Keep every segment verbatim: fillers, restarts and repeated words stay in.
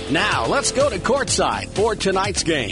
Now, let's go to courtside for tonight's game.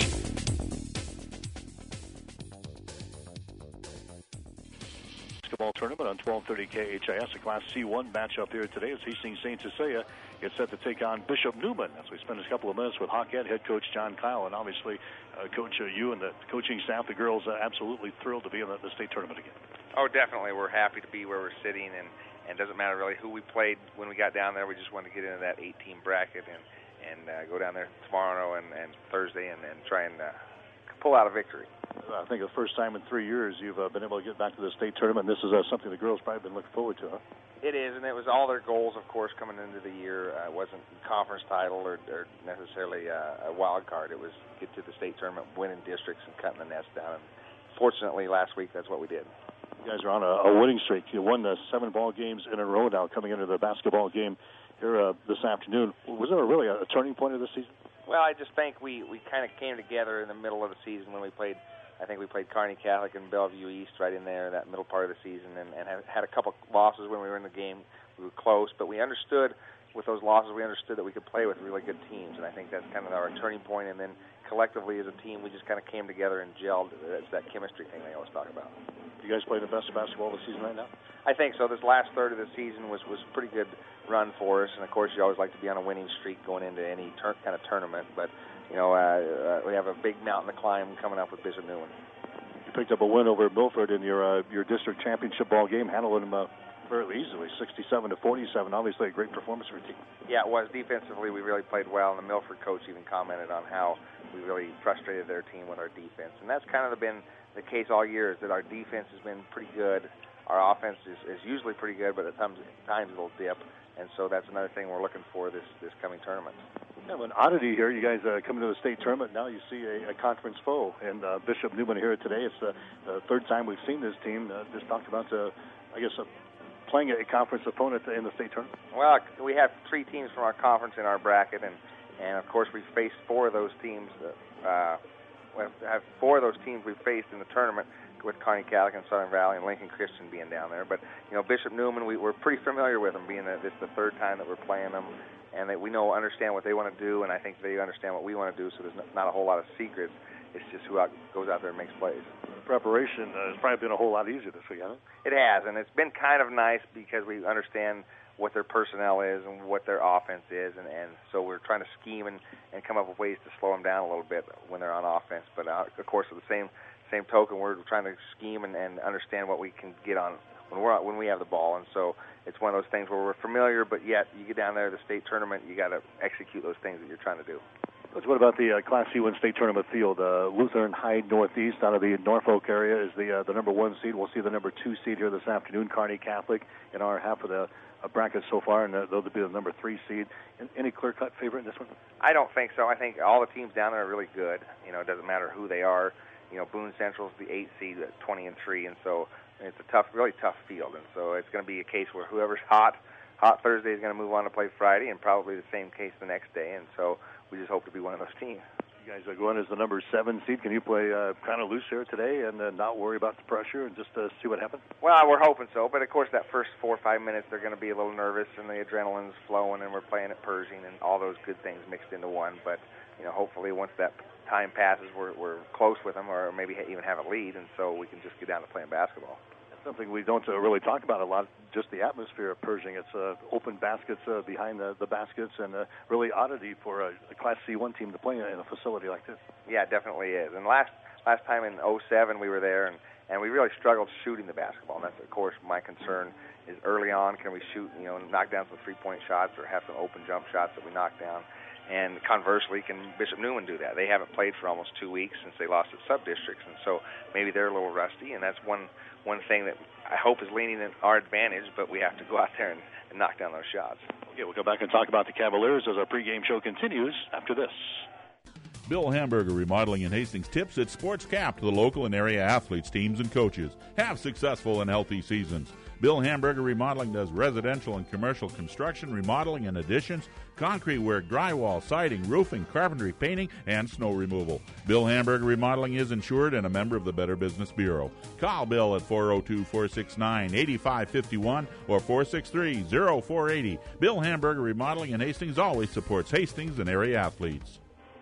Basketball tournament on twelve thirty K H I S, a Class C one matchup here today as Hastings Saint Cecilia gets set to take on Bishop Newman as we spend a couple of minutes with Hawkette head coach John Kyle. And obviously, uh, Coach, uh, you and the coaching staff, the girls, uh, absolutely thrilled to be in the, the state tournament again. Oh, definitely. We're happy to be where we're sitting, and and doesn't matter really who we played when we got down there. We just wanted to get into that eight-team bracket and and uh, go down there tomorrow and, and Thursday and, and try and uh, pull out a victory. I think the first time in three years you've uh, been able to get back to the state tournament. This is uh, something the girls probably been looking forward to, huh? It is, and it was all their goals, of course, coming into the year. Uh, it wasn't conference title or, or necessarily uh, a wild card. It was get to the state tournament, winning districts, and cutting the nest down. And fortunately, last week, that's what we did. You guys are on a, a winning streak. You won the seven ball games in a row now coming into the basketball game here uh, this afternoon. Was there really a, a turning point of the season? Well, I just think we, we kind of came together in the middle of the season when we played. I think we played Kearney Catholic and Bellevue East right in there, that middle part of the season, and, and had a couple losses when we were in the game. We were close, but we understood with those losses, we understood that we could play with really good teams, and I think that's kind of our turning point. And then collectively as a team, we just kind of came together and gelled. It's that chemistry thing they always talk about. You guys play the best basketball of the season right now? I think so. This last third of the season was, was a pretty good run for us, and of course you always like to be on a winning streak going into any tur- kind of tournament, but you know, uh, uh, we have a big mountain to climb coming up with Bishop Newman. You picked up a win over Milford in your uh, your district championship ball game, handling them uh, fairly easily, sixty-seven to forty-seven. Obviously, a great performance for your team. Yeah, it was. Defensively, we really played well, and the Milford coach even commented on how we really frustrated their team with our defense. And that's kind of been the case all year, is that our defense has been pretty good. Our offense is, is usually pretty good, but at times, at times it'll dip. And so that's another thing we're looking for this, this coming tournament. Yeah, an oddity here. You guys uh, come into the state tournament. Now you see a, a conference foe. And uh, Bishop Newman here today. It's the, the third time we've seen this team. Uh, just talked about, uh, I guess, uh, playing a conference opponent in the state tournament. Well, we have three teams from our conference in our bracket. And, and of course, we faced four of those teams. Uh, we have four of those teams we've faced in the tournament, with Kearney Catholic and Southern Valley and Lincoln Christian being down there. But, you know, Bishop Newman, we, we're pretty familiar with them, being that this is the third time that we're playing them, and that we know, understand what they want to do, and I think they understand what we want to do, so there's not a whole lot of secrets. It's just who out, goes out there and makes plays. Preparation uh, has probably been a whole lot easier this week, hasn't it? It has, and it's been kind of nice because we understand what their personnel is and what their offense is, and, and so we're trying to scheme and, and come up with ways to slow them down a little bit when they're on offense. But, uh, of course, at the same Same token, we're trying to scheme and, and understand what we can get on when we're when we have the ball, and so it's one of those things where we're familiar, but yet you get down there to the state tournament, you got to execute those things that you're trying to do. What about the uh, Class C one state tournament field? Uh, Lutheran Hyde Northeast out of the Norfolk area is the uh, the number one seed. We'll see the number two seed here this afternoon, Kearney Catholic, in our half of the uh, bracket so far, and uh, they'll be the number three seed. Any clear-cut favorite in this one? I don't think so. I think all the teams down there are really good. You know, it doesn't matter who they are. You know, Boone Central's the eight seed at twenty and three, and so it's a tough, really tough field. And so it's going to be a case where whoever's hot, hot Thursday is going to move on to play Friday, and probably the same case the next day. And so we just hope to be one of those teams. You guys are going as the number seven seed. Can you play uh, kind of loose here today and uh, not worry about the pressure and just uh, see what happens? Well, we're hoping so, but of course that first four or five minutes they're going to be a little nervous, and the adrenaline's flowing, and we're playing at Pershing, and all those good things mixed into one. But you know, hopefully once that time passes, we're, we're close with them, or maybe even have a lead, and so we can just get down to playing basketball. That's something we don't uh, really talk about a lot, just the atmosphere of Pershing. It's uh, open baskets uh, behind the, the baskets, and uh, really oddity for a, a Class C one team to play in a facility like this. Yeah, it definitely is. And last last time in oh seven we were there, and, and we really struggled shooting the basketball. And that's, of course, my concern is early on, can we shoot, you know, knock down some three-point shots or have some open jump shots that we knock down? And conversely, can Bishop Newman do that? They haven't played for almost two weeks since they lost at sub-districts, and so maybe they're a little rusty, and that's one one thing that I hope is leaning in our advantage, but we have to go out there and, and knock down those shots. Okay, we'll go back and talk about the Cavaliers as our pregame show continues after this. Bill Hamburger Remodeling in Hastings tips its Sports Cap to the local and area athletes, teams, and coaches. Have successful and healthy seasons. Bill Hamburger Remodeling does residential and commercial construction, remodeling and additions, concrete work, drywall, siding, roofing, carpentry, painting, and snow removal. Bill Hamburger Remodeling is insured and a member of the Better Business Bureau. Call Bill at four oh two, four six nine, eight five five one or four six three, oh four eight oh. Bill Hamburger Remodeling in Hastings always supports Hastings and area athletes.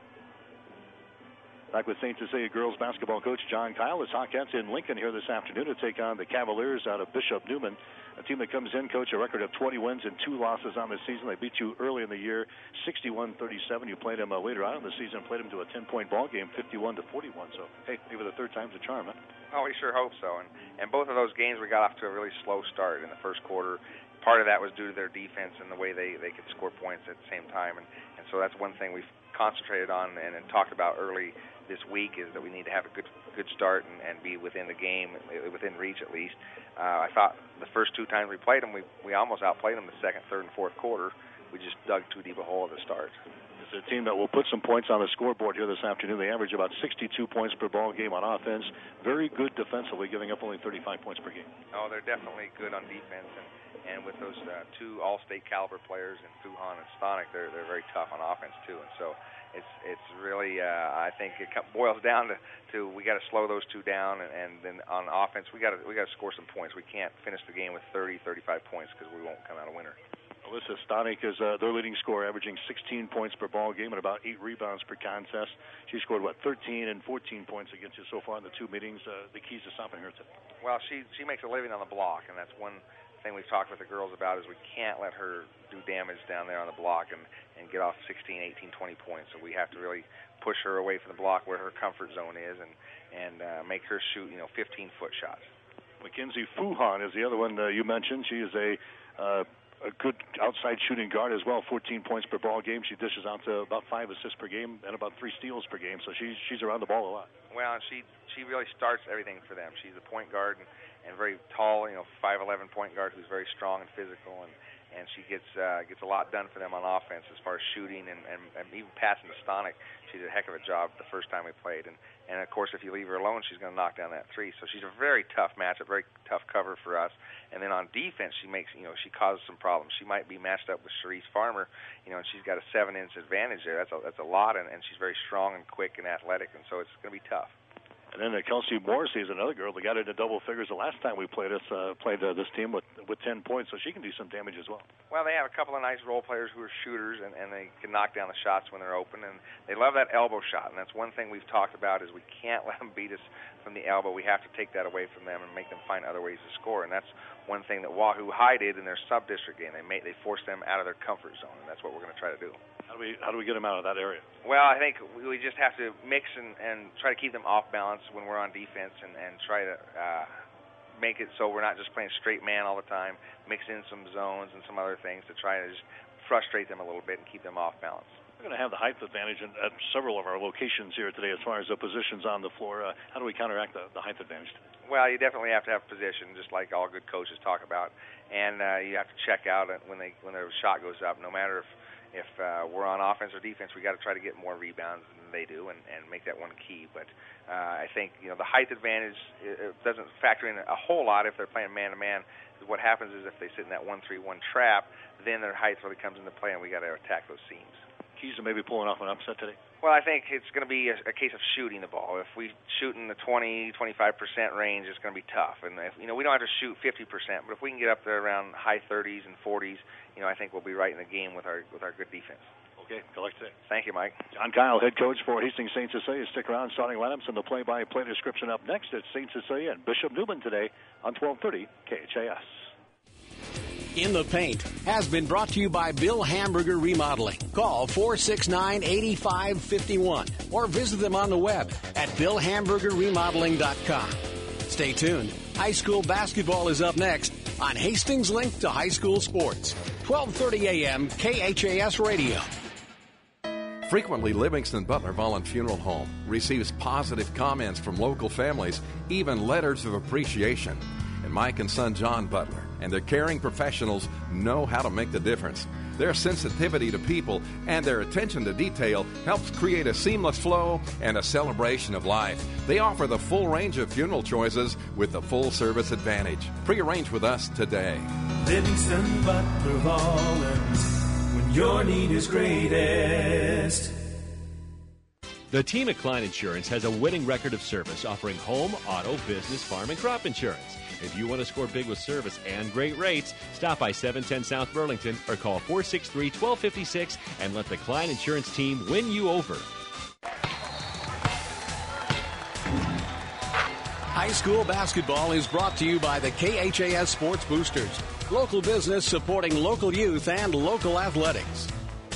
Back with Saint Cecilia girls basketball coach John Kyle. The Hawkettes in Lincoln here this afternoon to take on the Cavaliers out of Bishop Neumann, a team that comes in, coach, a record of twenty wins and two losses on the season. They beat you early in the year, sixty-one thirty-seven. You played them uh, later on in the season, played them to a ten-point ball game, fifty-one to forty-one. So, hey, maybe the third time's a charm, huh? Oh, we sure hope so. And, and both of those games, we got off to a really slow start in the first quarter. Part of that was due to their defense and the way they, they could score points at the same time. And, and so that's one thing we've concentrated on and, and talked about early this week is that we need to have a good good start and, and be within the game, within reach at least. Uh, I thought the first two times we played them, we, we almost outplayed them the second, third, and fourth quarter. We just dug too deep a hole at the start. It's a team that will put some points on the scoreboard here this afternoon. They average about sixty-two points per ball game on offense. Very good defensively, giving up only thirty-five points per game. Oh, they're definitely good on defense, and, and with those uh, two all-state caliber players in Fuhan and Stonick, they're they're very tough on offense too. And so it's it's really uh, I think it boils down to, to we got to slow those two down, and, and then on offense we got to we got to score some points. We can't finish the game with thirty, thirty-five points because we won't come out a winner. Alyssa Stonick is uh, their leading scorer, averaging sixteen points per ball game and about eight rebounds per contest. She scored, what, thirteen and fourteen points against you so far in the two meetings. Uh, the keys to stopping her today? Well, she she makes a living on the block, and that's one thing we've talked with the girls about is we can't let her do damage down there on the block and, and get off sixteen, eighteen, twenty points. So we have to really push her away from the block where her comfort zone is and, and uh, make her shoot, you know, fifteen-foot shots. Mackenzie Fuhan is the other one uh, you mentioned. She is a... Uh, a good outside shooting guard as well, fourteen points per ball game. She dishes out to about five assists per game and about three steals per game, so she's she's around the ball a lot. Well, she she really starts everything for them. She's a point guard and, and very tall, you know, five eleven point guard who's very strong and physical, and, and she gets uh, gets a lot done for them on offense as far as shooting and, and, and even passing to Stonick. She did a heck of a job the first time we played, and, and of course if you leave her alone, she's going to knock down that three. So she's a very tough matchup, very tough cover for us. And then on defense, she makes, you know, she causes some problems. She might be matched up with Cherise Farmer, you know, and she's got a seven-inch advantage there. That's a, that's a lot, and, and she's very strong and quick and athletic, and so it's going to be tough. And then uh, Kelsey Morrissey is another girl that got into double figures the last time we played us uh, played uh, this team with with ten points, so she can do some damage as well. Well, they have a couple of nice role players who are shooters, and, and they can knock down the shots when they're open, and they love that elbow shot, and that's one thing we've talked about is we can't let them beat us from the elbow. We have to take that away from them and make them find other ways to score, and that's one thing that Wahoo High did in their sub-district game. They made they forced them out of their comfort zone, and that's what we're going to try to do. How do we how do we get them out of that area? Well, I think we just have to mix and, and try to keep them off balance when we're on defense, and, and try to uh, make it so we're not just playing straight man all the time. Mix in some zones and some other things to try to just frustrate them a little bit and keep them off balance. We're going to have the height advantage in, at several of our locations here today as far as the positions on the floor. Uh, how do we counteract the, the height advantage today? Well, you definitely have to have position, just like all good coaches talk about, and uh, you have to check out when they when their shot goes up. No matter if if uh, we're on offense or defense, we got to try to get more rebounds than they do, and, and make that one key. But uh, I think you know the height advantage it, it doesn't factor in a whole lot if they're playing man to man. What happens is if they sit in that one three one trap, then their height really comes into play, and we got to attack those seams. Keys to maybe pulling off an upset today? Well, I think it's going to be a, a case of shooting the ball. If we shoot in the twenty, twenty-five percent range, it's going to be tough. And if, you know, we don't have to shoot fifty percent, but if we can get up there around high thirties and forties, you know, I think we'll be right in the game with our with our good defense. Okay, good luck today. Thank you, Mike. John Kyle, head coach for Hastings Saint Cecilia. Stick around, starting lineups and the play-by-play description up next. It's Saint Cecilia and Bishop Neumann today on twelve thirty K H A S. In the Paint has been brought to you by Bill Hamburger Remodeling. Call four six nine, eight five five one or visit them on the web at bill hamburger remodeling dot com. Stay tuned. High school basketball is up next on Hastings Link to High School Sports. twelve thirty a.m. K H A S Radio. Frequently, Livingston Butler Volun Funeral Home receives positive comments from local families, even letters of appreciation. And Mike and son John Butler and their caring professionals know how to make the difference. Their sensitivity to people and their attention to detail helps create a seamless flow and a celebration of life. They offer the full range of funeral choices with the full service advantage. Pre-arrange with us today. Livingston Butler Volland, when your need is greatest. The team at Klein Insurance has a winning record of service, offering home, auto, business, farm, and crop insurance. If you want to score big with service and great rates, stop by seven ten South Burlington or call four six three, one two five six and let the Klein Insurance team win you over. High school basketball is brought to you by the K H A S Sports Boosters. Local business supporting local youth and local athletics.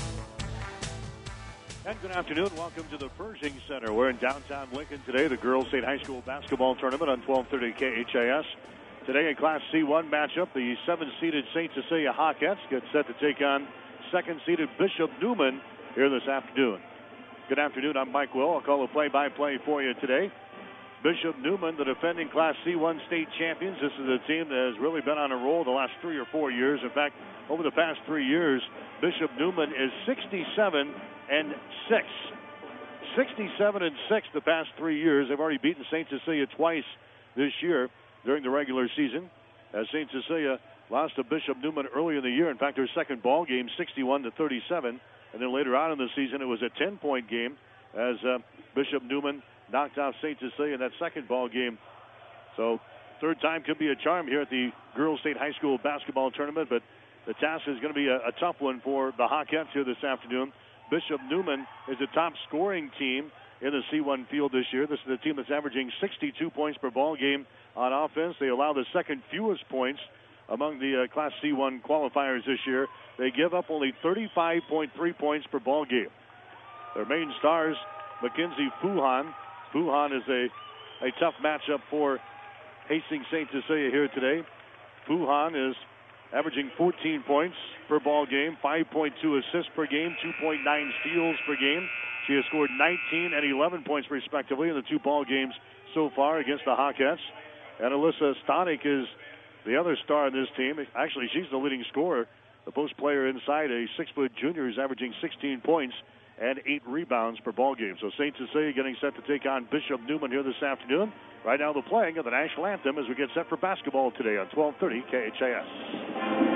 And good afternoon. Welcome to the Pershing Center. We're in downtown Lincoln today, the Girls State High School Basketball Tournament on twelve thirty K H A S. Today in Class C one matchup, the seven-seeded Saint Cecilia Hawkettes get set to take on second-seeded Bishop Neumann here this afternoon. Good afternoon. I'm Mike Will. I'll call the play-by-play for you today. Bishop Neumann, the defending Class C one state champions. This is a team that has really been on a roll the last three or four years. In fact, over the past three years, Bishop Neumann is sixty-seven and six. sixty-seven and six the past three years. They've already beaten Saint Cecilia twice this year during the regular season, as Saint Cecilia lost to Bishop Neumann early in the year. In fact, their second ball game, sixty-one to thirty-seven, and then later on in the season, it was a ten-point game as uh, Bishop Neumann knocked off Saint Cecilia in that second ball game. So, third time could be a charm here at the Girls State High School Basketball Tournament, but the task is going to be a, a tough one for the Hawkettes here this afternoon. Bishop Neumann is the top scoring team in the C one field this year. This is a team that's averaging sixty-two points per ball game on offense. They allow the second fewest points among the uh, Class C one qualifiers this year. They give up only thirty-five point three points per ball game. Their main stars, Mackenzie Fuhan. Fuhan is a, a tough matchup for Hastings Saint Cecilia here today. Fuhan is averaging fourteen points per ball game, five point two assists per game, two point nine steals per game. She has scored nineteen and eleven points respectively in the two ball games so far against the Hawkettes. And Alyssa Stanek is the other star in this team. Actually, she's the leading scorer, the post player inside, a six-foot junior who's averaging sixteen points and eight rebounds per ball game. So Saint Cecilia getting set to take on Bishop Neumann here this afternoon. Right now the playing of the national anthem as we get set for basketball today on twelve thirty K H A S.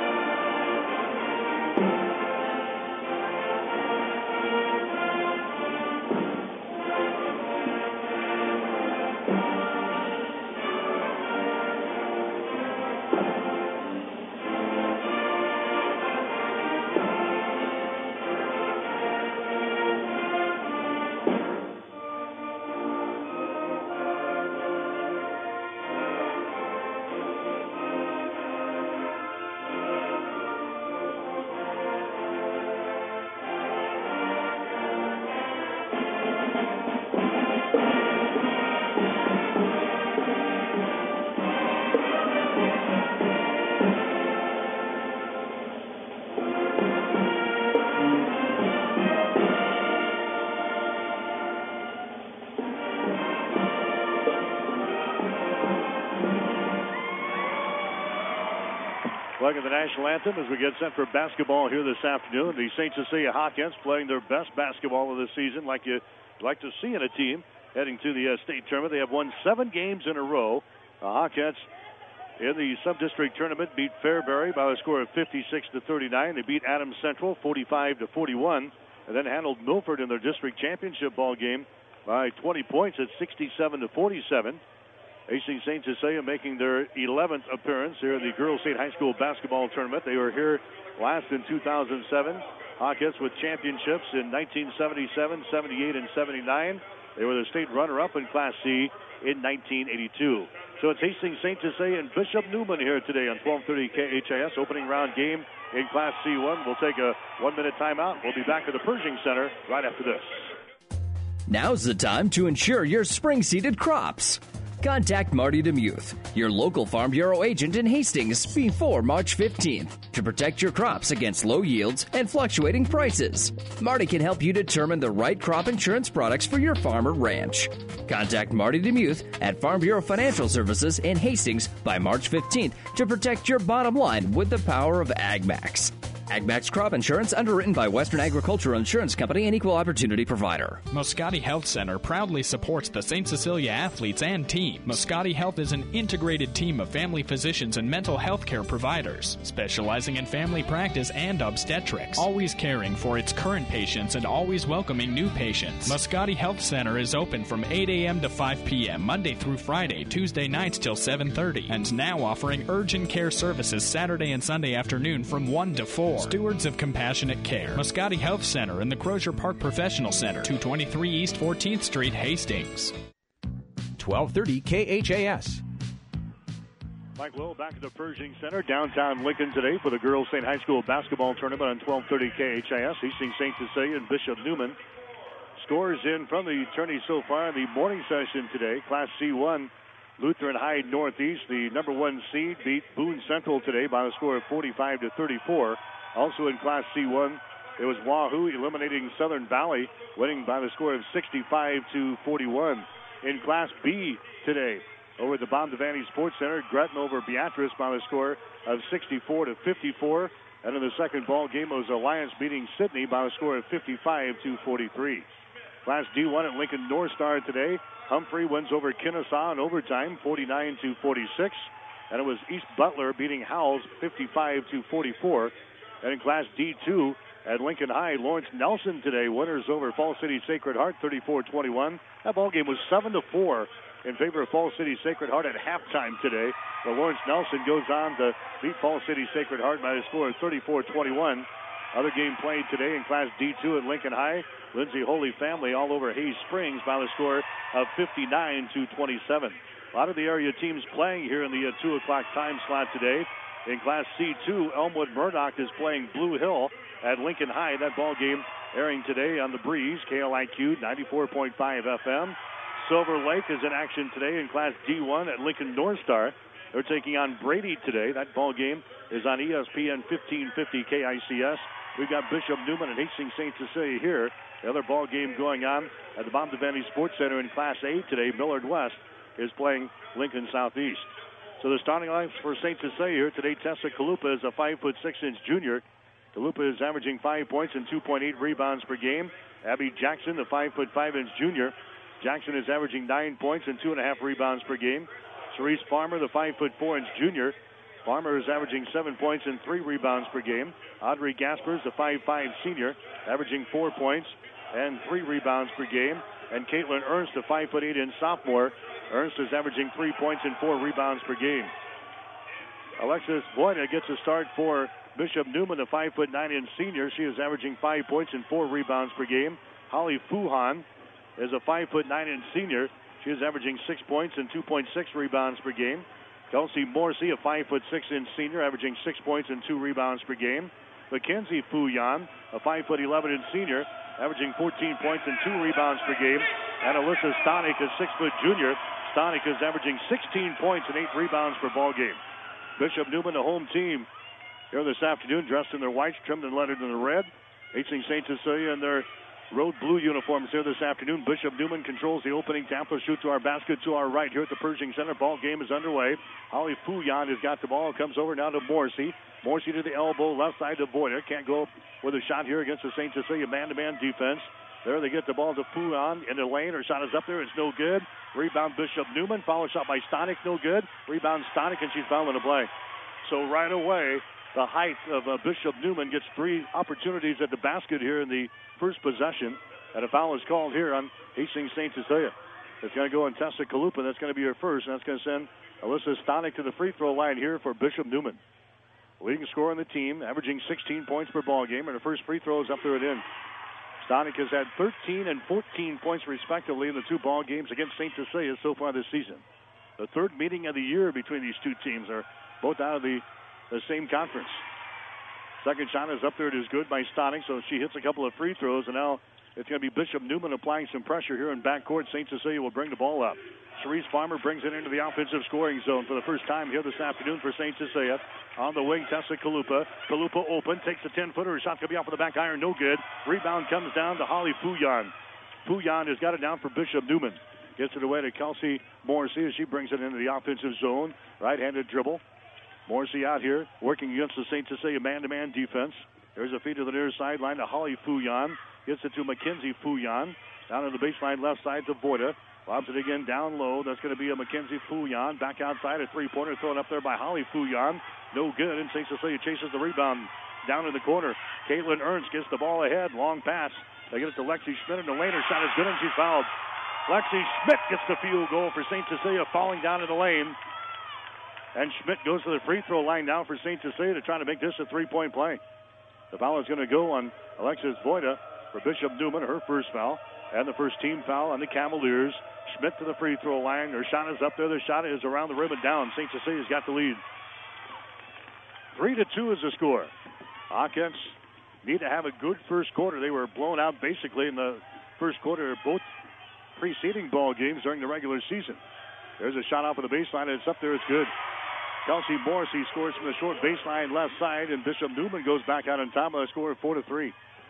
Playing the national anthem as we get set for basketball here this afternoon. The Saint Cecilia Hawkettes playing their best basketball of the season, like you'd like to see in a team heading to the uh, state tournament. They have won seven games in a row. The Hawkettes in the sub-district tournament beat Fairbury by a score of fifty-six to thirty-nine. They beat Adams Central forty-five to forty-one, and then handled Milford in their district championship ball game by twenty points at sixty-seven to forty-seven. Hastings Saint Cecilia making their eleventh appearance here in the Girls State High School Basketball Tournament. They were here last in two thousand seven. Hawkettes with championships in nineteen seventy-seven, seventy-eight, and seventy-nine. They were the state runner-up in Class C in nineteen eighty-two. So it's Hastings Saint Cecilia and Bishop Neumann here today on twelve thirty K H A S. Opening round game in Class C one. We'll take a one-minute timeout. We'll be back at the Pershing Center right after this. Now's the time to ensure your spring-seeded crops. Contact Marty DeMuth, your local Farm Bureau agent in Hastings, before March fifteenth to protect your crops against low yields and fluctuating prices. Marty can help you determine the right crop insurance products for your farm or ranch. Contact Marty DeMuth at Farm Bureau Financial Services in Hastings by March fifteenth to protect your bottom line with the power of AgMax. AgMax Crop Insurance, underwritten by Western Agricultural Insurance Company, an equal opportunity provider. Moscati Health Center proudly supports the Saint Cecilia athletes and team. Moscati Health is an integrated team of family physicians and mental health care providers, specializing in family practice and obstetrics, always caring for its current patients and always welcoming new patients. Moscati Health Center is open from eight a.m. to five p.m. Monday through Friday, Tuesday nights till seven thirty, and now offering urgent care services Saturday and Sunday afternoon from one to four. Stewards of Compassionate Care. Moscati Health Center and the Crozier Park Professional Center, two twenty-three East fourteenth Street, Hastings. twelve thirty K H A S. Mike Will back at the Pershing Center, downtown Lincoln today for the Girls State High School basketball tournament on twelve thirty K H A S. Hastings Saint Cecilia and Bishop Neumann. Scores in from the tourney so far in the morning session today. Class C one, Lutheran Hyde Northeast, the number one seed, beat Boone Central today by a score of forty-five to thirty-four. Also in Class C one, it was Wahoo eliminating Southern Valley, winning by the score of sixty-five to forty-one. In Class B today, over at the Bond-Devaney Sports Center, Gretna over Beatrice by the score of sixty-four to fifty-four. And in the second ball game, it was Alliance beating Sydney by a score of fifty-five to forty-three. Class D one at Lincoln North Star today, Humphrey wins over Kennesaw in overtime, forty-nine to forty-six. And it was East Butler beating Howells fifty-five to forty-four. And in Class D two at Lincoln High, Lawrence Nelson today, winners over Fall City Sacred Heart, thirty-four twenty-one. That ball game was seven to four in favor of Fall City Sacred Heart at halftime today. But Lawrence Nelson goes on to beat Fall City Sacred Heart by a score of thirty-four twenty-one. Other game played today in Class D two at Lincoln High. Lindsay Holy Family all over Hayes Springs by the score of fifty-nine to twenty-seven. A lot of the area teams playing here in the uh, two o'clock time slot today. In Class C two, Elmwood Murdoch is playing Blue Hill at Lincoln High. That ball game airing today on the Breeze, K L I Q ninety-four point five F M. Silver Lake is in action today in Class D one at Lincoln North Star. They're taking on Brady today. That ball game is on E S P N fifteen fifty K I C S. We've got Bishop Neumann and Hastings Saint Cecilia here. The other ball game going on at the Bond-Devaney Sports Center in Class A today. Millard West is playing Lincoln Southeast. So the starting lines for Saint Cecilia here today, Tessa Kalupa is a five foot six inch junior. Kalupa is averaging five points and two point eight rebounds per game. Abby Jackson, the five foot five inch junior. Jackson is averaging nine points and two and a half rebounds per game. Cerise Farmer, the five foot four inch junior. Farmer is averaging seven points and three rebounds per game. Audrey Gaspers, the five foot five senior, averaging four points and three rebounds per game. And Caitlin Ernst, the five foot eight inch sophomore. Ernst is averaging three points and four rebounds per game. Alexis Boyna gets a start for Bishop Neumann, the five foot nine inch senior. She is averaging five points and four rebounds per game. Holly Fuhan is a five foot nine inch senior. She is averaging six points and two point six rebounds per game. Kelsey Morsey, a five foot six inch senior, averaging six points and two rebounds per game. Mackenzie Fuyan, a five foot eleven inch senior, averaging fourteen points and two rebounds per game. And Alyssa Stonick, a six foot junior. Stonick is averaging sixteen points and eight rebounds per ball game. Bishop Neumann, the home team, here this afternoon, dressed in their whites, trimmed and lettered in the red. Hastings Saint Cecilia in their road blue uniforms here this afternoon. Bishop Neumann controls the opening tap. Will shoot to our basket to our right here at the Pershing Center. Ball game is underway. Holly Fuyan has got the ball. Comes over now to Morsey. Morsey to the elbow, left side to Boyer. Can't go with a shot here against the Saint Cecilia man-to-man defense. There they get the ball to Fuyan in the lane. Her shot is up there. It's no good. Rebound Bishop Neumann. Follow shot by Stonick. No good. Rebound Stonick, and she's fouling the play. So right away, the height of uh, Bishop Neumann gets three opportunities at the basket here in the first possession. And a foul is called here on Hastings Saint Cecilia. It's going to go on Tessa Kalupa. That's going to be her first. And that's going to send Alyssa Stonick to the free throw line here for Bishop Neumann. Leading scorer on the team, averaging sixteen points per ball game. And her first free throw is up there and in. Stonick has had thirteen and fourteen points respectively in the two ball games against Saint Cecilia so far this season. The third meeting of the year between these two teams. Are both out of the, the same conference. Second shot is up there. It is good by Stonick, so she hits a couple of free throws, and now It's going to be Bishop Newman applying some pressure here in backcourt. Saint Cecilia will bring the ball up. Cerise Farmer brings it into the offensive scoring zone for the first time here this afternoon for Saint Cecilia. On the wing, Tessa Kalupa. Kalupa open, takes a ten-footer. Her shot's going to be off of the back iron, no good. Rebound comes down to Holly Fouillon. Fouillon has got it down for Bishop Newman. Gets it away to Kelsey Morrissey as she brings it into the offensive zone. Right-handed dribble. Morrissey out here working against the Saint Cecilia man-to-man defense. There's a feed to the near sideline to Holly Fouillon. Gets it to Mackenzie Fouillon. Down to the baseline left side to Voida. Lobs it again down low. That's going to be a Mackenzie Fouillon. Back outside, a three-pointer thrown up there by Holly Fouillon. No good, and Saint Cecilia chases the rebound down in the corner. Caitlin Ernst gets the ball ahead. Long pass. They get it to Lexi Schmidt in the lane. Her shot is good, and she's fouled. Lexi Schmidt gets the field goal for Saint Cecilia, falling down in the lane. And Schmidt goes to the free throw line now for Saint Cecilia to try to make this a three-point play. The foul is going to go on Alexis Voida for Bishop Newman, her first foul. And the first team foul on the Cavaliers. Schmidt to the free throw line. Her shot is up there. The shot is around the rim and down. Saint Cecilia's got the lead. Three to two is the score. Hawkins need to have a good first quarter. They were blown out basically in the first quarter of both preceding ball games during the regular season. There's a shot off of the baseline, and it's up there. It's good. Kelsey Morrissey scores from the short baseline left side, and Bishop Newman goes back out on top of a score of four to three.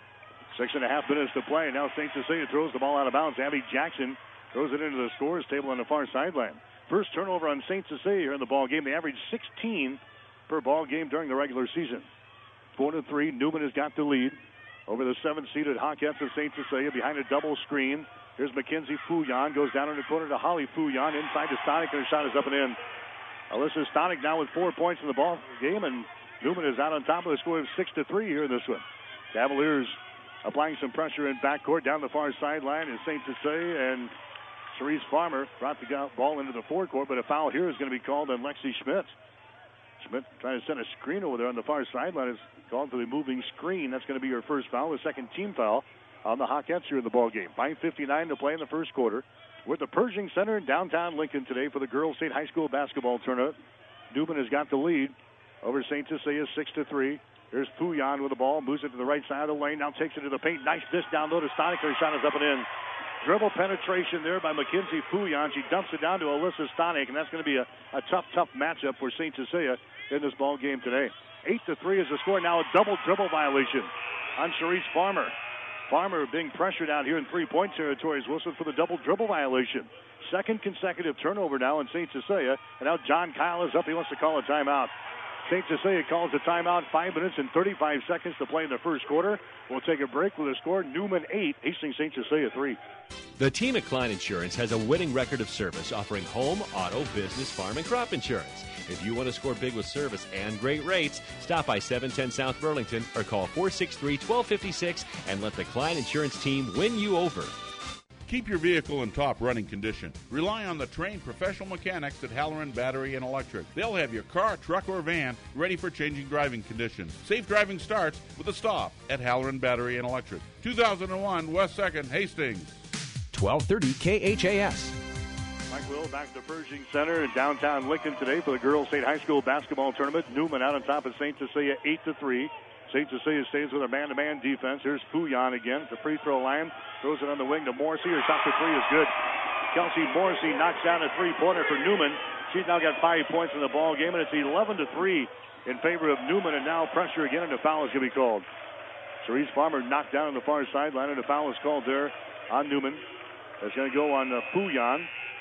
Six and a half minutes to play. Now Saint Cecilia throws the ball out of bounds. Abby Jackson throws it into the scorers table on the far sideline. First turnover on Saint Cecilia here in the ball game. They average sixteen per ball game during the regular season. Four to three. Newman has got the lead over the seventh-seeded Hawkettes of Saint Cecilia behind a double screen. Here's Mackenzie Fouillon. Goes down in the corner to Holly Fouillon. Inside to Stonick, and her shot is up and in. Alyssa Stonick now with four points in the ball game, and Newman is out on top of the score of six to three here in this one. Cavaliers applying some pressure in backcourt down the far sideline is Saint Cecilia, and Cerise Farmer brought the ball into the forecourt, but a foul here is going to be called on Lexi Schmidt. Schmidt trying to send a screen over there on the far sideline is called for the moving screen. That's going to be her first foul, the second team foul on the Hawkettes here in the ball game. five fifty-nine to play in the first quarter. We're at the Pershing Center in downtown Lincoln today for the Girls State High School basketball tournament. Newman has got the lead over Saint Cecilia, six to three. There's Fouillon with the ball, moves it to the right side of the lane, now takes it to the paint. Nice dish down low to Stonick. Her shot is up and in. Dribble penetration there by Mackenzie Fouillon. She dumps it down to Alyssa Stonick, and that's going to be a, a tough, tough matchup for Saint Cecilia in this ball game today. Eight to three is the score. Now a double dribble violation on Cerise Farmer. Farmer being pressured out here in three-point territory is Wilson for the double dribble violation. Second consecutive turnover now in Saint Cecilia, and now John Kyle is up. He wants to call a timeout. Saint Cecilia calls a timeout. Five minutes and thirty-five seconds to play in the first quarter. We'll take a break with a score. Newman eight, Hastings Saint Cecilia three. The team at Klein Insurance has a winning record of service, offering home, auto, business, farm, and crop insurance. If you want to score big with service and great rates, stop by seven ten South Burlington or call four six three, one two five six and let the Klein Insurance team win you over. Keep your vehicle in top running condition. Rely on the trained professional mechanics at Halloran Battery and Electric. They'll have your car, truck, or van ready for changing driving conditions. Safe driving starts with a stop at Halloran Battery and Electric. two thousand one West second, Hastings. twelve thirty K H A S. Mike Will back to Pershing Center in downtown Lincoln today for the Girls State High School basketball tournament. Newman out on top of Saint Cecilia eight to three. Saint Cecilia stays with a man-to-man defense. Here's Fouillon again at the free throw line. Throws it on the wing to Morrissey. Her shot for three is good. Kelsey Morrissey knocks down a three-pointer for Newman. She's now got five points in the ball game, and it's eleven to three in favor of Newman. And now pressure again, and a foul is going to be called. Cerise Farmer knocked down on the far sideline, and a foul is called there on Newman. It's going to go on uh, Fouillon.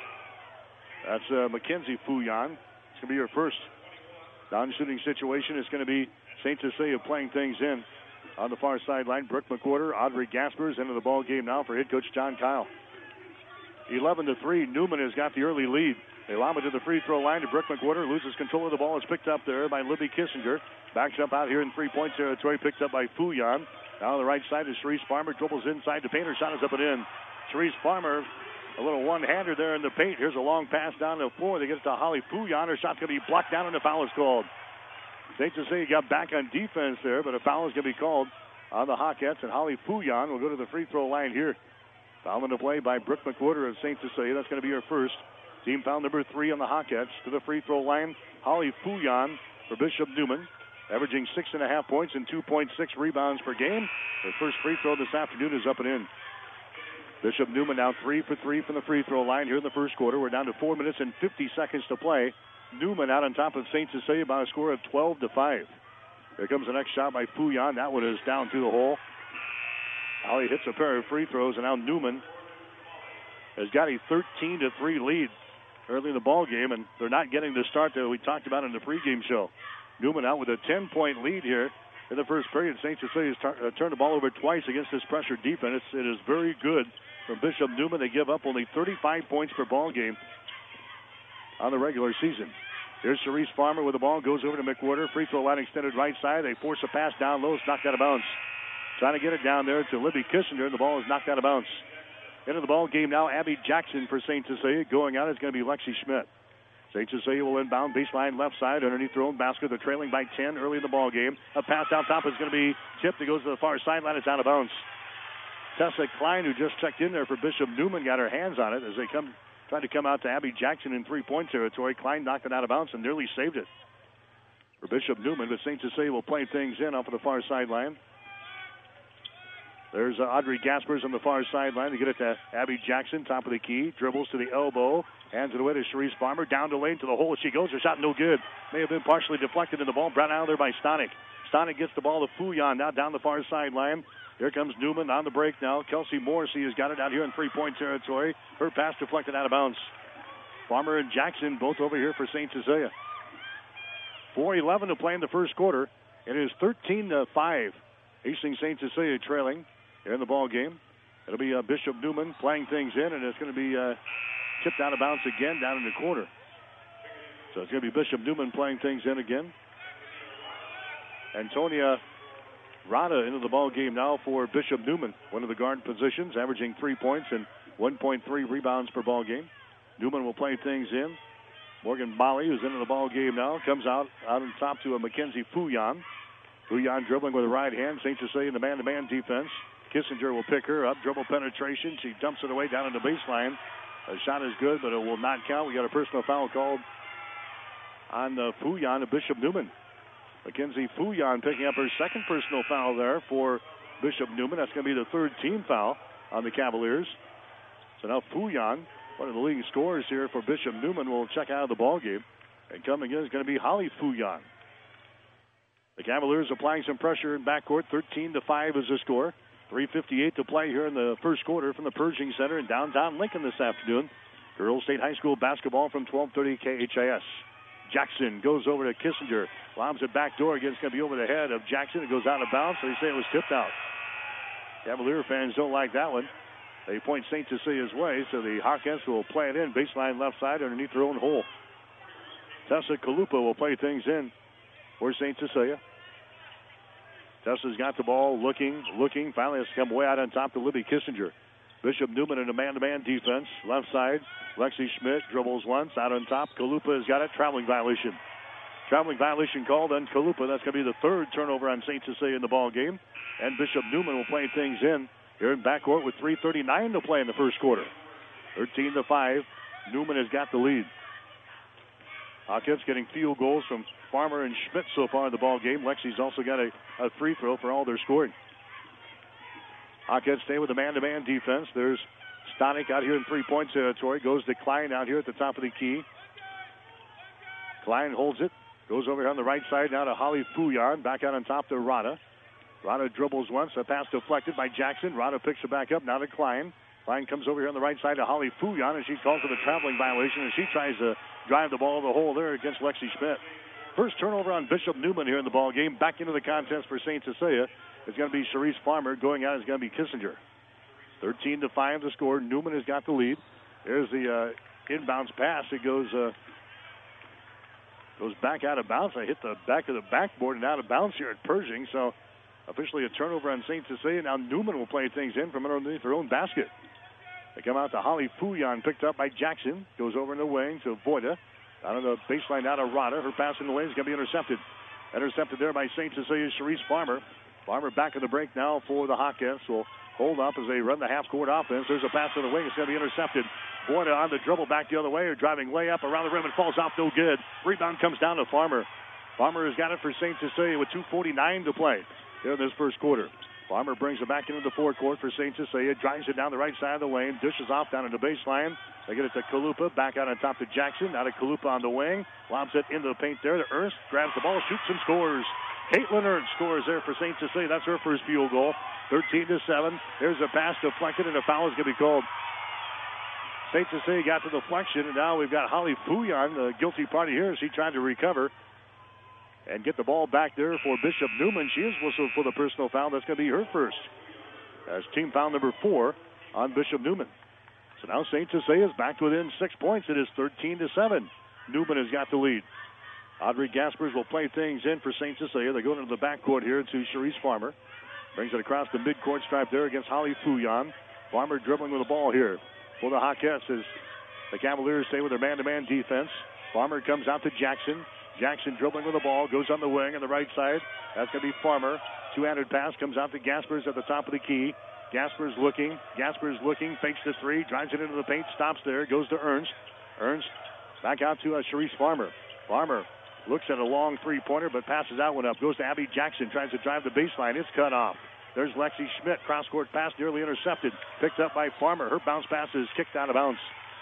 That's uh, Mackenzie Fouillon. It's going to be her first non-shooting situation. It's going to be Saint Cecilia playing things in on the far sideline. Brooke McWhorter, Audrey Gaspers into the ball game now for head coach John Kyle. eleven to three. Newman has got the early lead. They lob it to the free throw line to Brooke McWhorter. Loses control of the ball. It's picked up there by Libby Kissinger. Backs up out here in three-point territory. Picked up by Fouillon. Now on the right side is Cerise Farmer. Dribbles inside the paint. Her shot is up and in. Cerise Farmer, a little one-hander there in the paint. Here's a long pass down the floor. They get it to Holly Fouillon. Her shot's going to be blocked down, and the foul is called. Saint Cecilia got back on defense there, but a foul is going to be called on the Hawkettes, and Holly Fouillon will go to the free throw line here. Foul into play by Brooke McWhorter of Saint Cecilia. That's going to be her first. Team foul number three on the Hawkettes. To the free throw line, Holly Fouillon for Bishop Newman, averaging six and a half points and two point six rebounds per game. Her first free throw this afternoon is up and in. Bishop Neumann now three for three from the free throw line here in the first quarter. We're down to four minutes and fifty seconds to play. Neumann out on top of Saint Cecilia by a score of twelve to five. Here comes the next shot by Fouillon. That one is down through the hole. Now he hits a pair of free throws, and now Neumann has got a thirteen to three lead early in the ball game, and they're not getting the start that we talked about in the pregame show. Neumann out with a ten-point lead here in the first period. Saint Cecilia's tar- uh, turned the ball over twice against this pressure defense. It is very good from Bishop Neumann. They give up only thirty-five points per ball game on the regular season. Here's Cerise Farmer with the ball. Goes over to McWhorter. Free throw line extended right side. They force a pass down low. It's knocked out of bounds. Trying to get it down there to Libby Kissinger, and the ball is knocked out of bounds. Into the ball game now, Abby Jackson for Saint Cecilia. Going out is going to be Lexi Schmidt. Saint Cecilia will inbound baseline left side underneath their own basket. They're trailing by ten early in the ball game. A pass out top is going to be tipped. It goes to the far sideline. It's out of bounds. Tessa Klein, who just checked in there for Bishop Neumann, got her hands on it as they come tried to come out to Abby Jackson in three-point territory. Klein knocked it out of bounds and nearly saved it for Bishop Neumann, but Saint Cecilia will play things in off of the far sideline. There's uh, Audrey Gaspers on the far sideline to get it to Abby Jackson, top of the key. Dribbles to the elbow, hands it away to Cerise Farmer. Down the lane to the hole she goes. Her shot no good. May have been partially deflected in the ball. Brought out of there by Stonick. Stonick gets the ball to Fouillon now down the far sideline. Here comes Neumann on the break now. Kelsey Morrissey has got it out here in three-point territory. Her pass deflected out of bounds. Farmer and Jackson both over here for Saint Cecilia. four eleven to play in the first quarter. It is thirteen to five. Hastings Saint Cecilia trailing in the ball game. It'll be uh, Bishop Neumann playing things in, and it's going to be uh, tipped out of bounds again down in the corner. So it's going to be Bishop Neumann playing things in again. Antonia Rada into the ball game now for Bishop Neumann, one of the guard positions, averaging three points and one point three rebounds per ball game. Neumann will play things in. Morgan Molly, who's into the ball game now, comes out out on top to a Mackenzie Fouillon. Fouillon dribbling with the right hand. Saint Cecilia in the man-to-man defense. Kissinger will pick her up. Dribble penetration. She dumps it away down in the baseline. The shot is good, but it will not count. We got a personal foul called on uh, Fouillon of Bishop Neumann. Mackenzie Fouillon picking up her second personal foul there for Bishop Neumann. That's going to be the third team foul on the Cavaliers. So now Fouillon, one of the leading scorers here for Bishop Neumann, will check out of the ball game. And coming in is going to be Holly Fouillon. The Cavaliers applying some pressure in backcourt. thirteen to five is the score. three fifty-eight to play here in the first quarter from the Pershing Center in downtown Lincoln this afternoon. Girls State High School basketball from twelve thirty K H I S. Jackson goes over to Kissinger. Lobs it back door again. It's going to be over the head of Jackson. It goes out of bounds, so they say it was tipped out. Cavalier fans don't like that one. They point Saint Cecilia's way, so the Hawkettes will play it in. Baseline left side underneath their own hole. Tessa Kalupa will play things in for Saint Cecilia. Tessa's got the ball, looking, looking. Finally has come way out on top to Libby Kissinger. Bishop Neumann in a man-to-man defense. Left side, Lexi Schmidt dribbles once. Out on top, Kalupa has got it. Traveling violation. Traveling violation called on Kalupa. That's going to be the third turnover on Saint Cecilia in the ball game. And Bishop Neumann will play things in here in backcourt with three thirty-nine to play in the first quarter. thirteen to five. Neumann has got the lead. Hawkins getting field goals from Farmer and Schmidt so far in the ball game. Lexi's also got a, a free throw for all their scoring. Hawkins stay with the man-to-man defense. There's Stonick out here in three-point territory. Goes to Klein out here at the top of the key. Klein holds it. Goes over here on the right side now to Holly Fouillon. Back out on top to Rada. Rada dribbles once. A pass deflected by Jackson. Rada picks it back up now to Klein. Klein comes over here on the right side to Holly Fouillon, and she calls it a traveling violation, and she tries to drive the ball to the hole there against Lexi Schmidt. First turnover on Bishop Neumann here in the ball game. Back into the contest for Saint Cecilia. It's going to be Cerise Farmer. Going out is going to be Kissinger. thirteen to five to score. Neumann has got the lead. There's the uh, inbounds pass. It goes uh, goes back out of bounds. I hit the back of the backboard and out of bounds here at Pershing. So officially a turnover on Saint Cecilia. Now Neumann will play things in from underneath their own basket. They come out to Holly Fouillon, picked up by Jackson. Goes over in the wing to Voida. Out on the baseline out of Rada. Her pass in the lane is going to be intercepted. Intercepted there by Saint Cecilia's Cerise Farmer. Farmer back in the break now for the Hawkins. Will hold up as they run the half-court offense. There's a pass in the wing. It's going to be intercepted. Voida on the dribble back the other way. Her driving layup around the rim and falls off. No good. Rebound comes down to Farmer. Farmer has got it for Saint Cecilia with two forty-nine to play here in this first quarter. Farmer brings it back into the forecourt for Saint Cecilia. Drives it down the right side of the lane. Dishes off down into the baseline. They get it to Kalupa. Back out on top to Jackson. Now to Kalupa on the wing. Lobs it into the paint there to Ernst. Grabs the ball, shoots and scores. Caitlin Ernst scores there for Saint Cecilia. That's her first field goal. thirteen to seven. Here's a pass deflected, and a foul is going to be called. Saint Cecilia got the deflection, and now we've got Holly Fouillon, the guilty party here, as she tried to recover and get the ball back there for Bishop Newman. She is whistled for the personal foul. That's going to be her first. As team foul number four on Bishop Newman. So now Saint Cecilia is back within six points. It is thirteen to seven. Newman has got the lead. Audrey Gaspers will play things in for Saint Cecilia. They go into the backcourt here to Cherise Farmer. Brings it across the midcourt stripe there against Holly Fouillon. Farmer dribbling with the ball here for the Hawkettes as the Cavaliers stay with their man-to-man defense. Farmer comes out to Jackson. Jackson dribbling with the ball, goes on the wing on the right side. That's going to be Farmer. Two-handed pass comes out to Gaspers at the top of the key. Gaspers looking. Gaspers looking. Fakes the three. Drives it into the paint. Stops there. Goes to Ernst. Ernst back out to uh, Cherise Farmer. Farmer looks at a long three-pointer, but passes that one up. Goes to Abby Jackson. Tries to drive the baseline. It's cut off. There's Lexi Schmidt. Cross-court pass nearly intercepted. Picked up by Farmer. Her bounce pass is kicked out of bounds.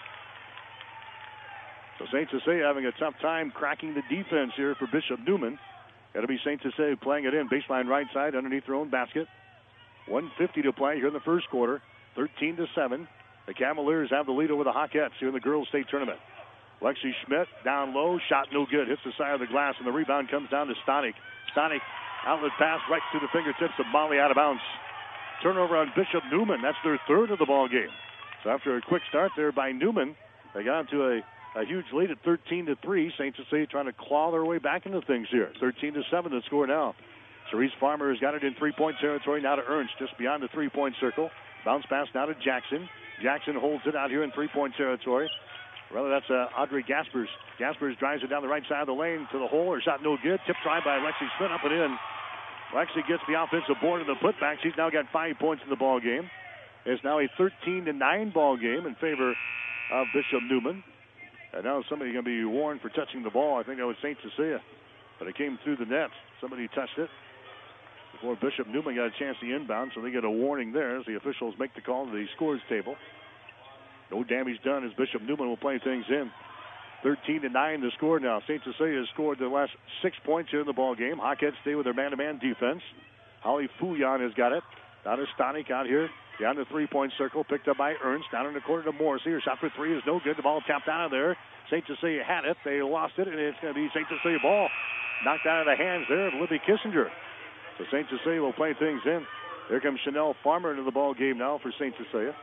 So Saint Cecilia having a tough time cracking the defense here for Bishop Newman. It'll be Saint Cecilia playing it in. Baseline right side underneath their own basket. one fifty to play here in the first quarter. thirteen to seven. The Cavaliers have the lead over the Hawkettes here in the girls' state tournament. Lexi Schmidt down low. Shot no good. Hits the side of the glass, and the rebound comes down to Stanek. Stanek outlet pass right to the fingertips of Molly out of bounds. Turnover on Bishop Newman. That's their third of the ball game. So after a quick start there by Newman, they got into a A huge lead at thirteen to three. Saint Cecilia trying to claw their way back into things here. thirteen to seven the score now. Cerise Farmer has got it in three-point territory now to Ernst, just beyond the three-point circle. Bounce pass now to Jackson. Jackson holds it out here in three-point territory. Rather, that's uh, Audrey Gaspers. Gaspers drives it down the right side of the lane to the hole. Her shot no good. Tip try by Lexi Schmidt up and in. Lexi gets the offensive board and the putback. She's now got five points in the ball game. It's now a thirteen to nine ball game in favor of Bishop Newman. And now somebody going to be warned for touching the ball. I think that was Saint Cecilia. But it came through the net. Somebody touched it before Bishop Newman got a chance to inbound, so they get a warning there as the officials make the call to the scores table. No damage done as Bishop Newman will play things in. thirteen to nine the score now. Saint Cecilia has scored the last six points here in the ball game. Hawkettes stay with their man-to-man defense. Holly Fouillon has got it. Now to Stanek out here. Down the three-point circle, picked up by Ernst. Down in the corner to Morrissey. Her shot for three is no good. The ball tapped out of there. Saint Cecilia had it. They lost it, and it's going to be Saint Cecilia ball. Knocked out of the hands there of Libby Kissinger. So Saint Cecilia will play things in. Here comes Chanel Farmer into the ball game now for Saint Cecilia.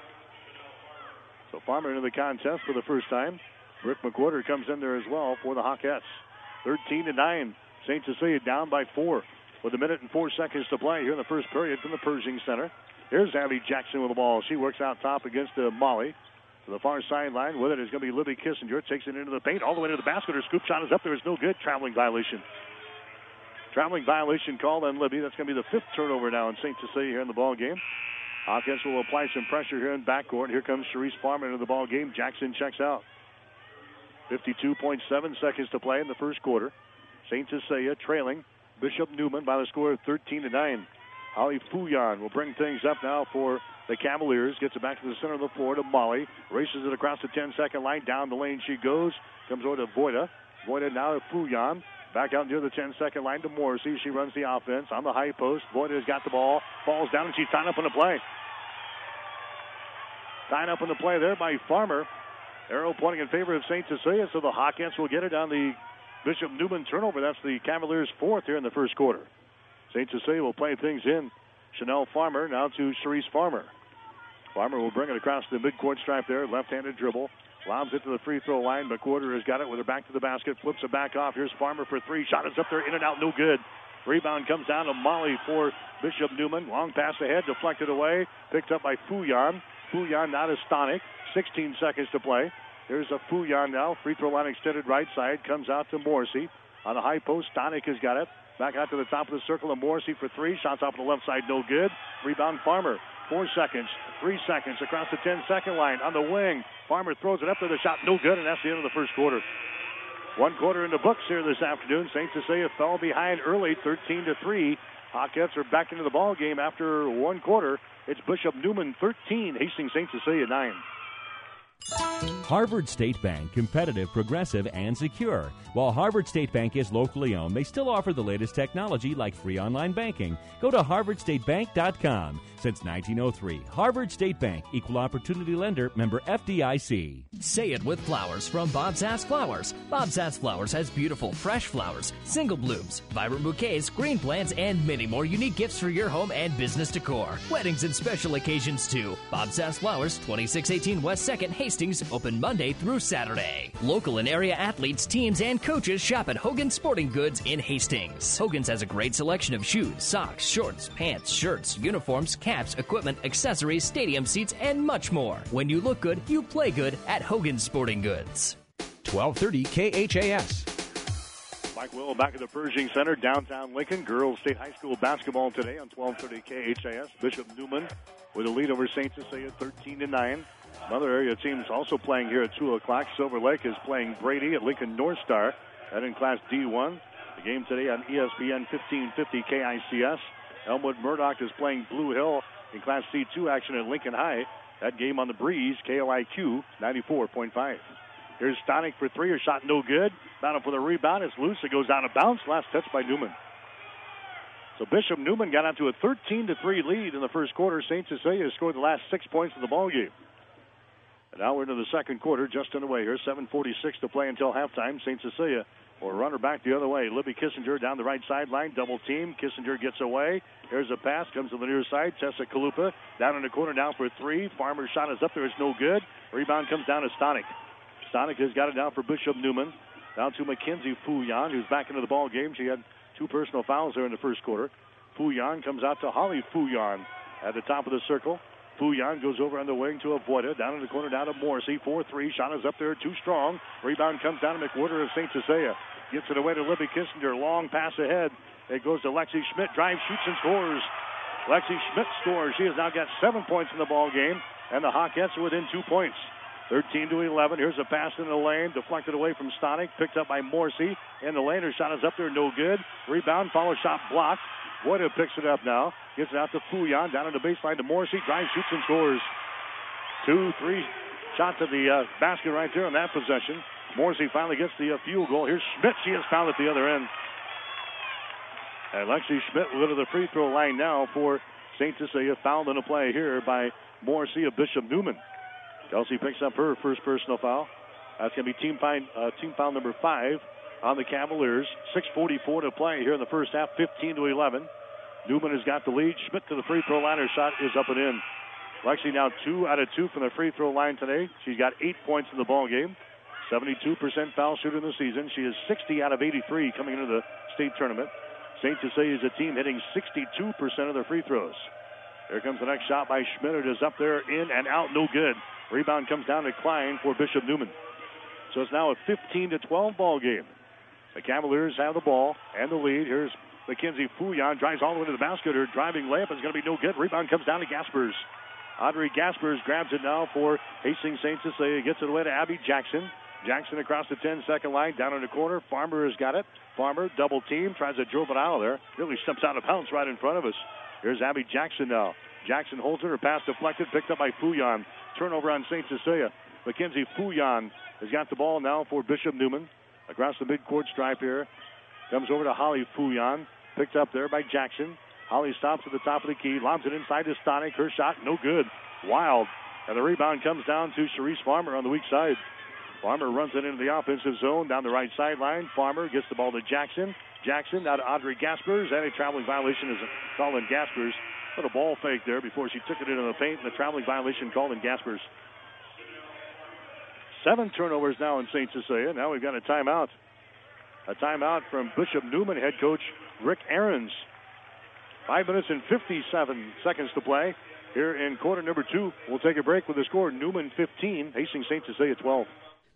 So Farmer into the contest for the first time. Brooke McWhorter comes in there as well for the Hawkettes. thirteen to nine. Saint Cecilia down by four with a minute and four seconds to play here in the first period from the Pershing Center. Here's Abby Jackson with the ball. She works out top against uh, Molly. To the far sideline with it is going to be Libby Kissinger. Takes it into the paint all the way to the basket. Her scoop shot is up there. It's no good. Traveling violation. Traveling violation called on Libby. That's going to be the fifth turnover now in Saint Cecilia here in the ball game. Hawkins will apply some pressure here in backcourt. Here comes Cherise Farmer into the ball game. Jackson checks out. fifty-two point seven seconds to play in the first quarter. Saint Cecilia trailing Bishop Newman by the score of thirteen to nine. Holly Fouillon will bring things up now for the Cavaliers. Gets it back to the center of the floor to Molly. Races it across the ten-second line. Down the lane she goes. Comes over to Voida. Voida now to Fouillon. Back out near the ten-second line to Morrissey. She runs the offense on the high post. Voida has got the ball. Falls down, and she's tied up on the play. Tied up on the play there by Farmer. Arrow pointing in favor of Saint Cecilia, so the Hawkettes will get it on the Bishop Newman turnover. That's the Cavaliers' fourth here in the first quarter. Saint Cecilia will play things in. Chanel Farmer now to Cherise Farmer. Farmer will bring it across the midcourt stripe there. Left-handed dribble. Lobs it to the free throw line. McWhorter has got it with her back to the basket. Flips it back off. Here's Farmer for three. Shot is up there. In and out. No good. Rebound comes down to Molly for Bishop Newman. Long pass ahead. Deflected away. Picked up by Fouillon. Fouillon now to Stanek. sixteen seconds to play. Here's a Fouillon now. Free throw line extended right side. Comes out to Morrissey. On the high post, Stanek has got it. Back out to the top of the circle of Morrissey for three. Shots off on the left side, no good. Rebound Farmer. Four seconds, three seconds across the ten-second line on the wing. Farmer throws it up there. The shot no good, and that's the end of the first quarter. One quarter in the books here this afternoon. Saint Cecilia fell behind early, thirteen to three. Hawkettes are back into the ball game after one quarter. It's Bishop Neumann thirteen, Hastings Saint Cecilia nine. Harvard State Bank, competitive, progressive, and secure. While Harvard State Bank is locally owned, they still offer the latest technology like free online banking. Go to harvard state bank dot com. Since nineteen oh three, Harvard State Bank, equal opportunity lender, member F D I C. Say it with flowers from Bob Sass Flowers. Bob Sass Flowers has beautiful, fresh flowers, single blooms, vibrant bouquets, green plants, and many more unique gifts for your home and business decor. Weddings and special occasions, too. Bob Sass Flowers, twenty-six eighteen West second, Hastings, open Monday through Saturday. Local and area athletes, teams, and coaches shop at Hogan's Sporting Goods in Hastings. Hogan's has a great selection of shoes, socks, shorts, pants, shirts, uniforms, caps, equipment, accessories, stadium seats, and much more. When you look good, you play good at Hogan's Sporting Goods. twelve thirty K H A S. Mike Will back at the Pershing Center, downtown Lincoln. Girls State High School basketball today on twelve thirty K H A S. Bishop Neumann with a lead over Saint Cecilia, thirteen to nine. Another area teams also playing here at two o'clock. Silver Lake is playing Brady at Lincoln North Star. That in Class D one. The game today on E S P N fifteen fifty K I C S. Elmwood Murdoch is playing Blue Hill in Class C two action at Lincoln High. That game on the breeze, K O I Q ninety-four point five. Here's Stonick for three. Her shot no good. Battle for the rebound. It's loose. It goes out of bounds. Last touch by Neumann. So Bishop Neumann got out to a thirteen to three lead in the first quarter. Saint Cecilia scored the last six points of the ball game. And now we're into the second quarter, just underway here. seven forty-six to play until halftime. Saint Cecilia will run her back the other way. Libby Kissinger down the right sideline, double team. Kissinger gets away. There's a pass, comes to the near side. Tessa Kalupa down in the corner now for three. Farmer's shot is up there. It's no good. Rebound comes down to Stonick. Stonick has got it down for Bishop Neumann. Down to Mackenzie Fouillon, who's back into the ball game. She had two personal fouls there in the first quarter. Fouillon comes out to Holly Fouillon at the top of the circle. Fouillon goes over on the wing to Avoida. Down in the corner, down to Morrissey. four three. Shot is up there, too strong. Rebound comes down to McWhorter of Saint Cecilia. Gets it away to Libby Kissinger. Long pass ahead. It goes to Lexi Schmidt. Drives, shoots, and scores. Lexi Schmidt scores. She has now got seven points in the ball game, and the Hawkettes are within two points. thirteen to eleven. Here's a pass in the lane. Deflected away from Stonick. Picked up by Morrissey. In the lane, her shot is up there. No good. Rebound, follow shot blocked. Woida picks it up now. Gets it out to Fouillon. Down on the baseline to Morrissey. Drives, shoots, and scores. Two, three shots at the uh, basket right there on that possession. Morrissey finally gets the uh, field goal. Here's Schmidt. She is fouled at the other end. And Lexi Schmidt will go to the free throw line now for Saint Cecilia. Fouled in a play here by Morrissey of Bishop Neumann. Kelsey picks up her first personal foul. That's going to be team foul, uh, team foul number five on the Cavaliers. six forty-four to play here in the first half, fifteen to eleven. Neumann has got the lead. Schmidt to the free throw line. Her shot is up and in. Lexi now two out of two from the free throw line today. She's got eight points in the ball game. seventy-two percent foul shooter in the season. She is sixty out of eighty-three coming into the state tournament. Saint Cecilia is a team hitting sixty-two percent of their free throws. Here comes the next shot by Schmidt. It is up there, in and out, no good. Rebound comes down to Klein for Bishop Neumann. So it's now a fifteen to twelve ball game. The Cavaliers have the ball and the lead. Here's Mackenzie Fouillon. Drives all the way to the basket. Her driving layup is going to be no good. Rebound comes down to Gaspers. Audrey Gaspers grabs it now for Hastings Saint Cecilia. Gets it away to Abby Jackson. Jackson across the ten-second line. Down in the corner. Farmer has got it. Farmer, double team. Tries to dribble it out of there. Really steps out of bounds right in front of us. Here's Abby Jackson now. Jackson holds it. Her pass deflected. Picked up by Fouillon. Turnover on Saint Cecilia. Mackenzie Fouillon has got the ball now for Bishop Neumann. Across the midcourt stripe here. Comes over to Holly Fouillon. Picked up there by Jackson. Holly stops at the top of the key. Lobs it inside to Stonick. Her shot, no good. Wild. And the rebound comes down to Charisse Farmer on the weak side. Farmer runs it into the offensive zone down the right sideline. Farmer gets the ball to Jackson. Jackson now to Audrey Gaspers. And a traveling violation is called in Gaspers. Put a ball fake there before she took it into the paint. And the traveling violation called in Gaspers. Seven turnovers now in Saint Cecilia. Now we've got a timeout. A timeout from Bishop Neumann head coach Rick Ahrens. Five minutes and fifty-seven seconds to play here in quarter number two. We'll take a break with the score. Neumann fifteen, Hastings Saint Cecilia twelve.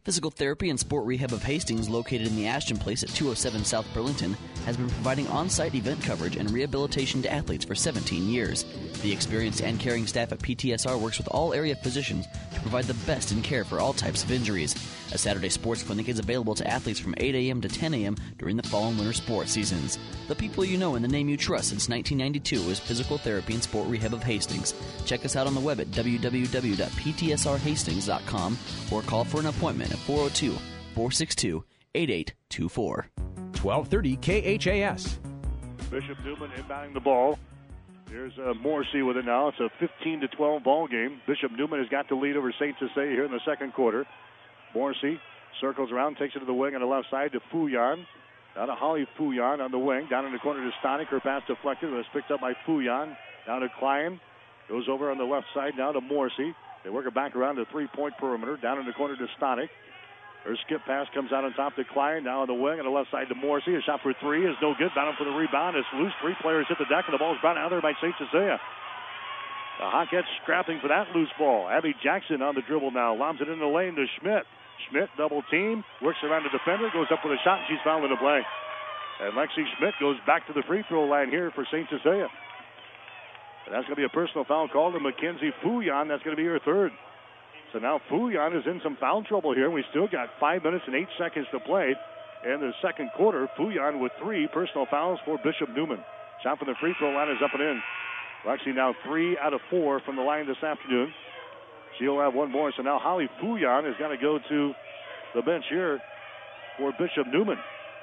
Physical Therapy and Sport Rehab of Hastings, located in the Ashton Place at two oh seven South Burlington, has been providing on-site event coverage and rehabilitation to athletes for seventeen years. The experienced and caring staff at P T S R works with all area physicians to provide the best in care for all types of injuries. A Saturday sports clinic is available to athletes from eight a.m. to ten a.m. during the fall and winter sports seasons. The people you know and the name you trust since nineteen ninety-two is Physical Therapy and Sport Rehab of Hastings. Check us out on the web at w w w dot p t s r hastings dot com or call for an appointment at four oh two, four six two, eight eight two four. twelve thirty K H A S. Bishop Neumann inbounding the ball. Here's uh, Morrissey with it now. It's a fifteen to twelve ball game. Bishop Neumann has got the lead over Saint Cecilia here in the second quarter. Morrissey circles around, takes it to the wing on the left side to Fouillon. Down to Holly Fouillon on the wing. Down in the corner to Stonick. Her pass deflected. It was picked up by Fouillon. Down to Klein. Goes over on the left side now to Morrissey. They work it back around the three-point perimeter. Down in the corner to Stonick. Her skip pass comes out on top to Klein. Now on the wing on the left side to Morrissey. A shot for three is no good. Bound for the rebound. It's loose. Three players hit the deck, and the ball's brought out there by Saint Cecilia. The Hawkettes scrapping for that loose ball. Abby Jackson on the dribble now. Lobs it in the lane to Schmidt. Schmidt double team. Works around the defender. Goes up with a shot. And she's fouled in the play. And Lexi Schmidt goes back to the free throw line here for Saint Cecilia. And that's going to be a personal foul called to Mackenzie Fouillon. That's going to be her third. So now Fouillon is in some foul trouble here. We still got five minutes and eight seconds to play. In the second quarter, Fouillon with three personal fouls for Bishop Neumann. Shot from the free throw line is up and in. Well, actually now three out of four from the line this afternoon. She'll have one more. So now Holly Fouillon is going to go to the bench here for Bishop Neumann.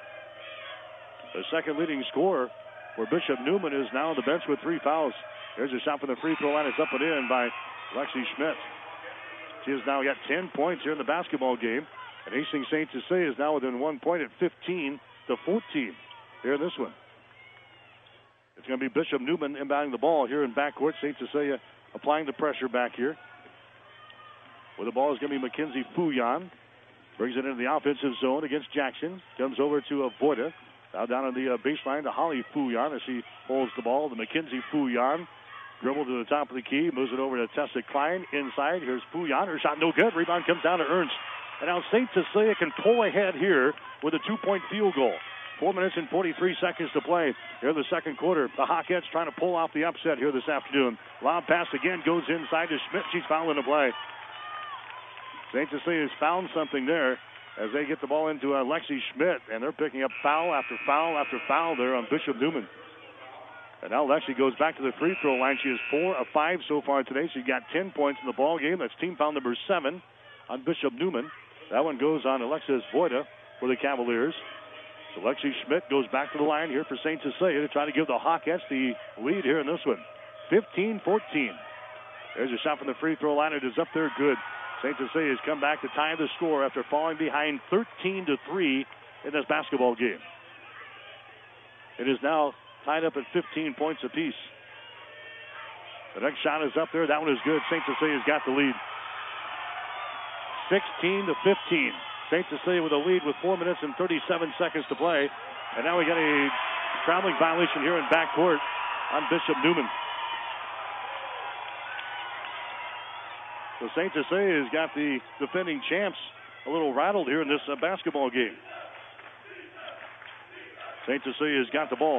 The second leading scorer for Bishop Neumann is now on the bench with three fouls. There's a shot from the free throw line. It's up and in by Lexi Schmidt. She has now got ten points here in the basketball game. And Hastings Saint Cecilia is now within one point at fifteen to fourteen here in this one. It's going to be Bishop Neumann inbounding the ball here in backcourt. Saint Cecilia applying the pressure back here. With the ball is going to be Mackenzie Fouillon. Brings it into the offensive zone against Jackson. Comes over to Avoida. Now down on the uh, baseline to Holly Fouillon as she holds the ball. The Mackenzie Fouillon. Dribble to the top of the key. Moves it over to Tessa Klein. Inside. Here's Fouillon. Her shot no good. Rebound comes down to Ernst. And now Saint Cecilia can pull ahead here with a two-point field goal. Four minutes and forty-three seconds to play here in the second quarter. The Hawkettes trying to pull off the upset here this afternoon. Lob pass again goes inside to Schmidt. She's fouling the play. Saint Cecilia has found something there as they get the ball into uh, Lexi Schmidt, and they're picking up foul after foul after foul there on Bishop Neumann. And now Lexi goes back to the free throw line. She is four of five so far today. She's got ten points in the ball game. That's team foul number seven on Bishop Neumann. That one goes on Alexis Voida for the Cavaliers. So Lexi Schmidt goes back to the line here for Saint Cecilia to try to give the Hawkettes the lead here in this one. fifteen fourteen. There's a shot from the free throw line. It is up there good. Saint Cecilia has come back to tie the score after falling behind thirteen to three in this basketball game. It is now tied up at fifteen points apiece. The next shot is up there. That one is good. Saint Cecilia's got the lead. sixteen to fifteen. Saint Cecilia with a lead with four minutes and thirty-seven seconds to play. And now we got a traveling violation here in backcourt on Bishop Neumann. So Saint Cecilia has got the defending champs a little rattled here in this uh, basketball game. Saint Cecilia has got the ball.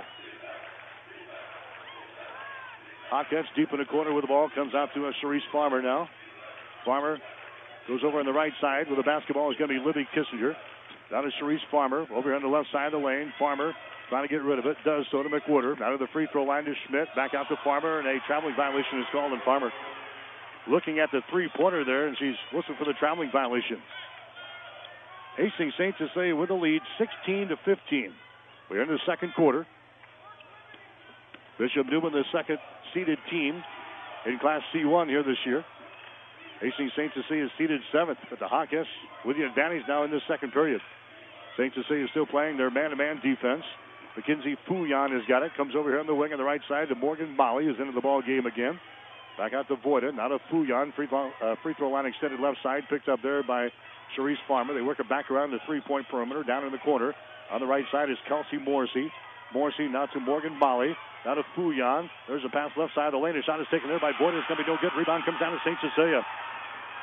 Hawkettes deep in the corner with the ball. Comes out to uh, Cerise Farmer now. Farmer goes over on the right side with the basketball. Is going to be Libby Kissinger. Down to Cerise Farmer. Over here on the left side of the lane. Farmer trying to get rid of it. Does so to McWhorter. Out of the free throw line to Schmidt. Back out to Farmer. And a traveling violation is called on Farmer. Looking at the three-pointer there, and she's looking for the traveling violation. Hastings Saint Cecilia with the lead, sixteen to fifteen. We're in the second quarter. Bishop Neumann, the second-seeded team in Class C one here this year. Hastings Saint Cecilia is seeded seventh, but the Hawkettes with the advantage now in this second period. Saint Cecilia is still playing their man-to-man defense. Mackenzie Fouillon has got it. Comes over here on the wing on the right side to Morgan Molly, who's into the ball game again. Back out to Voida. Now to Fouillon. Free throw, uh, free throw line extended left side. Picked up there by Cerise Farmer. They work it back around the three-point perimeter. Down in the corner. On the right side is Kelsey Morrissey. Morrissey now to Morgan Molly. Now to Fouillon. There's a pass left side of the lane. A shot is taken there by Voida. It's going to be no good. Rebound comes down to Saint Cecilia.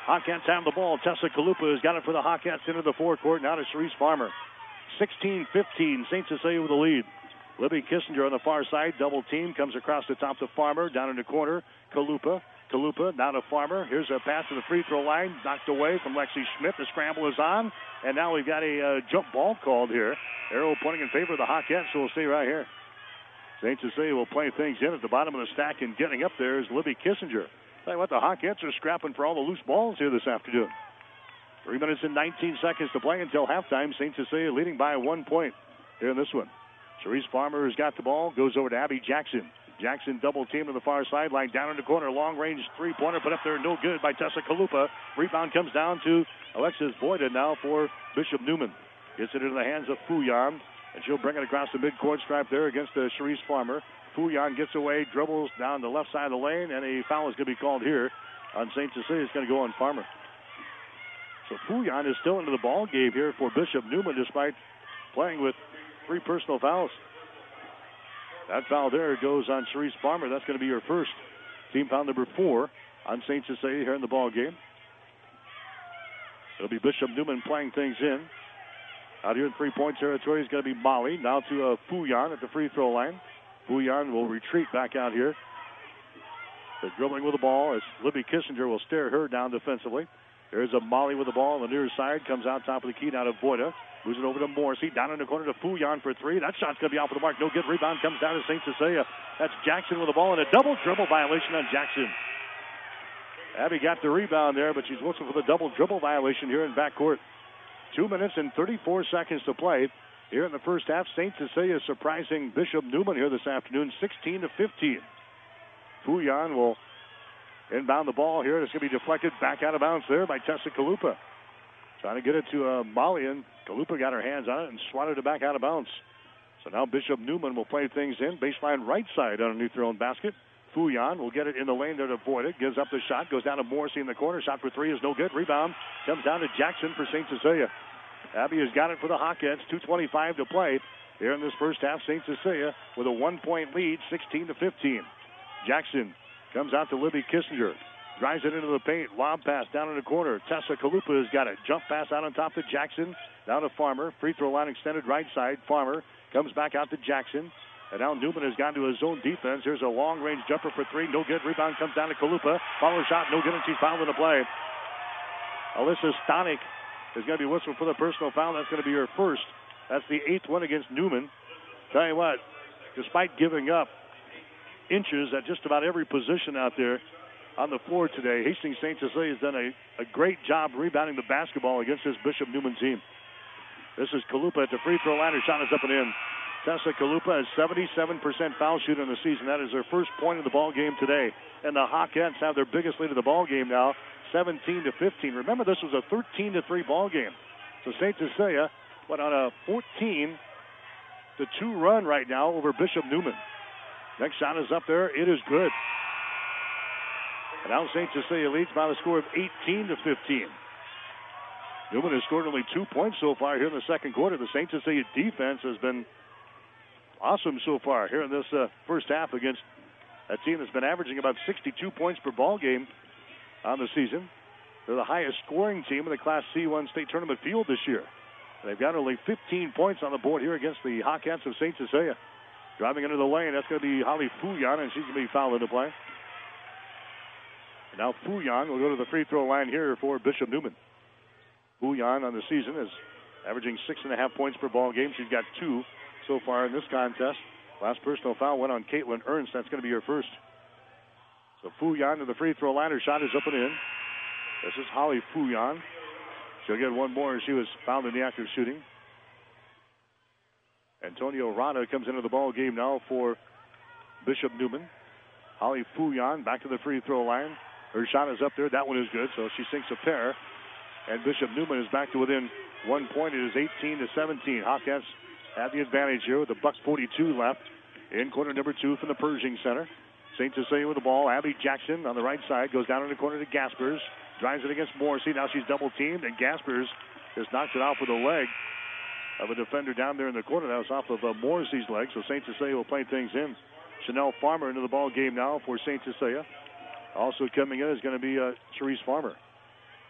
Hawkins have the ball. Tessa Kalupa has got it for the Hawkins into the forecourt. Now to Cerise Farmer. sixteen fifteen. Saint Cecilia with the lead. Libby Kissinger on the far side. Double team. Comes across the top to Farmer. Down in the corner. Kalupa. Kalupa down to Farmer. Here's a pass to the free throw line. Knocked away from Lexi Schmidt. The scramble is on. And now we've got a uh, jump ball called here. Arrow pointing in favor of the Hawkins, so we'll stay right here. Saint Cecilia will play things in at the bottom of the stack, and getting up there is Libby Kissinger. Tell you what, the Hawkins are scrapping for all the loose balls here this afternoon. Three minutes and nineteen seconds to play until halftime. Saint Cecilia leading by one point here in this one. Cerise Farmer has got the ball, goes over to Abby Jackson. Jackson double team to the far sideline, down in the corner, long range three-pointer, put up there, no good by Tessa Kalupa. Rebound comes down to Alexis Boyda now for Bishop Neumann. Gets it into the hands of Fouillon, and she'll bring it across the midcourt stripe there against the Cerise Farmer. Fouillon gets away, dribbles down the left side of the lane, and a foul is going to be called here on Saint Cecilia. It's going to go on Farmer. So Fouillon is still into the ball game here for Bishop Neumann, despite playing with three personal fouls. That foul there goes on Cerise Farmer. That's going to be her first. Team foul number four on Saint Cecilia here in the ball game. It'll be Bishop Neumann playing things in. Out here in three-point territory is going to be Molly. Now to uh, Fouillon at the free throw line. Fouillon will retreat back out here. They're dribbling with the ball as Libby Kissinger will stare her down defensively. There's a Molly with the ball on the near side. Comes out top of the key now to Boyda. Moves it over to Morrissey. Down in the corner to Fouillon for three. That shot's going to be off of the mark. No good. Rebound comes down to Saint Cecilia. That's Jackson with the ball and a double dribble violation on Jackson. Abby got the rebound there, but she's looking for the double dribble violation here in backcourt. Two minutes and thirty-four seconds to play here in the first half. Saint Cecilia surprising Bishop Neumann here this afternoon, sixteen to fifteen. Fouillon will inbound the ball here. It's going to be deflected back out of bounds there by Tessa Kalupa. Trying to get it to uh, Molly, and Kalupa got her hands on it and swatted it back out of bounds. So now Bishop Neumann will play things in. Baseline right side underneath their own basket. Fouillon will get it in the lane there to Boyda. Gives up the shot. Goes down to Morrissey in the corner. Shot for three is no good. Rebound comes down to Jackson for Saint Cecilia. Abby has got it for the Hawkins. two twenty-five to play here in this first half. Saint Cecilia with a one-point lead, sixteen to fifteen. Jackson comes out to Libby Kissinger. Drives it into the paint. Lob pass down in the corner. Tessa Kalupa has got it. Jump pass out on top to Jackson. Down to Farmer. Free throw line extended right side. Farmer comes back out to Jackson. And now Neumann has gone to his own defense. Here's a long-range jumper for three. No good. Rebound comes down to Kalupa. Follow shot. No good, and she's fouled in the play. Alyssa Stanek is going to be whistled for the personal foul. That's going to be her first. That's the eighth one against Neumann. Tell you what, despite giving up inches at just about every position out there on the floor today, Hastings Saint Cecilia has done a, a great job rebounding the basketball against this Bishop Neumann team. This is Kalupa at the free throw line. Her shot is up and in. Tessa Kalupa has seventy-seven percent foul shooting in the season. That is their first point of the ball game today. And the Hawkins have their biggest lead of the ball game now, seventeen to fifteen. Remember, this was a thirteen to three ball game. So Saint Cecilia went on a fourteen to two run right now over Bishop Neumann. Next shot is up there. It is good. And now Saint Cecilia leads by the score of eighteen to fifteen. Neumann has scored only two points so far here in the second quarter. The Saint Cecilia defense has been awesome so far here in this uh, first half against a team that's been averaging about sixty-two points per ball game on the season. They're the highest scoring team in the Class C one state tournament field this year. They've got only fifteen points on the board here against the Hawkins of Saint Cecilia. Driving into the lane, that's going to be Holly Fouillon, and she's going to be fouled into play. And now Fouillon will go to the free throw line here for Bishop Neumann. Fouillon on the season is averaging six and a half points per ball game. She's got two so far in this contest. Last personal foul went on Caitlin Ernst. That's going to be her first. So Fouillon to the free throw line. Her shot is up and in. This is Holly Fouillon. She'll get one more as she was fouled in the act of shooting. Antonio Rada comes into the ball game now for Bishop Neumann. Holly Fouillon back to the free throw line. Her shot is up there. That one is good, so she sinks a pair. And Bishop Neumann is back to within one point. It is eighteen to seventeen. Hawkins have the advantage here with a buck forty-two left in quarter number two from the Pershing Center. Saint Cecilia with the ball. Abby Jackson on the right side goes down in the corner to Gaspers. Drives it against Morrissey. Now she's double teamed, and Gaspers just knocks it off with a leg of a defender down there in the corner. That was off of uh, Morrissey's leg, so Saint Cecilia will play things in. Chanel Farmer into the ball game now for Saint Cecilia. Also coming in is going to be uh, Cerise Farmer.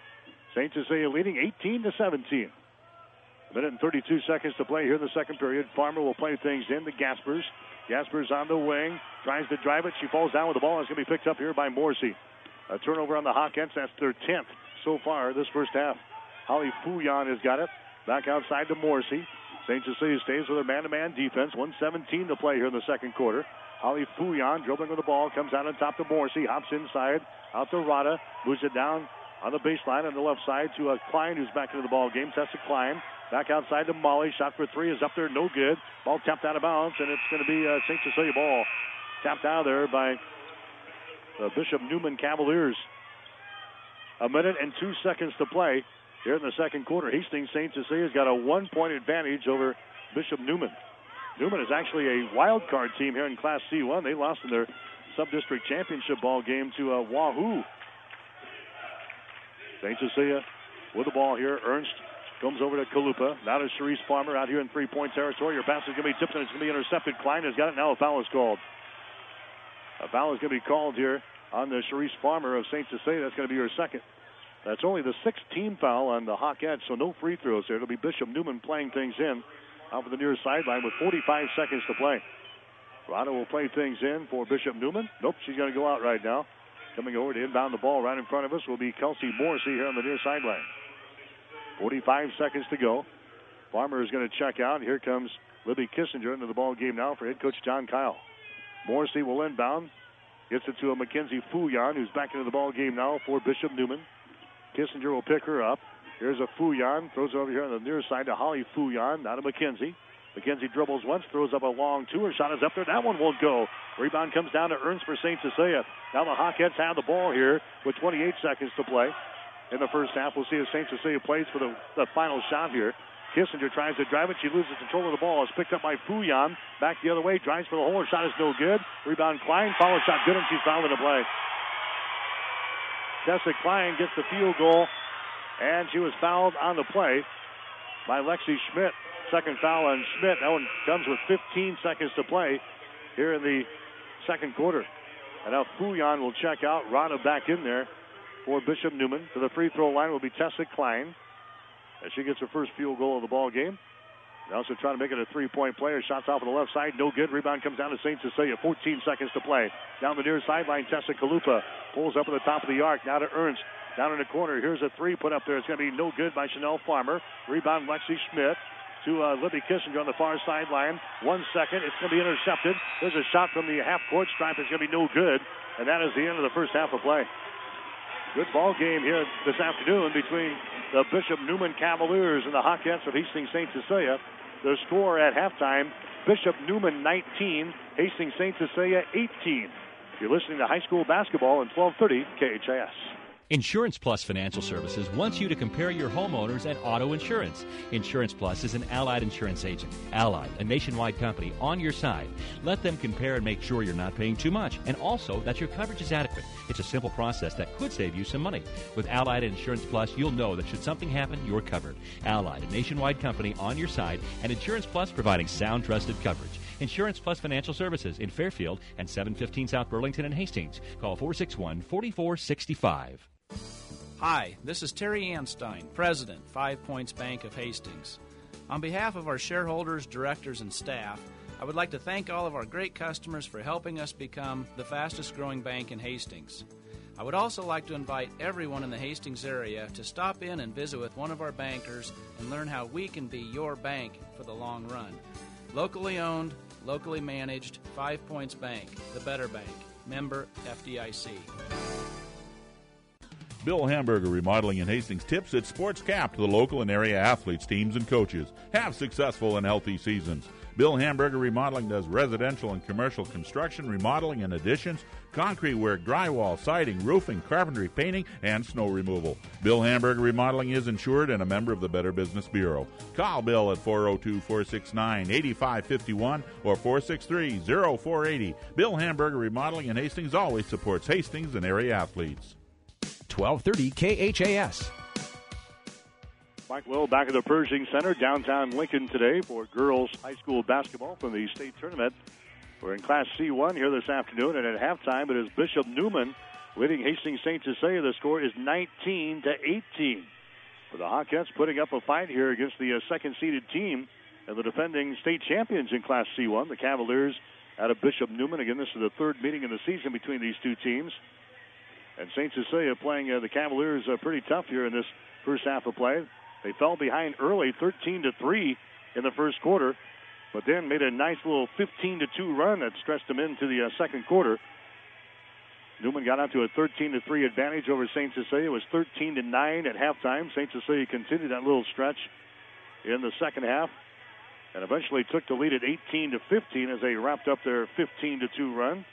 Saint Cecilia leading eighteen to seventeen. A minute and thirty-two seconds to play here in the second period. Farmer will play things in to Gaspers. Gaspers on the wing, tries to drive it. She falls down with the ball. It's going to be picked up here by Morrissey. A turnover on the Hawkettes. That's their tenth so far this first half. Holly Fouillon has got it. Back outside to Morrissey. Saint Cecilia stays with her man-to-man defense. one seventeen to play here in the second quarter. Holly Fouillon dribbling with the ball. Comes out on top to Morrissey. Hops inside. Out to Rada. Moves it down on the baseline on the left side to uh, Klein, who's back into the ball game. Tessa Klein. Back outside to Molly. Shot for three is up there. No good. Ball tapped out of bounds, and it's going to be uh, Saint Cecilia ball. Tapped out of there by the Bishop Neumann Cavaliers. A minute and two seconds to play here in the second quarter. Hastings Saint Cecilia's got a one-point advantage over Bishop Neumann. Neumann is actually a wild card team here in Class C one. They lost in their sub-district championship ball game to uh, Wahoo. Saint Cecilia with the ball here. Ernst comes over to Kalupa. Now to Cherise Farmer out here in three-point territory. Your pass is going to be tipped and it's going to be intercepted. Klein has got it. Now a foul is called. A foul is going to be called here on the Cherise Farmer of Saint Cecilia. That's going to be her second. That's only the sixth team foul on the Hawkettes, so no free throws there. It'll be Bishop Neumann playing things in out of the near sideline with forty-five seconds to play. Rada will play things in for Bishop Neumann. Nope, she's going to go out right now. Coming over to inbound the ball right in front of us will be Kelsey Morrissey here on the near sideline. forty-five seconds to go. Farmer is going to check out. Here comes Libby Kissinger into the ball game now for head coach John Kyle. Morrissey will inbound. Gets it to a Mackenzie Fouillon, who's back into the ball game now for Bishop Neumann. Kissinger will pick her up. Here's a Fouillon. Throws it over here on the near side to Holly Fouillon. Now to Mackenzie. Mackenzie dribbles once, throws up a long two. Her shot is up there. That one won't go. Rebound comes down to Ernst for Saint Cecilia. Now the Hawkettes have the ball here with twenty-eight seconds to play. In the first half, we'll see if Saint Cecilia plays for the, the final shot here. Kissinger tries to drive it. She loses control of the ball. It's picked up by Fouillon. Back the other way. Drives for the hole. Her shot is no good. Rebound Klein. Follow shot good, and she's fouled in the play. Tessa Klein gets the field goal, and she was fouled on the play by Lexi Schmidt. Second foul on Schmidt. That one comes with fifteen seconds to play here in the second quarter. And now Fouillon will check out. Rada back in there for Bishop Neumann. To the free throw line will be Tessa Klein as she gets her first field goal of the ball game. They also try to make it a three-point play. Her shot's off on the left side. No good. Rebound comes down to Saint Cecilia. fourteen seconds to play. Down the near sideline, Tessa Kalupa pulls up at the top of the arc. Now to Ernst. Down in the corner. Here's a three put up there. It's going to be no good by Chanel Farmer. Rebound Lexi Schmidt to uh, Libby Kissinger on the far sideline. One second. It's going to be intercepted. There's a shot from the half-court stripe. It's going to be no good. And that is the end of the first half of play. Good ball game here this afternoon between the Bishop Neumann Cavaliers and the Hawkettes of Hastings Saint Cecilia. The score at halftime, Bishop Neumann nineteen, Hastings Saint Cecilia eighteen. You're listening to high school basketball on twelve thirty K H A S. Insurance Plus Financial Services wants you to compare your homeowners and auto insurance. Insurance Plus is an Allied insurance agent. Allied, a nationwide company, on your side. Let them compare and make sure you're not paying too much, and also that your coverage is adequate. It's a simple process that could save you some money. With Allied Insurance Plus, you'll know that should something happen, you're covered. Allied, a nationwide company, on your side, and Insurance Plus providing sound, trusted coverage. Insurance Plus Financial Services in Fairfield and seven fifteen South Burlington and Hastings. Call four six one, four four six five. Hi, this is Terry Anstein, President, Five Points Bank of Hastings. On behalf of our shareholders, directors, and staff, I would like to thank all of our great customers for helping us become the fastest growing bank in Hastings. I would also like to invite everyone in the Hastings area to stop in and visit with one of our bankers and learn how we can be your bank for the long run. Locally owned, locally managed, Five Points Bank, the better bank. Member F D I C. Bill Hamburger Remodeling in Hastings tips its sports cap to the local and area athletes, teams, and coaches. Have successful and healthy seasons. Bill Hamburger Remodeling does residential and commercial construction, remodeling and additions, concrete work, drywall, siding, roofing, carpentry, painting, and snow removal. Bill Hamburger Remodeling is insured and a member of the Better Business Bureau. Call Bill at four oh two, four six nine, eight five five one or four six three, oh four eight oh. Bill Hamburger Remodeling in Hastings always supports Hastings and area athletes. twelve thirty K H A S. Mike Will back at the Pershing Center, downtown Lincoln today for girls high school basketball from the state tournament. We're in Class C one here this afternoon, and at halftime it is Bishop Neumann leading Hastings Saint Cecilia. The score is nineteen to eighteen. For the Hawkettes putting up a fight here against the uh, second-seeded team and the defending state champions in Class C one, the Cavaliers out of Bishop Neumann. Again, this is the third meeting of the season between these two teams. And Saint Cecilia playing uh, the Cavaliers uh, pretty tough here in this first half of play. They fell behind early, thirteen to three in the first quarter, but then made a nice little fifteen to two run that stretched them into the uh, second quarter. Neumann got out to a thirteen to three advantage over Saint Cecilia. It was thirteen to nine at halftime. Saint Cecilia continued that little stretch in the second half and eventually took the lead at eighteen to fifteen as they wrapped up their fifteen to two run.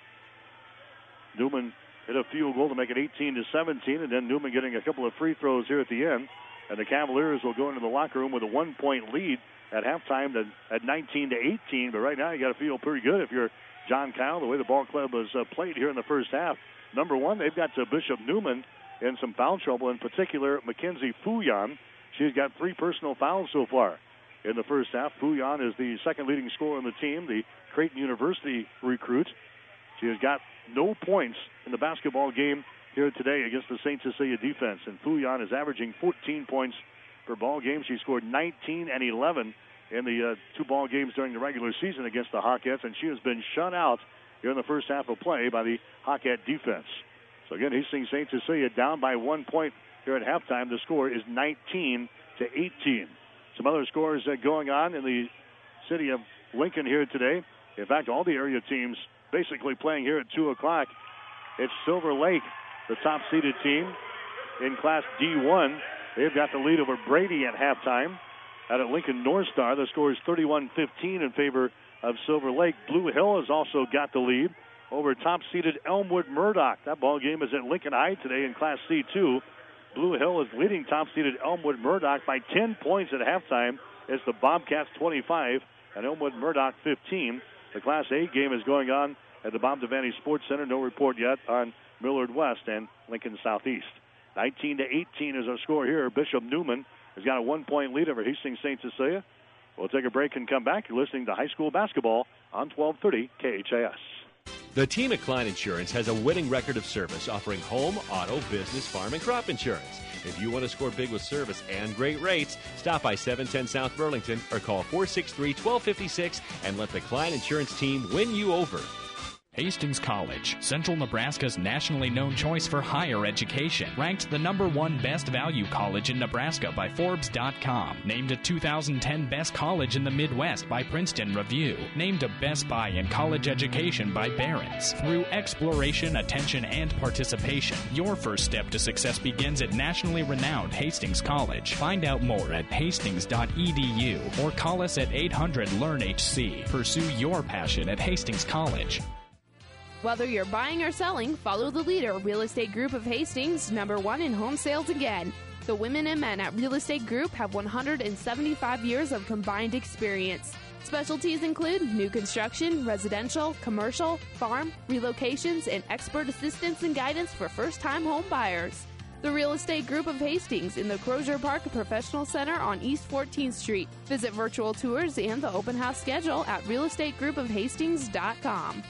Neumann hit a field goal to make it eighteen to seventeen, and then Neumann getting a couple of free throws here at the end. And the Cavaliers will go into the locker room with a one-point lead at halftime to, at nineteen to eighteen. But right now you got to feel pretty good if you're John Kyle, the way the ball club has uh, played here in the first half. Number one, they've got uh, Bishop Neumann in some foul trouble, in particular Mackenzie Fouillon. She's got three personal fouls so far in the first half. Fouillon is the second leading scorer on the team, the Creighton University recruit. She has got no points in the basketball game here today against the Saint Cecilia defense. And Fouillon is averaging fourteen points per ball game. She scored nineteen and eleven in the uh, two ball games during the regular season against the Hawkettes, and she has been shut out here in the first half of play by the Hawkette defense. So again, Hastings Saint Cecilia down by one point here at halftime. The score is nineteen to eighteen. Some other scores uh, going on in the city of Lincoln here today. In fact, all the area teams basically playing here at two o'clock. It's Silver Lake, the top-seeded team in Class D one. They've got the lead over Brady at halftime. Out at Lincoln North Star, the score is thirty-one fifteen in favor of Silver Lake. Blue Hill has also got the lead over top-seeded Elmwood Murdoch. That ball game is at Lincoln High today in Class C two. Blue Hill is leading top-seeded Elmwood Murdoch by ten points at halftime. It's the Bobcats twenty-five and Elmwood Murdoch fifteen. The Class A game is going on at the Bob Devaney Sports Center. No report yet on Millard West and Lincoln Southeast. nineteen to eighteen is our score here. Bishop Neumann has got a one-point lead over Hastings Saint Cecilia. We'll take a break and come back. You're listening to high school basketball on twelve thirty K H A S. The team at Klein Insurance has a winning record of service, offering home, auto, business, farm, and crop insurance. If you want to score big with service and great rates, stop by seven ten South Burlington or call four six three, one two five six and let the Klein Insurance team win you over. Hastings College, Central Nebraska's nationally known choice for higher education. Ranked the number one best value college in Nebraska by Forbes dot com. Named a two thousand ten best college in the Midwest by Princeton Review. Named a Best Buy in college education by Barron's. Through exploration, attention, and participation, your first step to success begins at nationally renowned Hastings College. Find out more at hastings dot e d u or call us at eight hundred learn H C. Pursue your passion at Hastings College. Whether you're buying or selling, follow the leader, Real Estate Group of Hastings, number one in home sales again. The women and men at Real Estate Group have one hundred seventy-five years of combined experience. Specialties include new construction, residential, commercial, farm, relocations, and expert assistance and guidance for first-time home buyers. The Real Estate Group of Hastings in the Crozier Park Professional Center on East fourteenth Street. Visit virtual tours and the open house schedule at real estate group of hastings dot com.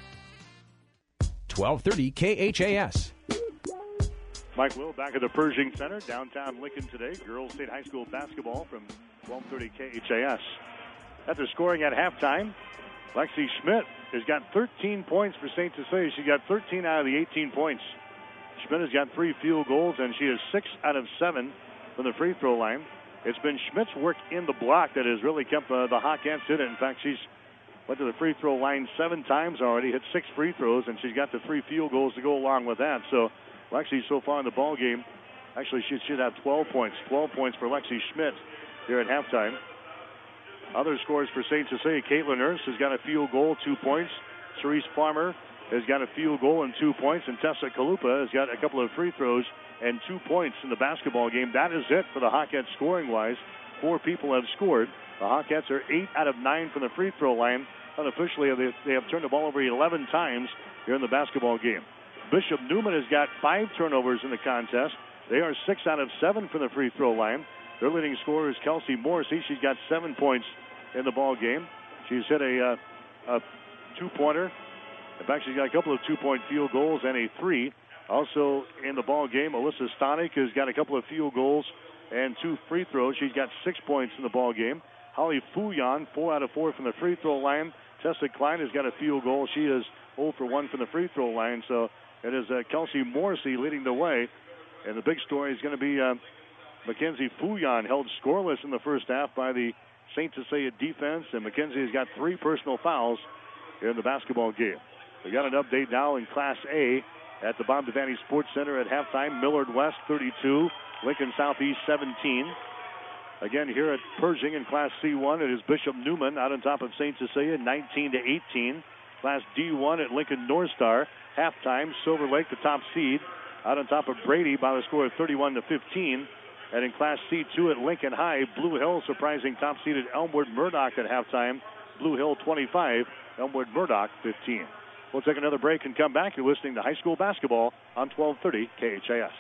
twelve thirty K H A S. Mike Will back at the Pershing Center, downtown Lincoln today. Girls State High School basketball from twelve thirty K H A S. After scoring at halftime, Lexi Schmidt has got thirteen points for Saint Cecilia. She got thirteen out of the eighteen points. Schmidt has got three field goals, and she is six out of seven from the free throw line. It's been Schmidt's work in the block that has really kept uh, the Hawkettes in it. In fact, she's went to the free throw line seven times already, hit six free throws, and she's got the three field goals to go along with that. So Lexi so far in the ball game, actually she should have twelve points. twelve points for Lexi Schmidt here at halftime. Other scores for Saint Cecilia, Caitlin Ernst has got a field goal, two points. Cerise Farmer has got a field goal and two points. And Tessa Kalupa has got a couple of free throws and two points in the basketball game. That is it for the Hawkettes scoring-wise. Four people have scored. The Hawkettes are eight out of nine from the free throw line. Unofficially, they have turned the ball over eleven times here in the basketball game. Bishop Neumann has got five turnovers in the contest. They are six out of seven from the free throw line. Their leading scorer is Kelsey Morrissey. She's got seven points in the ball game. She's hit a, uh, a two-pointer. In fact, she's got a couple of two-point field goals and a three Also in the ball game, Alyssa Stonick has got a couple of field goals and two free throws. She's got six points in the ball game. Holly Fouillon, four out of four from the free throw line. Tessa Klein has got a field goal. She is zero for one from the free throw line. So it is uh, Kelsey Morrissey leading the way. And the big story is going to be uh, Mackenzie Fouillon, held scoreless in the first half by the Saint Cecilia defense. And Mackenzie has got three personal fouls in the basketball game. We got an update now in Class A at the Bob Devaney Sports Center at halftime. Millard West thirty-two, Lincoln Southeast seventeen. Again, here at Pershing in Class C one, it is Bishop Neumann out on top of Saint Cecilia, nineteen to eighteen. Class D one at Lincoln North Star, halftime. Silver Lake, the top seed, out on top of Brady by the score of thirty-one to fifteen. And in Class C two at Lincoln High, Blue Hill surprising top seeded Elmwood Murdoch at halftime. Blue Hill twenty-five, Elmwood Murdoch fifteen. We'll take another break and come back. You're listening to high school basketball on twelve thirty K H A S.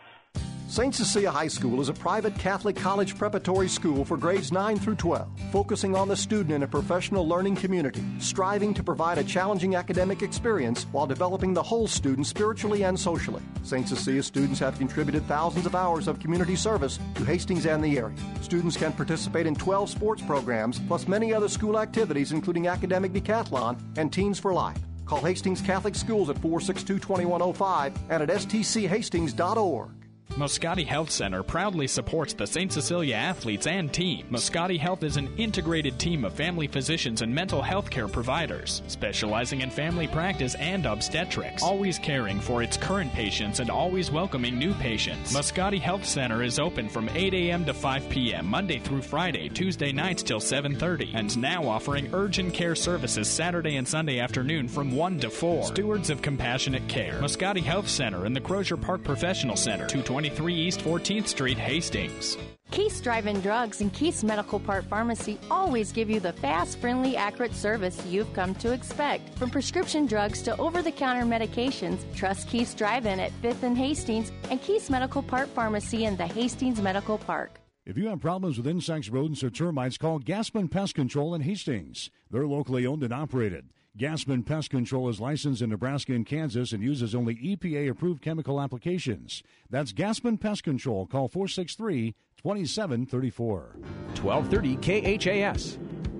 Saint Cecilia High School is a private Catholic college preparatory school for grades nine through twelve, focusing on the student in a professional learning community, striving to provide a challenging academic experience while developing the whole student spiritually and socially. Saint Cecilia students have contributed thousands of hours of community service to Hastings and the area. Students can participate in twelve sports programs, plus many other school activities, including academic decathlon and Teens for Life. Call Hastings Catholic Schools at four six two, two one zero five and at s t c hastings dot org. Moscati Health Center proudly supports the Saint Cecilia athletes and team. Moscati Health is an integrated team of family physicians and mental health care providers, specializing in family practice and obstetrics, always caring for its current patients and always welcoming new patients. Moscati Health Center is open from eight a.m. to five p.m. Monday through Friday, Tuesday nights till seven thirty, and now offering urgent care services Saturday and Sunday afternoon from one to four. Stewards of Compassionate Care. Moscati Health Center and the Crozier Park Professional Center, two twenty-three East fourteenth Street, Hastings. Keith's Drive-In Drugs and Keith's Medical Park Pharmacy always give you the fast, friendly, accurate service you've come to expect. From prescription drugs to over-the-counter medications, trust Keith's Drive-In at fifth and Hastings and Keith's Medical Park Pharmacy in the Hastings Medical Park. If you have problems with insects, rodents, or termites, call Gaspin Pest Control in Hastings. They're locally owned and operated. Gaspin Pest Control is licensed in Nebraska and Kansas and uses only E P A-approved chemical applications. That's Gaspin Pest Control. Call four six three, two seven three four. twelve thirty K H A S.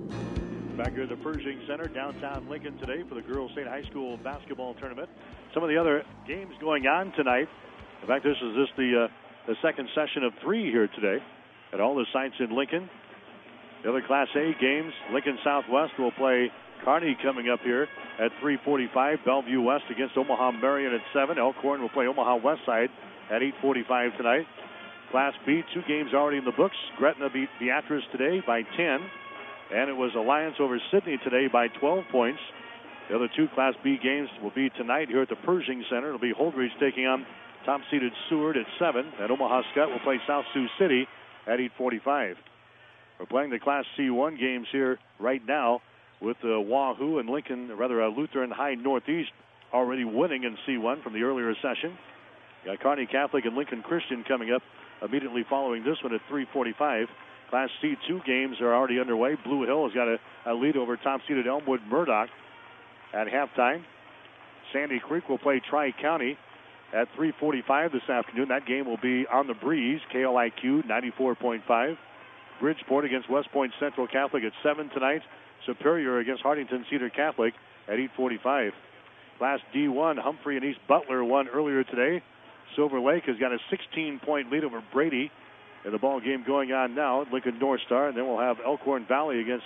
Back here at the Pershing Center, downtown Lincoln today for the Girls State High School basketball tournament. Some of the other games going on tonight. In fact, this is just the, uh, the second session of three here today at all the sites in Lincoln. The other Class A games, Lincoln Southwest will play Kearney coming up here at three forty-five. Bellevue West against Omaha Marion at seven. Elkhorn will play Omaha Westside at eight forty-five tonight. Class B, two games already in the books. Gretna beat Beatrice today by ten. And it was Alliance over Sydney today by twelve points. The other two Class B games will be tonight here at the Pershing Center. It'll be Holdridge taking on top-seeded Seward at seven. And Omaha Skutt will play South Sioux City at eight forty-five. We're playing the Class C one games here right now with uh, Wahoo and Lincoln, or rather uh, Lutheran High Northeast already winning in C one from the earlier session. Got Kearney Catholic and Lincoln Christian coming up immediately following this one at three forty-five. Class C two games are already underway. Blue Hill has got a, a lead over top-seeded Elmwood Murdoch at halftime. Sandy Creek will play Tri-County at three forty-five this afternoon. That game will be on the breeze, K L I Q ninety-four point five. Bridgeport against West Point Central Catholic at seven tonight. Superior against Hartington Cedar Catholic at eight forty-five. Class D one, Humphrey and East Butler won earlier today. Silver Lake has got a sixteen-point lead over Brady in the ball game going on now at Lincoln North Star. And then we'll have Elkhorn Valley against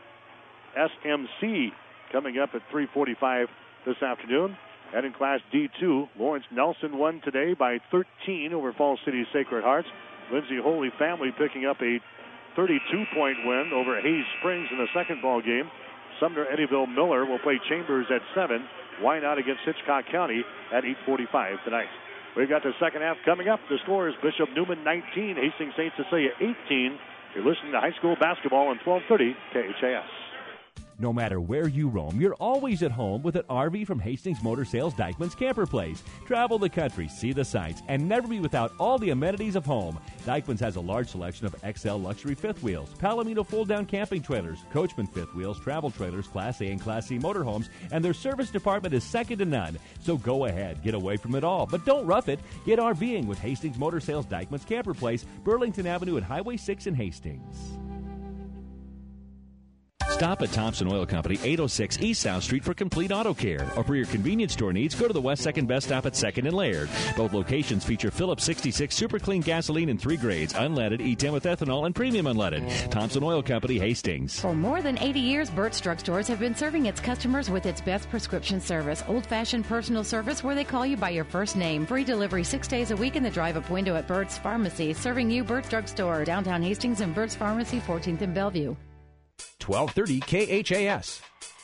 S M C coming up at three forty-five this afternoon. And in Class D two, Lawrence Nelson won today by thirteen over Falls City Sacred Hearts. Lindsay Holy Family picking up a thirty-two point win over Hayes Springs in the second ball game. Sumner Eddyville Miller will play Chambers at seven. Wynot against Hitchcock County at eight forty-five tonight. We've got the second half coming up. The score is Bishop Neumann nineteen, Hastings Saint Cecilia eighteen. You're listening to high school basketball on twelve thirty K H A S. No matter where you roam, you're always at home with an R V from Hastings Motor Sales Dykeman's Camper Place. Travel the country, see the sights, and never be without all the amenities of home. Dykeman's has a large selection of X L luxury fifth wheels, Palomino fold-down camping trailers, Coachman fifth wheels, travel trailers, Class A and Class C motorhomes, and their service department is second to none. So go ahead, get away from it all, but don't rough it. Get RVing with Hastings Motor Sales Dykeman's Camper Place, Burlington Avenue and Highway six in Hastings. Stop at Thompson Oil Company, eight oh six East South Street for complete auto care. Or for your convenience store needs, go to the West second Best Stop at second and Laird. Both locations feature Phillips sixty-six Super Clean gasoline in three grades, unleaded, E ten with ethanol, and premium unleaded. Thompson Oil Company, Hastings. For more than eighty years, Burt's Drug Stores have been serving its customers with its best prescription service, old-fashioned personal service where they call you by your first name. Free delivery six days a week in the drive-up window at Burt's Pharmacy, serving you Burt's Drug Store, downtown Hastings and Burt's Pharmacy, fourteenth and Bellevue. twelve thirty K H A S.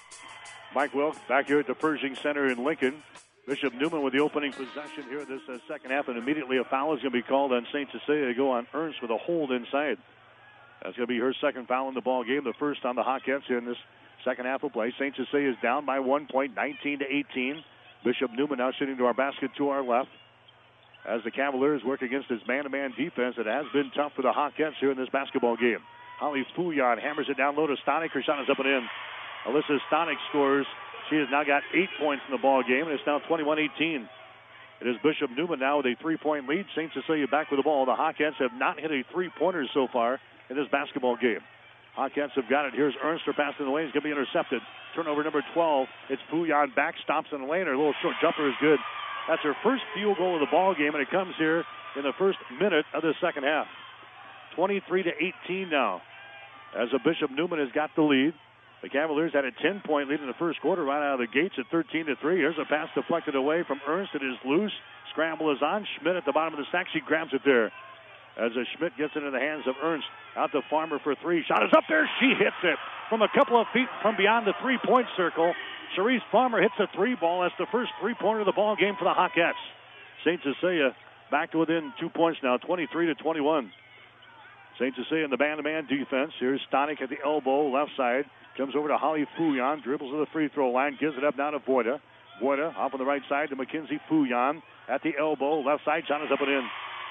Mike Wilk back here at the Pershing Center in Lincoln. Bishop Neumann with the opening possession here this uh, second half, and immediately a foul is going to be called on Saint Cecilia to go on Ernst with a hold inside. That's going to be her second foul in the ball game, the first on the Hawkettes here in this second half of play. Saint Cecilia is down by one point, nineteen to eighteen. Bishop Neumann now sitting to our basket to our left. As the Cavaliers work against his man-to-man defense, it has been tough for the Hawkettes here in this basketball game. Holly Fouillon hammers it down low to Stonick. Her shot is up and in. Alyssa Stonick scores. She has now got eight points in the ball game, and it's now twenty-one eighteen. It is Bishop Neumann now with a three-point lead. Saint Cecilia back with the ball. The Hawkettes have not hit a three-pointer so far in this basketball game. Hawkettes have got it. Here's Ernst. Her pass in the lane is going to be intercepted. Turnover number twelve. It's Fouillon back, stops in the lane. Her little short jumper is good. That's her first field goal of the ball game, and it comes here in the first minute of the second half. twenty-three to eighteen now. As a Bishop Neumann has got the lead. The Cavaliers had a ten-point lead in the first quarter right out of the gates at thirteen to three. Here's a pass deflected away from Ernst. It is loose. Scramble is on. Schmidt at the bottom of the stack. She grabs it there. As a Schmidt gets it into the hands of Ernst. Out to Farmer for three. Shot is up there. She hits it from a couple of feet from beyond the three-point circle. Cherise Farmer hits a three ball. That's the first three-pointer of the ball game for the Hawkettes. Saint Cecilia back to within two points now, twenty-three to twenty-one. Saint Cecilia in the man-to-man defense. Here's Stonick at the elbow, left side. Comes over to Holly Fouillon. Dribbles to the free throw line. Gives it up now to Voida. Voida off on the right side to Mackenzie Fouillon. At the elbow, left side. Shot is up and in.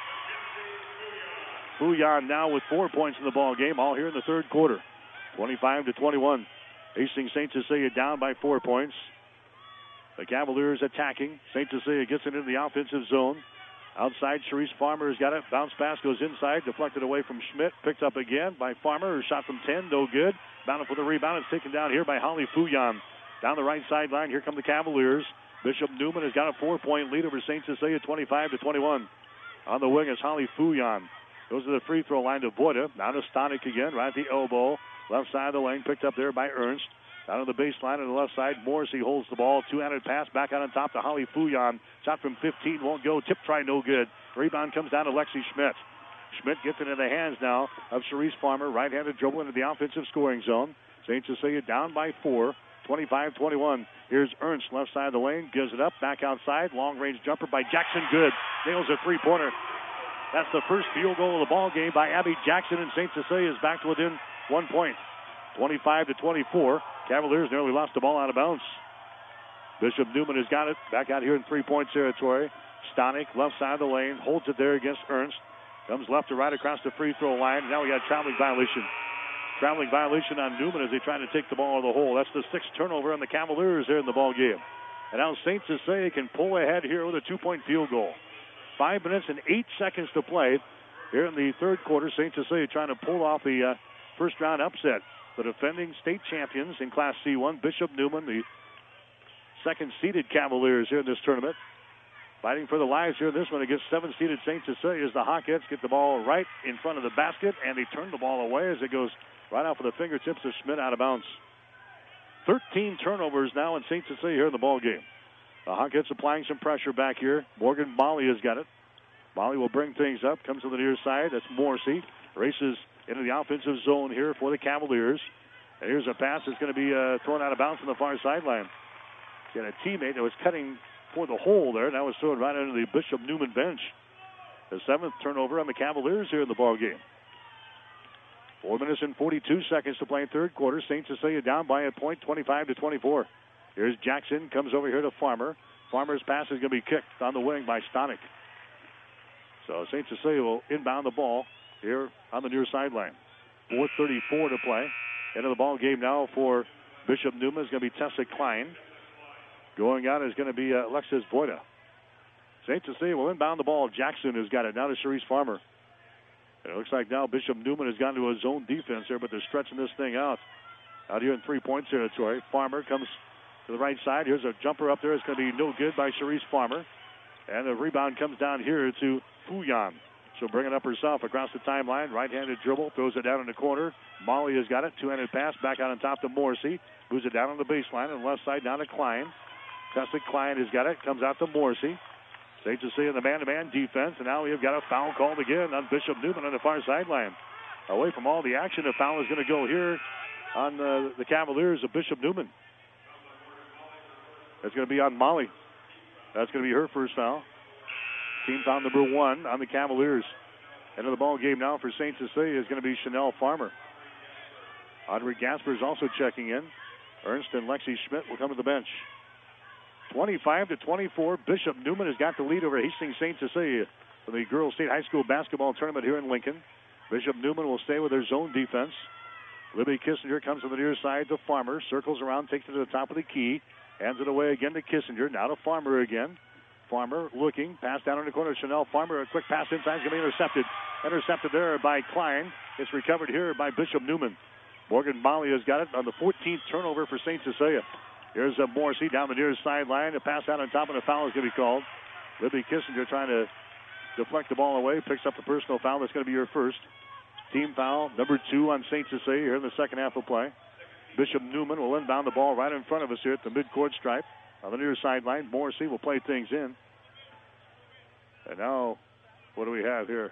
Fouillon now with four points in the ball game, all here in the third quarter. twenty-five to twenty-one. Hastings Saint Cecilia down by four points. The Cavaliers attacking. Saint Cecilia gets it into the offensive zone. Outside, Cherise Farmer has got it. Bounce pass goes inside. Deflected away from Schmidt. Picked up again by Farmer. Her shot from ten, no good. Bound for the rebound. It's taken down here by Holly Fouillon. Down the right sideline, here come the Cavaliers. Bishop Neumann has got a four-point lead over Saint Cecilia, twenty-five to twenty-one. On the wing is Holly Fouillon. Goes to the free throw line to Voida. Now to Stonick again, right at the elbow. Left side of the lane, picked up there by Ernst. Down on the baseline on the left side, Morrissey holds the ball. Two-handed pass back out on top to Holly Fouillon. Shot from fifteen, won't go. Tip try, no good. Rebound comes down to Lexi Schmidt. Schmidt gets it in the hands now of Cherise Farmer. Right-handed dribble into the offensive scoring zone. Saint Cecilia down by four, twenty-five twenty-one. Here's Ernst, left side of the lane. Gives it up, back outside. Long-range jumper by Jackson, good. Nails a three-pointer. That's the first field goal of the ball game by Abby Jackson, and Saint Cecilia is back to within one point. twenty-five to twenty-four. Cavaliers nearly lost the ball out of bounds. Bishop Neumann has got it back out here in three-point territory. Stonick, left side of the lane, holds it there against Ernst. Comes left to right across the free throw line. Now we got a traveling violation. Traveling violation on Neumann as they try to take the ball out of the hole. That's the sixth turnover on the Cavaliers here in the ball game. And now Saint Cecilia can pull ahead here with a two-point field goal. Five minutes and eight seconds to play here in the third quarter. Saint Cecilia trying to pull off the uh, first-round upset. The defending state champions in Class C one, Bishop Neumann, the second-seeded Cavaliers here in this tournament. Fighting for the lives here in this one against seven-seeded Saint Cecilia as the Hawkettes get the ball right in front of the basket, and they turn the ball away as it goes right off of the fingertips of Schmidt out of bounds. thirteen turnovers now in Saint Cecilia here in the ball game. The Hawkettes applying some pressure back here. Morgan Molly has got it. Molly will bring things up, comes to the near side. That's Morrissey. Races into the offensive zone here for the Cavaliers. And here's a pass that's going to be uh, thrown out of bounds on the far sideline. Got a teammate that was cutting for the hole there. That was thrown right under the Bishop Neumann bench. The seventh turnover on the Cavaliers here in the ball game. Four minutes and forty-two seconds to play in third quarter. Saint Cecilia down by a point, twenty-five to twenty-four. Here's Jackson, comes over here to Farmer. Farmer's pass is going to be kicked on the wing by Stonick. So Saint Cecilia will inbound the ball here on the near sideline. four thirty-four to play. End of the ball game now for Bishop Neumann is going to be Tessa Klein. Going out is going to be uh, Alexis Voida. Saint Cecilia will inbound the ball. Jackson has got it. Now to Cherise Farmer. And it looks like now Bishop Neumann has gone to a zone defense here, but they're stretching this thing out. Out here in three-point territory. Farmer comes to the right side. Here's a jumper up there. It's going to be no good by Cherise Farmer. And the rebound comes down here to Fuyan. She'll bring it up herself across the timeline. Right-handed dribble. Throws it down in the corner. Molly has got it. Two-handed pass back out on top to Morrissey. Moves it down on the baseline. On the left side down to Klein. Tessa Klein has got it. Comes out to Morrissey. Saint Cecilia in the man-to-man defense. And now we have got a foul called again on Bishop Neumann on the far sideline. Away from all the action, the foul is going to go here on the, the Cavaliers of Bishop Neumann. That's going to be on Molly. That's going to be her first foul. Team foul number one on the Cavaliers. End of the ball game now for Saint Cecilia is going to be Chanel Farmer. Audrey Gasper is also checking in. Ernst and Lexi Schmidt will come to the bench. twenty-five to twenty-four. Bishop Neumann has got the lead over Hastings Saint Cecilia for the Girls State High School basketball tournament here in Lincoln. Bishop Neumann will stay with their zone defense. Libby Kissinger comes to the near side to Farmer. Circles around, takes it to the top of the key. Hands it away again to Kissinger. Now to Farmer again. Farmer looking. Pass down in the corner. Chanel Farmer. A quick pass inside is going to be intercepted. Intercepted there by Klein. It's recovered here by Bishop Neumann. Morgan Molly has got it on the fourteenth turnover for Saint Cecilia. Here's a Morrissey down the near sideline. A pass out on top, and a foul is going to be called. Libby Kissinger trying to deflect the ball away. Picks up the personal foul. That's going to be your first. Team foul number two on Saint Cecilia here in the second half of play. Bishop Neumann will inbound the ball right in front of us here at the midcourt stripe. On the near sideline, Morrissey will play things in. And now, what do we have here?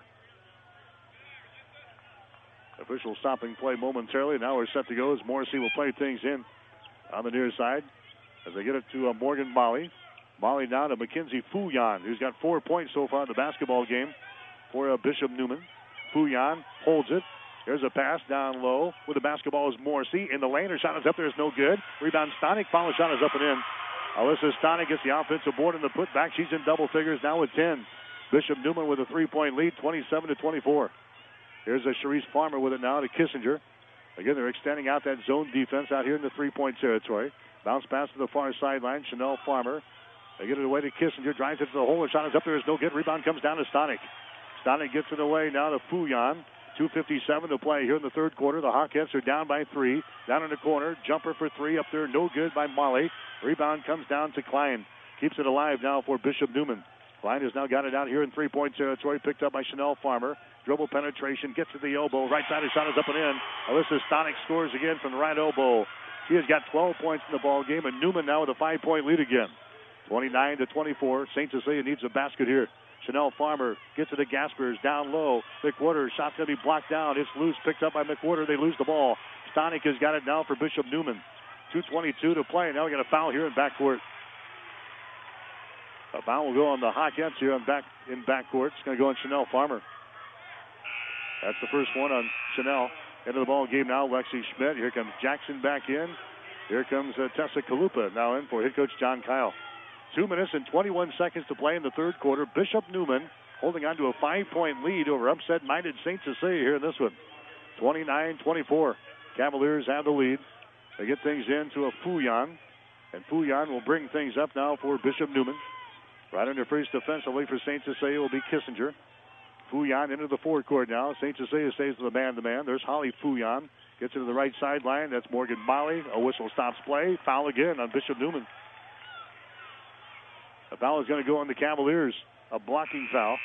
Official stopping play momentarily. Now we're set to go as Morrissey will play things in on the near side as they get it to uh, Morgan Molly. Molly now to Mackenzie Fuyan, who's got four points so far in the basketball game for uh, Bishop Neumann. Fuyan holds it. There's a pass down low with the basketball is Morrissey in the lane. Her shot is up there. It's no good. Rebound Stonick. Follow shot is up and in. Alyssa Stonick gets the offensive board in the putback. She's in double figures now with ten. Bishop Neumann with a three-point lead, twenty-seven to twenty-four. Here's a Cherise Farmer with it now to Kissinger. Again, they're extending out that zone defense out here in the three-point territory. Bounce pass to the far sideline. Chanel Farmer. They get it away to Kissinger. Drives it to the hole. Her shot is up there. It's no good. Rebound comes down to Stonick. Stonick gets it away now to Fuyan. two fifty-seven to play here in the third quarter. The Hawkettes are down by three. Down in the corner. Jumper for three up there. No good by Molly. Rebound comes down to Klein. Keeps it alive now for Bishop Neumann. Klein has now got it out here in three-point territory. Picked up by Chanel Farmer. Dribble penetration. Gets to the elbow. Right side of shot is up and in. Alyssa Stonick scores again from the right elbow. She has got twelve points in the ball game. And Neumann now with a five-point lead again. twenty-nine to twenty-four. Saint Cecilia needs a basket here. Chanel Farmer gets it to Gaspers down low. McWhorter, shot's going to be blocked down. It's loose, picked up by McWhorter. They lose the ball. Stonick has got it now for Bishop Neumann. two twenty-two to play. Now we got a foul here in backcourt. A foul will go on the Hawkettes here on back, in backcourt. It's going to go on Chanel Farmer. That's the first one on Chanel. Into the ball game now, Lexi Schmidt. Here comes Jackson back in. Here comes uh, Tessa Kalupa now in for head coach John Kyle. Two minutes and twenty-one seconds to play in the third quarter. Bishop Neumann holding on to a five-point lead over upset-minded Saint Cecilia here in this one. twenty-nine twenty-four. Cavaliers have the lead. They get things into a Fuyan. And Fuyan will bring things up now for Bishop Neumann. Right under first defensively for Saint Cecilia will be Kissinger. Fuyan into the forecourt now. Saint Cecilia stays with the man-to-man. There's Holly Fuyan. Gets into the right sideline. That's Morgan Molly. A whistle stops play. Foul again on Bishop Neumann. A foul is going to go on the Cavaliers. A blocking foul.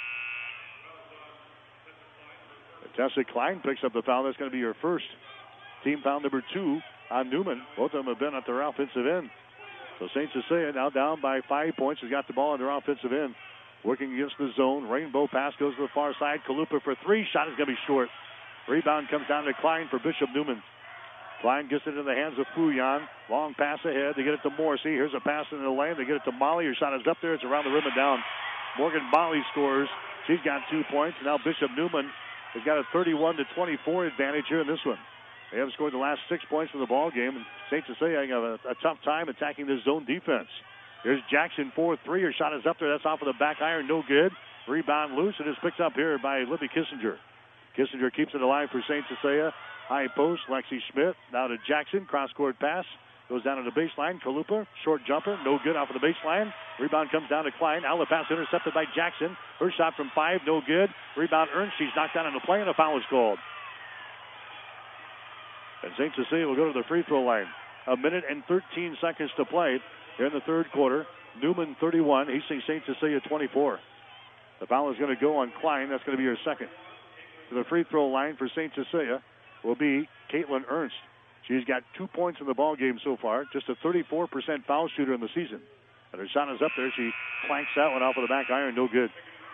Tessa Klein picks up the foul. That's going to be her first. Team foul number two on Neumann. Both of them have been at their offensive end. So Saint Cecilia now down by five points. Has got the ball on their offensive end. Working against the zone. Rainbow pass goes to the far side. Kalupa for three. Shot is going to be short. Rebound comes down to Klein for Bishop Neumann. Klein gets it into the hands of Fuyan. Long pass ahead. They get it to Morrissey. Here's a pass into the lane. They get it to Molly. Her shot is up there. It's around the rim and down. Morgan Molly scores. She's got two points. Now Bishop Neumann has got a thirty-one to twenty-four advantage here in this one. They have scored the last six points of the ball game. And Saint Cecilia having a, a tough time attacking this zone defense. Here's Jackson for three. Her shot is up there. That's off of the back iron. No good. Rebound loose. It is picked up here by Libby Kissinger. Kissinger keeps it alive for Saint Cecilia. High post, Lexi Schmidt. Now to Jackson. Cross-court pass. Goes down to the baseline. Kalupa, short jumper. No good off of the baseline. Rebound comes down to Klein. Now the pass intercepted by Jackson. Her shot from five. No good. Rebound Ernst. She's knocked down in the play, and a foul is called. And Saint Cecilia will go to the free throw line. A minute and thirteen seconds to play here in the third quarter. Newman thirty-one. Hastings Saint Cecilia twenty-four. The foul is going to go on Klein. That's going to be her second. To the free throw line for Saint Cecilia will be Caitlin Ernst. She's got two points in the ball game so far. Just a thirty-four percent foul shooter in the season. And her shot is up there. She clanks that one off of the back iron. No good.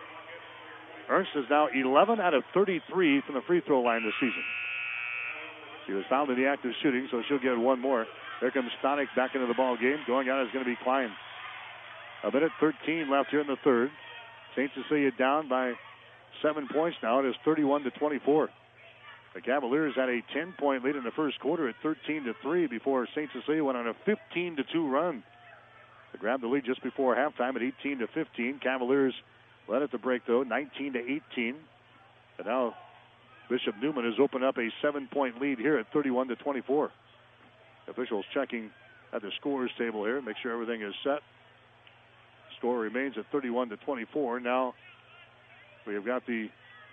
Ernst is now eleven out of thirty-three from the free throw line this season. She was fouled in the act of shooting, so she'll get one more. There comes Stonick back into the ball game. Going out is going to be Klein. A minute thirteen left here in the third. Saint Cecilia down by seven points now. It is thirty-one to twenty-four. The Cavaliers had a ten-point lead in the first quarter at thirteen to three before Saint Cecilia went on a fifteen to two run. They grabbed the lead just before halftime at eighteen to fifteen. Cavaliers led at the break, though, nineteen to eighteen. And now Bishop Neumann has opened up a seven-point lead here at thirty-one to twenty-four. Officials checking at the scorers table here, make sure everything is set. Score remains at thirty-one to twenty-four. Now we have got the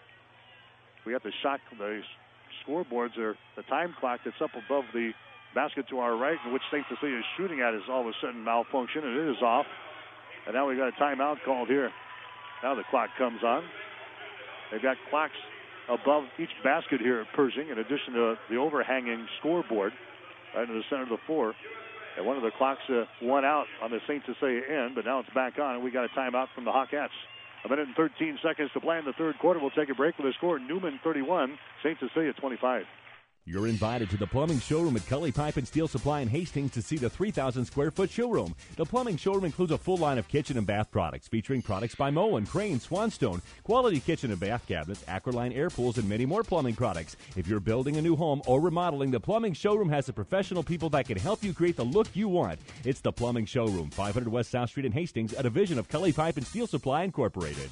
we got the shot the scoreboards are the time clock that's up above the basket to our right, in which Saint Cecilia is shooting at, is all of a sudden malfunction, and it is off. And now we've got a timeout called here. Now the clock comes on. They've got clocks above each basket here at Pershing, in addition to the overhanging scoreboard right in the center of the floor. And one of the clocks uh, went out on the Saint Cecilia end, but now it's back on, and we got a timeout from the Hawkettes. A minute and thirteen seconds to play in the third quarter. We'll take a break with a score. Newman thirty-one, Saint Cecilia twenty-five. You're invited to the plumbing showroom at Cully Pipe and Steel Supply in Hastings to see the three thousand square foot showroom. The plumbing showroom includes a full line of kitchen and bath products featuring products by Moen, Crane, Swanstone, quality kitchen and bath cabinets, Acroline air pools, and many more plumbing products. If you're building a new home or remodeling, the plumbing showroom has the professional people that can help you create the look you want. It's the plumbing showroom, five hundred West South Street in Hastings, a division of Cully Pipe and Steel Supply Incorporated.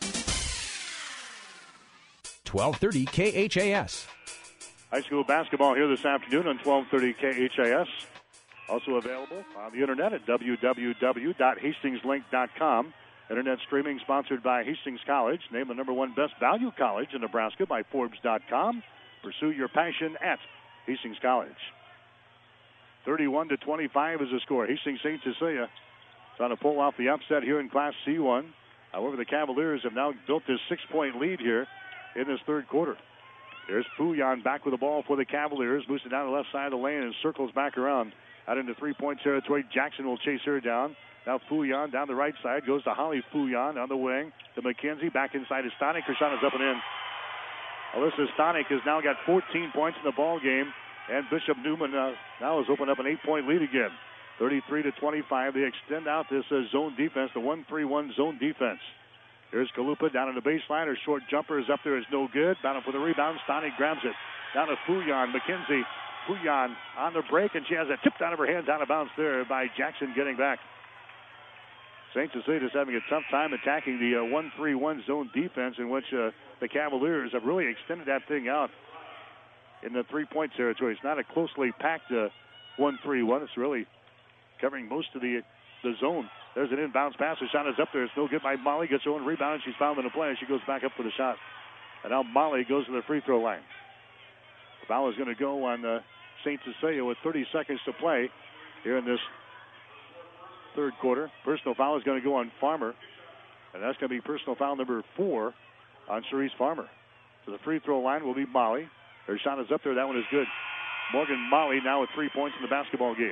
twelve thirty K H A S. High school basketball here this afternoon on twelve thirty K H A S. Also available on the internet at w w w dot hastings link dot com. Internet streaming sponsored by Hastings College. Named the number one best value college in Nebraska by Forbes dot com. Pursue your passion at Hastings College. thirty-one to twenty-five is the score. Hastings Saint Cecilia trying to pull off the upset here in Class C one. However, the Cavaliers have now built this six-point lead here in this third quarter. There's Fuyan back with the ball for the Cavaliers. Moves it down the left side of the lane and circles back around. Out into three-point territory. Jackson will chase her down. Now Fuyan down the right side. Goes to Holly Fuyan on the wing. To McKenzie. Back inside to Stonick. Her shot is up and in. Alyssa Stonick has now got fourteen points in the ball game. And Bishop Neumann uh, now has opened up an eight-point lead again. thirty-three to twenty-five. They extend out this uh, zone defense, the one three one zone defense. Here's Kalupa down on the baseline. Her short jumper is up there. Is no good. Bound for the rebound. Stonick grabs it. Down to Fuyan. McKenzie. Fuyan on the break, and she has it tipped out of her hands out of bounds there by Jackson getting back. Saint Cecilia is having a tough time attacking the uh, one three one zone defense, in which uh, the Cavaliers have really extended that thing out in the three-point territory. It's not a closely packed uh, one three one. It's really covering most of the the zone. There's an inbounds pass. The shot is up there. It's no good by Molly. Gets her own rebound, and she's fouled in the play. She goes back up for the shot. And now Molly goes to the free throw line. The foul is going to go on uh, Saint Cecilia with thirty seconds to play here in this third quarter. Personal foul is going to go on Farmer, and that's going to be personal foul number four on Cerise Farmer. So the free throw line will be Molly. Her shot is up there. That one is good. Morgan Molly now with three points in the basketball game.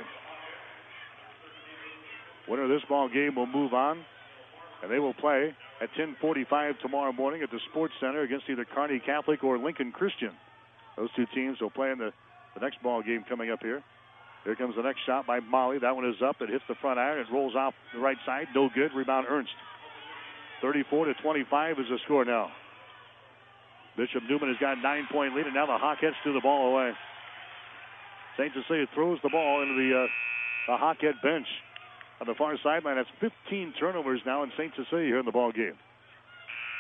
Winner of this ball game will move on, and they will play at ten forty-five tomorrow morning at the Sports Center against either Kearney Catholic or Lincoln Christian. Those two teams will play in the, the next ball game coming up here. Here comes the next shot by Molly. That one is up. It hits the front iron. It rolls off the right side. No good. Rebound Ernst. thirty-four to twenty-five is the score now. Bishop Neumann has got a nine-point lead, and now the Hawkettes threw the ball away. Saint Cecilia throws the ball into the, uh, the Hawkette bench. On the far sideline, that's fifteen turnovers now in Saint Cecilia here in the ball game.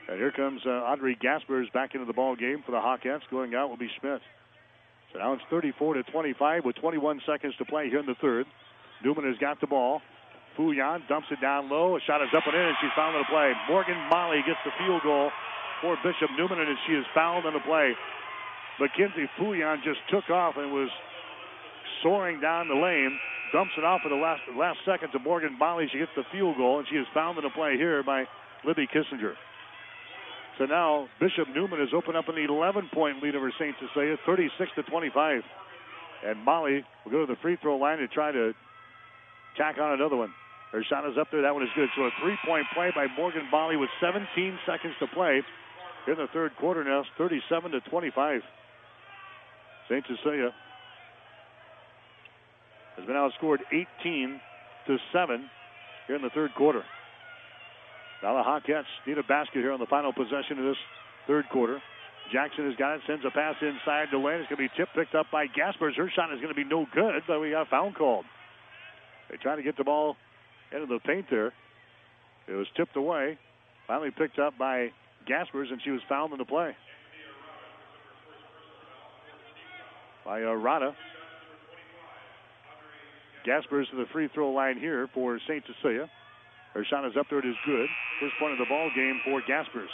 And here comes uh, Audrey Gaspers back into the ball game for the Hawkettes. Going out will be Schmidt. So now it's thirty-four to twenty-five with twenty-one seconds to play here in the third. Newman has got the ball. Fouillon dumps it down low. A shot is up and in, and she's fouled on the play. Morgan Molly gets the field goal for Bishop Newman, and she is fouled on the play. Mackenzie Fouillon just took off and was soaring down the lane. Dumps it off for the last last second to Morgan Molly. She gets the field goal, and she is fouled on the play here by Libby Kissinger. So now Bishop Newman has opened up an eleven-point lead over Saint Cecilia, thirty-six to twenty-five. And Molly will go to the free throw line to try to tack on another one. Her shot is up there. That one is good. So a three-point play by Morgan Molly with seventeen seconds to play in the third quarter now. It's thirty-seven to twenty-five. Saint Cecilia has been outscored eighteen to seven here in the third quarter. Now the Hawkettes need a basket here on the final possession of this third quarter. Jackson has got it, sends a pass inside the lane. It's going to be tipped, picked up by Gaspers. Her shot is going to be no good, but we got a foul called. They try to get the ball into the paint there. It was tipped away. Finally picked up by Gaspers, and she was fouled in the play by uh, Rada. Gaspers to the free throw line here for Saint Cecilia. Her shot is up there. It is good. First point of the ball game for Gaspers.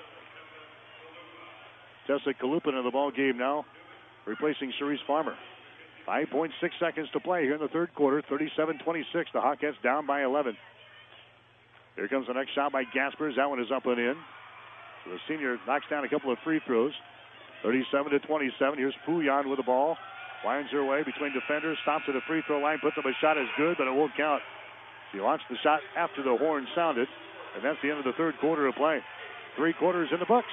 Tessa Kalupin in the ball game now, replacing Cerise Farmer. five point six seconds to play here in the third quarter. thirty-seven twenty-six. The Hawkettes down by eleven. Here comes the next shot by Gaspers. That one is up and in. So the senior knocks down a couple of free throws. thirty-seven to twenty-seven. Here's Fouillon with the ball. Winds her way between defenders. Stops at the free throw line. Puts up a shot. Is good, but it won't count. She launched the shot after the horn sounded. And that's the end of the third quarter of play. Three quarters in the books.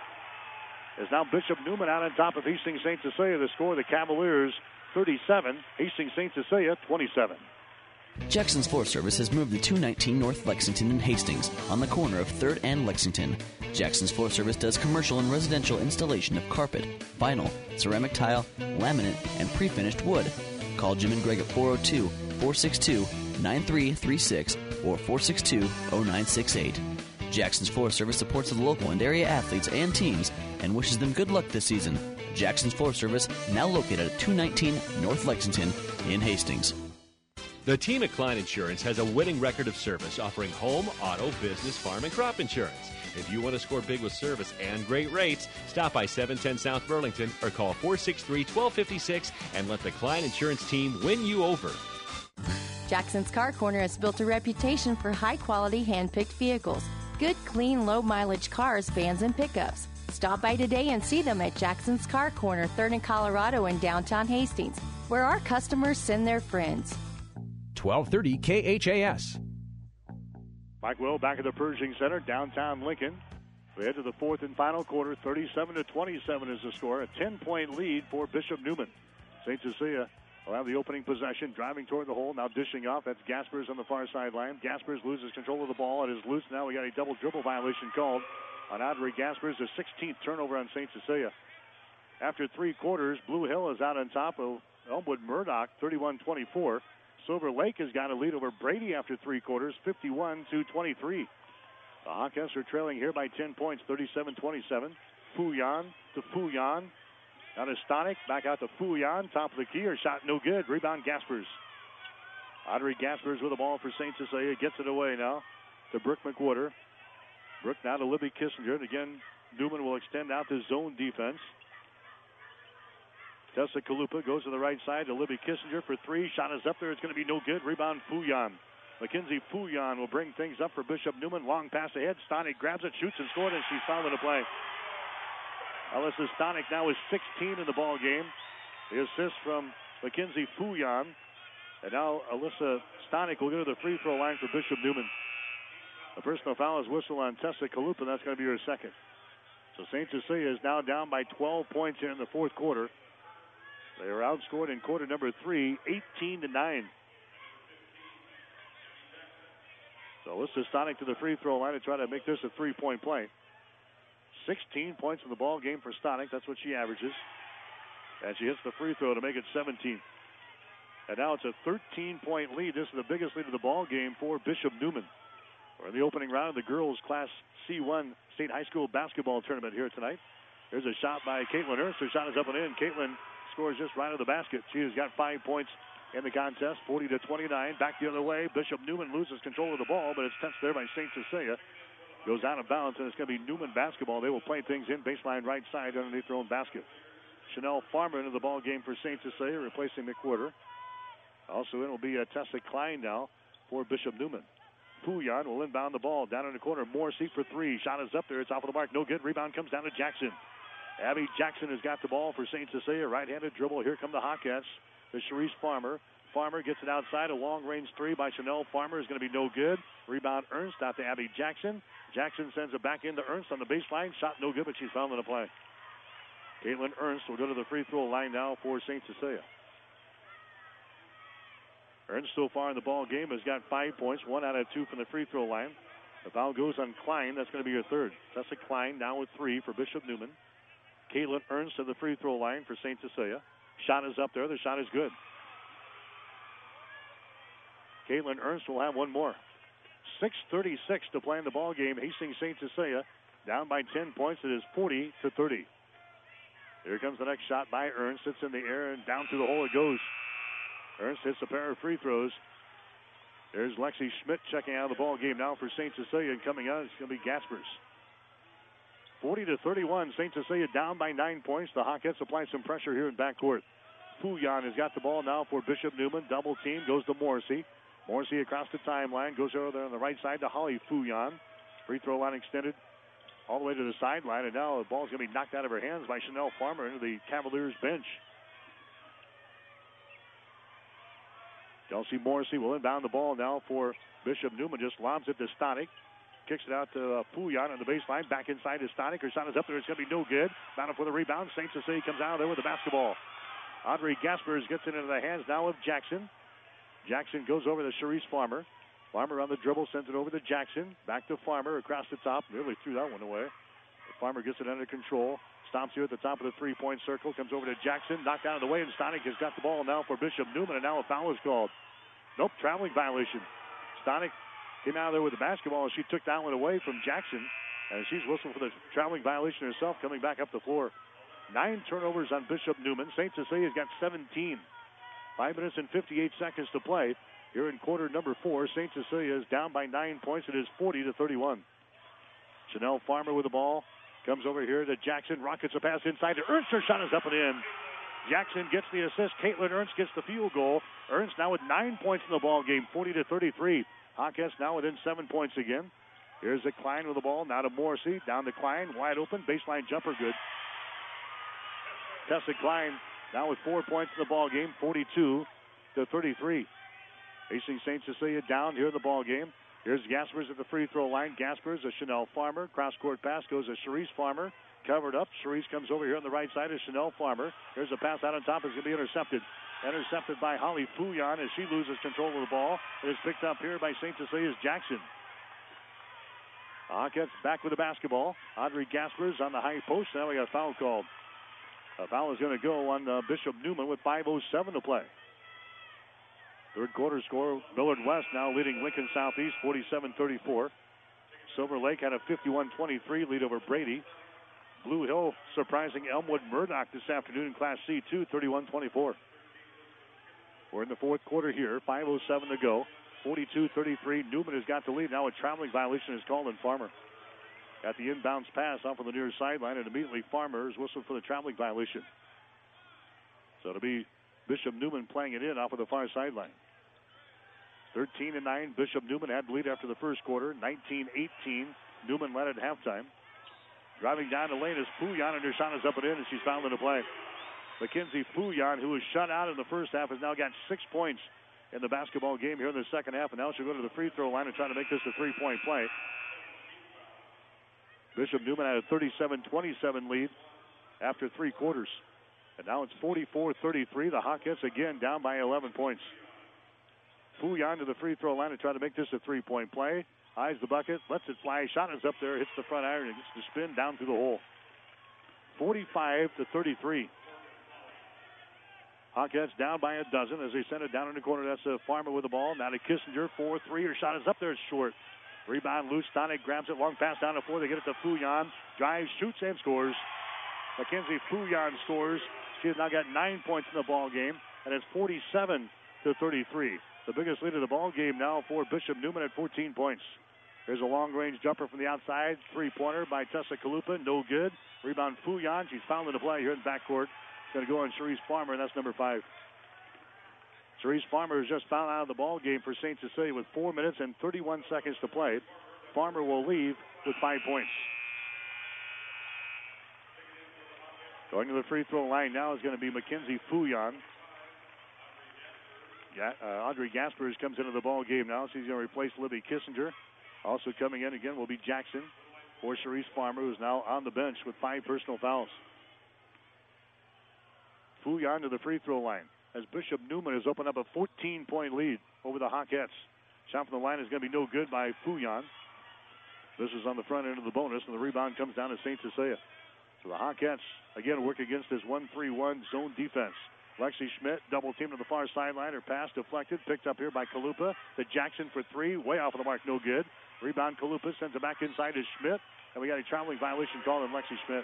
Is now Bishop Newman out on top of Hastings Saint Cecilia. The score, the Cavaliers thirty-seven, Hastings Saint Cecilia twenty-seven. Jackson's Floor Service has moved to two nineteen North Lexington in Hastings on the corner of third and Lexington. Jackson's Floor Service does commercial and residential installation of carpet, vinyl, ceramic tile, laminate, and pre-finished wood. Call Jim and Greg at four oh two, four six two, nine three three six or four six two, oh nine six eight. Jackson's Floor Service supports the local and area athletes and teams and wishes them good luck this season. Jackson's Floor Service, now located at two nineteen North Lexington in Hastings. The team at Klein Insurance has a winning record of service, offering home, auto, business, farm, and crop insurance. If you want to score big with service and great rates, stop by seven ten South Burlington or call four six three, one two five six and let the Klein Insurance team win you over. Jackson's Car Corner has built a reputation for high-quality, hand-picked vehicles. Good, clean, low-mileage cars, vans, and pickups. Stop by today and see them at Jackson's Car Corner, third and Colorado in downtown Hastings, where our customers send their friends. twelve thirty K H A S. Mike Will back at the Pershing Center, downtown Lincoln. We head to the fourth and final quarter. thirty-seven to twenty-seven is the score. A ten-point lead for Bishop Newman. Saint Cecilia will have the opening possession, driving toward the hole, now dishing off. That's Gaspers on the far sideline. Gaspers loses control of the ball. It is loose. Now we got a double dribble violation called on Audrey Gaspers, the sixteenth turnover on Saint Cecilia. After three quarters, Blue Hill is out on top of Elmwood Murdoch, thirty-one twenty-four. Silver Lake has got a lead over Brady after three quarters, fifty-one to twenty-three. The Hawkettes are trailing here by ten points, thirty-seven twenty-seven. Fouillon to Fouillon. Now to Stonick, back out to Fouillon, top of the key. Her shot no good. Rebound Gaspers. Audrey Gaspers with the ball for Saint Cecilia. Gets it away now to Brooke McWhorter. Brooke now to Libby Kissinger. And again, Newman will extend out to zone defense. Tessa Kalupa goes to the right side to Libby Kissinger for three. Shot is up there. It's going to be no good. Rebound Fouillon. Mackenzie Fouillon will bring things up for Bishop Newman. Long pass ahead. Stonick grabs it, shoots and scores, and she's fouled in the play. Alyssa Stonick now is sixteen in the ball game. The assist from Mackenzie Fouillon. And now Alyssa Stonick will go to the free throw line for Bishop Newman. The personal foul is whistle on Tessa Kalupa, and that's going to be her second. So Saint Cecilia is now down by twelve points here in the fourth quarter. They are outscored in quarter number three, eighteen to nine. So Alyssa Stonick to the free throw line to try to make this a three-point play. sixteen points in the ball game for Stonick. That's what she averages. And she hits the free throw to make it seventeen. And now it's a thirteen-point lead. This is the biggest lead of the ball game for Bishop Newman. We're in the opening round of the girls' Class C one State High School basketball tournament here tonight. There's a shot by Caitlin Ernst. Her shot is up and in. Caitlin scores just right of the basket. She has got five points in the contest, forty to twenty-nine. Back the other way. Bishop Neumann loses control of the ball, but it's touched there by Saint Cecilia. Goes out of bounds, and it's going to be Neumann basketball. They will play things in baseline right side underneath their own basket. Chanel Farmer into the ball game for Saint Cecilia, replacing McWhirter. Also in will be a Tessa Klein now for Bishop Neumann. Pouillon will inbound the ball down in the corner. Morrissey for three. Shot is up there. It's off of the mark. No good. Rebound comes down to Jackson. Abby Jackson has got the ball for Saint Cecilia. Right-handed dribble. Here come the Hawkettes. The Cherise Farmer. Farmer gets it outside. A long-range three by Chanel Farmer is going to be no good. Rebound Ernst out to Abby Jackson. Jackson sends it back into Ernst on the baseline. Shot no good, but she's fouled in the play. Caitlin Ernst will go to the free throw line now for Saint Cecilia. Ernst so far in the ball game has got five points, one out of two from the free throw line. The foul goes on Klein. That's going to be her third. Tessa Klein now with three for Bishop Neumann. Caitlin Ernst at the free throw line for Saint Cecilia. Shot is up there. The shot is good. Caitlin Ernst will have one more. six thirty-six to play in the ball game. Hastings Saint Cecilia down by ten points. It is forty to thirty. Here comes the next shot by Ernst. It's in the air and down through the hole it goes. Ernst hits a pair of free throws. There's Lexi Schmidt checking out of the ball game now for Saint Cecilia, and coming out it's going to be Gaspers. forty to thirty-one. Saint Cecilia down by nine points. The Hawkettes apply some pressure here in backcourt. Pouillon has got the ball now for Bishop Neumann. Double team goes to Morrissey. Morrissey across the timeline. Goes over there on the right side to Holly Pouillon. Free throw line extended all the way to the sideline. And now the ball's going to be knocked out of her hands by Chanel Farmer into the Cavaliers bench. Kelsey Morrissey will inbound the ball now for Bishop Neumann. Just lobs it to Stanek. Kicks it out to uh, Pouillon on the baseline. Back inside to Stanek. Her shot is up there. It's going to be no good. Bound for the rebound. Saint Cecilia comes out of there with the basketball. Audrey Gaspers gets it into the hands now of Jackson. Jackson goes over to Cherise Farmer. Farmer on the dribble, sends it over to Jackson. Back to Farmer across the top. Nearly threw that one away. Farmer gets it under control. Stomps here at the top of the three-point circle. Comes over to Jackson. Knocked out of the way, and Stanek has got the ball now for Bishop Neumann, and now a foul is called. Nope, traveling violation. Stanek came out of there with the basketball, and she took that one away from Jackson. And she's whistled for the traveling violation herself, coming back up the floor. Nine turnovers on Bishop Neumann. Saint Cecilia's got seventeen. Five minutes and fifty-eight seconds to play here in quarter number four. Saint Cecilia is down by nine points. It is forty to thirty-one. Chanel Farmer with the ball. Comes over here to Jackson. Rockets a pass inside to Ernst. Her shot is up and in. Jackson gets the assist. Caitlin Ernst gets the field goal. Ernst now with nine points in the ball game, forty to thirty-three. Hawkins now within seven points again. Here's a Klein with the ball. Now to Morrissey. Down to Klein. Wide open. Baseline jumper good. Tessa Klein now with four points in the ball game, forty-two to thirty-three. Hastings Saint Cecilia down here in the ball game. Here's Gaspers at the free throw line. Gaspers, a Chanel Farmer. Cross-court pass goes to Cherise Farmer. Covered up. Cherise comes over here on the right side of Chanel Farmer. Here's a pass out on top. It's going to be intercepted. Intercepted by Holly Pouillon as she loses control of the ball. It is picked up here by Saint Cecilia's Jackson. Hawkins back with the basketball. Audrey Gaspers on the high post. Now we got a foul called. A foul is going to go on uh, Bishop Neumann with five oh seven to play. Third quarter score, Millard West now leading Lincoln Southeast forty-seven thirty-four. Silver Lake had a fifty-one twenty-three lead over Brady. Blue Hill surprising Elmwood Murdoch this afternoon in Class C two, thirty-one twenty-four. We're in the fourth quarter here, five oh seven to go. forty-two thirty-three, Neumann has got the lead. Now a traveling violation is called on Farmer. Got the inbounds pass off on the near sideline, and immediately Farmer is whistled for the traveling violation. So it'll be Bishop Neumann playing it in off of the far sideline. thirteen to nine, Bishop Neumann had the lead after the first quarter. nineteen eighteen, Neumann led at halftime. Driving down the lane is Pouillon, and her shot is up and in, and she's fouled into play. Mackenzie Pouillon, who was shut out in the first half, has now got six points in the basketball game here in the second half, and now she'll go to the free throw line and try to make this a three-point play. Bishop Neumann had a thirty-seven twenty-seven lead after three quarters. And now it's forty-four thirty-three. The Hawkins again down by eleven points. Pouillon to the free throw line to try to make this a three-point play. Eyes the bucket, lets it fly. Shot is up there, hits the front iron, and gets the spin down through the hole. forty-five to thirty-three. Hawkins down by a dozen as they send it down in the corner. That's a Farmer with the ball. Now to Kissinger, four three. Her shot is up there, it's short. Rebound loose. Stonick grabs it. Long pass down the floor. They get it to Fouillon. Drives, shoots, and scores. Mackenzie Fouillon scores. She has now got nine points in the ball game, and it's forty-seven to thirty-three. The biggest lead of the ball game now for Bishop Neumann at fourteen points. There's a long-range jumper from the outside. Three-pointer by Tessa Kalupa. No good. Rebound Fouillon. She's fouled in the play here in backcourt. It's going to go on Cherise Farmer, and that's number five. Cherise Farmer is just fouled out of the ball game for Saint Cecilia with four minutes and thirty-one seconds to play. Farmer will leave with five points. Going to the free throw line now is going to be Mackenzie Fouillon. Yeah, uh, Audrey Gaspers comes into the ball game now. She's going to replace Libby Kissinger. Also coming in again will be Jackson for Cherise Farmer, who's now on the bench with five personal fouls. Fouillon to the free throw line as Bishop Neumann has opened up a fourteen-point lead over the Hawkettes. Shot from the line is going to be no good by Fouillon. This is on the front end of the bonus, and the rebound comes down to Saint Cecilia. So the Hawkettes, again, work against this one three one zone defense. Lexi Schmidt, double team to the far sideline. Her pass deflected, picked up here by Kalupa. To Jackson for three, way off of the mark, no good. Rebound, Kalupa sends it back inside to Schmidt. And we got a traveling violation called on Lexi Schmidt.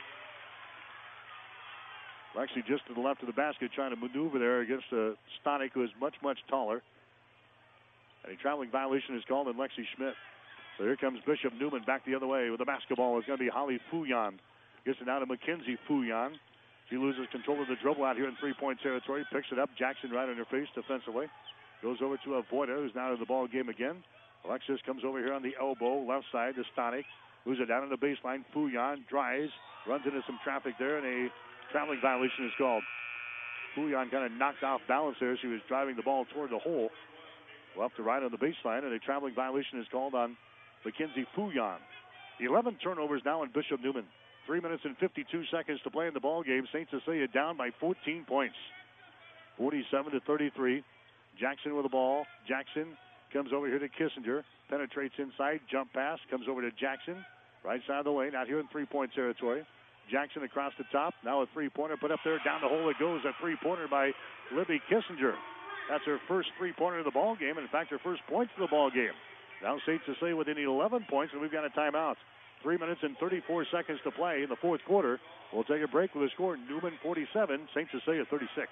Lexi just to the left of the basket trying to maneuver there against uh, Stonick, who is much, much taller. And a traveling violation is called on Lexi Schmidt. So here comes Bishop Neumann back the other way with the basketball. It's going to be Holly Fouillon. Gets it now to Mackenzie Fouillon. She loses control of the dribble out here in three-point territory. Picks it up. Jackson right on her face defensively. Goes over to Avoida, who's now in the ball game again. Alexis comes over here on the elbow, left side to Stonick. Moves it down on the baseline. Fouillon drives, runs into some traffic there, and a traveling violation is called. Fouillon kind of knocked off balance there. She was driving the ball toward the hole. Left to right on the baseline, and a traveling violation is called on Mackenzie Fouillon. eleven turnovers now in Bishop Neumann. Three minutes and fifty-two seconds to play in the ball game. Saint Cecilia down by fourteen points. forty-seven to thirty-three. Jackson with the ball. Jackson comes over here to Kissinger. Penetrates inside. Jump pass. Comes over to Jackson. Right side of the lane. Out here in three-point territory. Jackson across the top. Now a three-pointer put up there. Down the hole it goes. A three-pointer by Libby Kissinger. That's her first three-pointer of the ball game. And in fact, her first points of the ball game. Now Saint Cecilia within eleven points, and we've got a timeout. Three minutes and thirty-four seconds to play in the fourth quarter. We'll take a break with a score. Neumann forty-seven, Saint Cecilia thirty-six.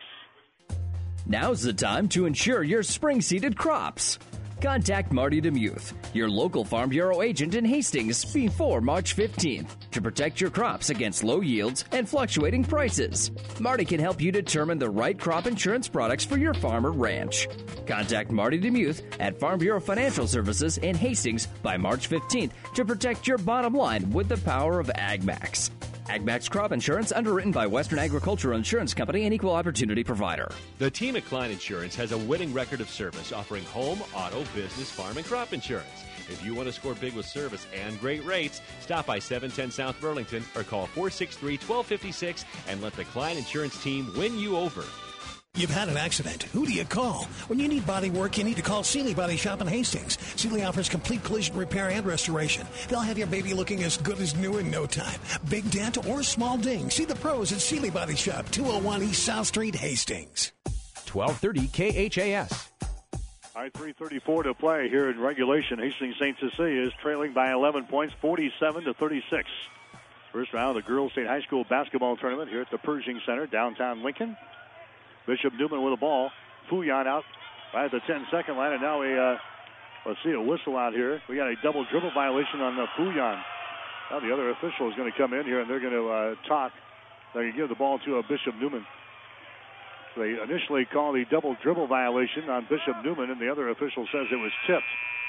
Now's the time to ensure your spring-seeded crops. Contact Marty DeMuth, your local Farm Bureau agent in Hastings, before March fifteenth to protect your crops against low yields and fluctuating prices. Marty can help you determine the right crop insurance products for your farm or ranch. Contact Marty DeMuth at Farm Bureau Financial Services in Hastings by March fifteenth to protect your bottom line with the power of AgMax. AgMax Crop Insurance, underwritten by Western Agricultural Insurance Company, an equal opportunity provider. The team at Klein Insurance has a winning record of service, offering home, auto, business, farm, and crop insurance. If you want to score big with service and great rates, stop by seven ten South Burlington or call four six three, one two five six and let the Klein Insurance team win you over. You've had an accident. Who do you call? When you need body work, you need to call Seeley Body Shop in Hastings. Seeley offers complete collision repair and restoration. They'll have your baby looking as good as new in no time. Big dent or small ding. See the pros at Seeley Body Shop, two oh one East South Street, Hastings. twelve thirty K H A S. All right, three thirty-four to play here in regulation. Hastings Saint Cecilia is trailing by eleven points, forty-seven to thirty-six. First round of the Girls State High School basketball tournament here at the Pershing Center, downtown Lincoln. Bishop Neumann with the ball. Fouillon out right at the ten-second line, and now a, uh, let's see, a whistle out here. We got a double dribble violation on uh, Fouillon. Now the other official is going to come in here, and they're going to uh, talk. They're going to give the ball to uh, Bishop Neumann. So they initially called the double dribble violation on Bishop Neumann, and the other official says it was tipped.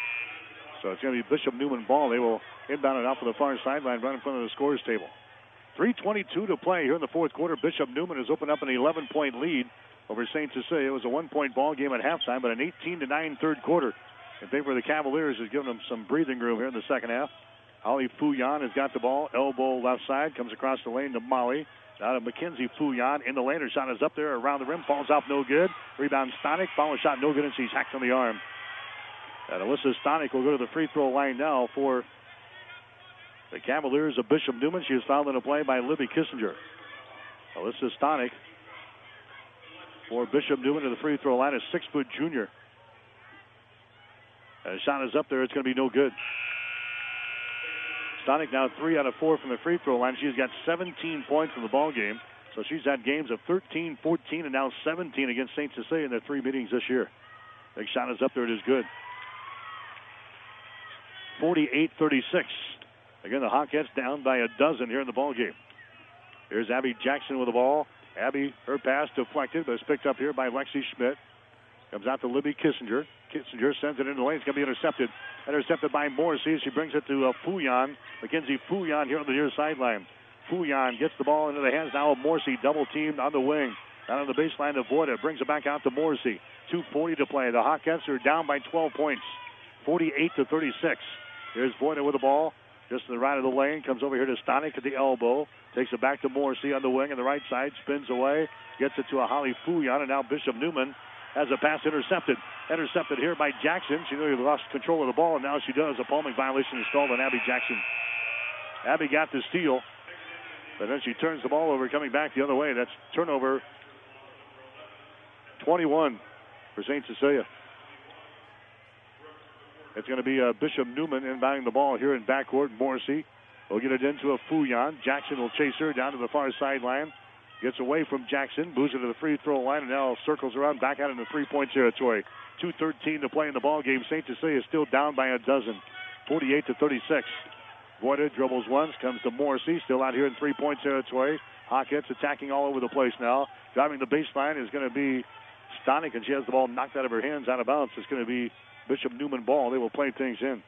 So it's going to be Bishop Neumann ball. They will inbound it off of the far sideline right in front of the scores table. three twenty-two to play here in the fourth quarter. Bishop Neumann has opened up an eleven-point lead over Saint Cecilia. It was a one-point ball game at halftime, but an eighteen to nine third quarter in favor of the Cavaliers has given them some breathing room here in the second half. Holly Fouillon has got the ball. Elbow left side. Comes across the lane to Molly. Now to Mackenzie Fouillon in the lane. Her shot is up there around the rim. Falls off no good. Rebound Stonick. Follow shot no good, and she's hacked on the arm. And Alyssa Stonick will go to the free throw line now for the Cavaliers of Bishop Neumann. She is fouled in a play by Libby Kissinger. Alyssa Stonick for Bishop Neumann to the free throw line, a six-foot junior. And the shot is up there. It's going to be no good. Stonick now three out of four from the free throw line. She's got seventeen points in the ball game. So she's had games of thirteen, fourteen, and now seventeen against Saint Cecilia in their three meetings this year. Big shot is up there. It is good. forty-eight thirty-six. Again, the Hawkettes down by a dozen here in the ball game. Here's Abby Jackson with the ball. Abby, her pass deflected, but it's picked up here by Lexi Schmidt. Comes out to Libby Kissinger. Kissinger sends it into the lane. It's going to be intercepted. Intercepted by Morrissey. She brings it to uh, Fouillon. Mackenzie Fouillon here on the near sideline. Fouillon gets the ball into the hands now of Morrissey. Double teamed on the wing. Down on the baseline to Voida. Brings it back out to Morrissey. two forty to play. The Hawkettes are down by twelve points. forty-eight to thirty-six. Here's Voida with the ball. Just to the right of the lane. Comes over here to Stonick at the elbow. Takes it back to Morrissey on the wing on the right side. Spins away. Gets it to a Holly Fouillon. And now Bishop Neumann has a pass intercepted. Intercepted here by Jackson. She nearly lost control of the ball, and now she does. A palming violation installed on Abby Jackson. Abby got the steal, but then she turns the ball over, coming back the other way. That's turnover twenty-one for Saint Cecilia. It's going to be uh, Bishop Neumann inbounding the ball here in backcourt. Morrissey will get it into a Fouillon. Jackson will chase her down to the far sideline. Gets away from Jackson, moves it to the free throw line, and now circles around back out in the three-point territory. two thirteen to play in the ball game. Saint Cecilia is still down by a dozen, forty-eight to thirty-six. Voida dribbles once, comes to Morrissey, still out here in three-point territory. Hawkettes attacking all over the place now. Driving the baseline is going to be Stonick, and she has the ball knocked out of her hands, out of bounds. It's going to be Bishop Neumann ball. They will play things in.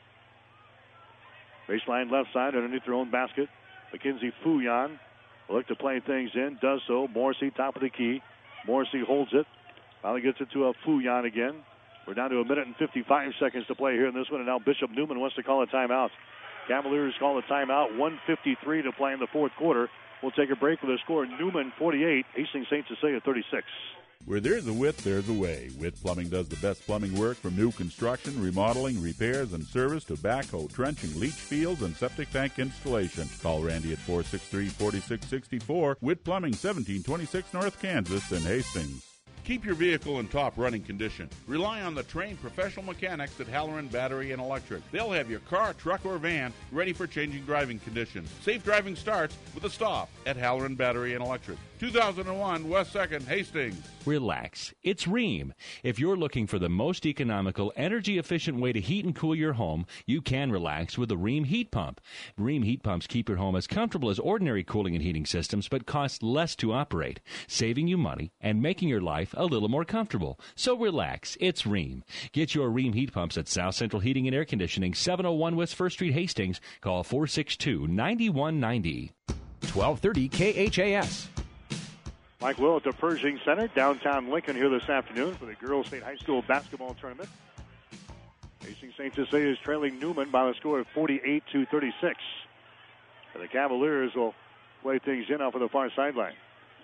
Baseline left side underneath their own basket. Mackenzie Fouillon will look to play things in. Does so. Morrissey top of the key. Morrissey holds it. Finally gets it to a Fouillon again. We're down to a minute and fifty-five seconds to play here in this one. And now Bishop Neumann wants to call a timeout. Cavaliers call a timeout. one fifty-three to play in the fourth quarter. We'll take a break with a score. Neumann forty-eight. Hastings Saint Cecilia thirty-six. Where there's a Witt, there's a way. Witt Plumbing does the best plumbing work from new construction, remodeling, repairs, and service to backhoe, trenching, leach fields, and septic tank installation. Call Randy at four six three, four six six four. Witt Plumbing, seventeen twenty-six North Kansas in Hastings. Keep your vehicle in top running condition. Rely on the trained professional mechanics at Halloran Battery and Electric. They'll have your car, truck, or van ready for changing driving conditions. Safe driving starts with a stop at Halloran Battery and Electric. two thousand one West second, Hastings. Relax. It's Rheem. If you're looking for the most economical, energy-efficient way to heat and cool your home, you can relax with the Rheem heat pump. Rheem heat pumps keep your home as comfortable as ordinary cooling and heating systems, but cost less to operate, saving you money and making your life a little more comfortable. So relax. It's Rheem. Get your Rheem heat pumps at South Central Heating and Air Conditioning, seven oh one West First Street, Hastings. Call four six two, nine one nine zero. twelve thirty K H A S. Mike Will at the Pershing Center, downtown Lincoln here this afternoon for the Girls State High School basketball tournament. Hastings Saint Cecilia is trailing Neumann by a score of forty-eight to thirty-six. And the Cavaliers will play things in off of the far sideline.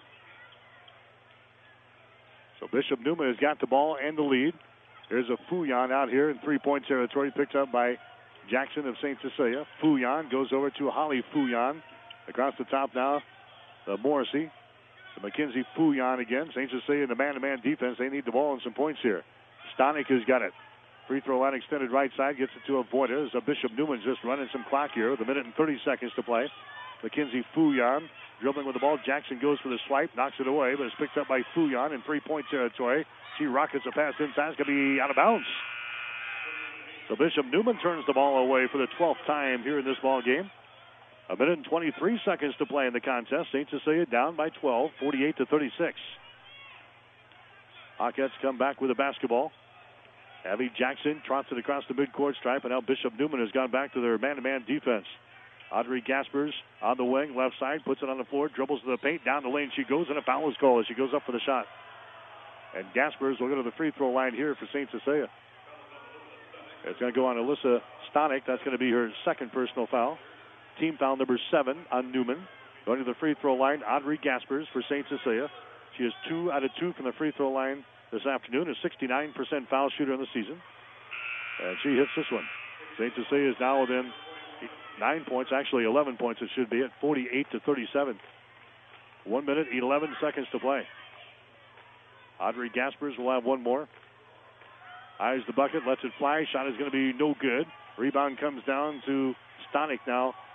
So Bishop Neumann has got the ball and the lead. There's a Fouillon out here in three-point territory, picked up by Jackson of Saint Cecilia. Fouillon goes over to Holly Fouillon. Across the top now, the Morrissey. The Mackenzie Fouillon again. Saint Cecilia in the man-to-man defense. They need the ball and some points here. Stonick has got it. Free throw line extended right side. Gets it to a Voida. As Bishop Newman's just running some clock here with a minute and thirty seconds to play. Mackenzie Fouillon dribbling with the ball. Jackson goes for the swipe. Knocks it away, but it's picked up by Fouillon in three-point territory. She rockets a pass inside. It's going to be out of bounds. So Bishop Neumann turns the ball away for the twelfth time here in this ball game. A minute and twenty-three seconds to play in the contest. Saint Cecilia down by twelve, forty-eight to thirty-six. Hawkettes come back with the basketball. Abby Jackson trots it across the midcourt stripe, and now Bishop Neumann has gone back to their man-to-man defense. Audrey Gaspers on the wing, left side, puts it on the floor, dribbles to the paint, down the lane she goes, and a foul is called as she goes up for the shot. And Gaspers will go to the free throw line here for Saint Cecilia. It's going to go on Alyssa Stonick. That's going to be her second personal foul. Team foul number seven on Neumann. Going to the free throw line, Audrey Gaspers for Saint Cecilia. She is two out of two from the free throw line this afternoon, a sixty-nine percent foul shooter in the season. And she hits this one. Saint Cecilia is now within nine points, actually eleven points it should be, at forty-eight to thirty-seven. One minute, eleven seconds to play. Audrey Gaspers will have one more. Eyes the bucket, lets it fly. Shot is going to be no good. Rebound comes down to Stonick now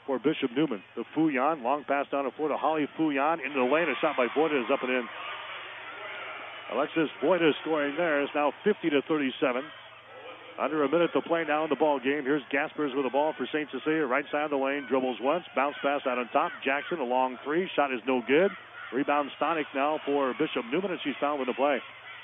for Bishop Newman. The Fouillon, long pass down the floor to Holly Fouillon into the lane. A shot by Boyda is up and in. Alexis Boyda scoring there. It's now fifty to thirty-seven. Under a minute to play now in the ball game. Here's Gaspers with the ball for Saint Cecilia. Right side of the lane, dribbles once, bounce pass out on top. Jackson, a long three. Shot is no good. Rebound Stonick now for Bishop Newman, and she's fouled with the play.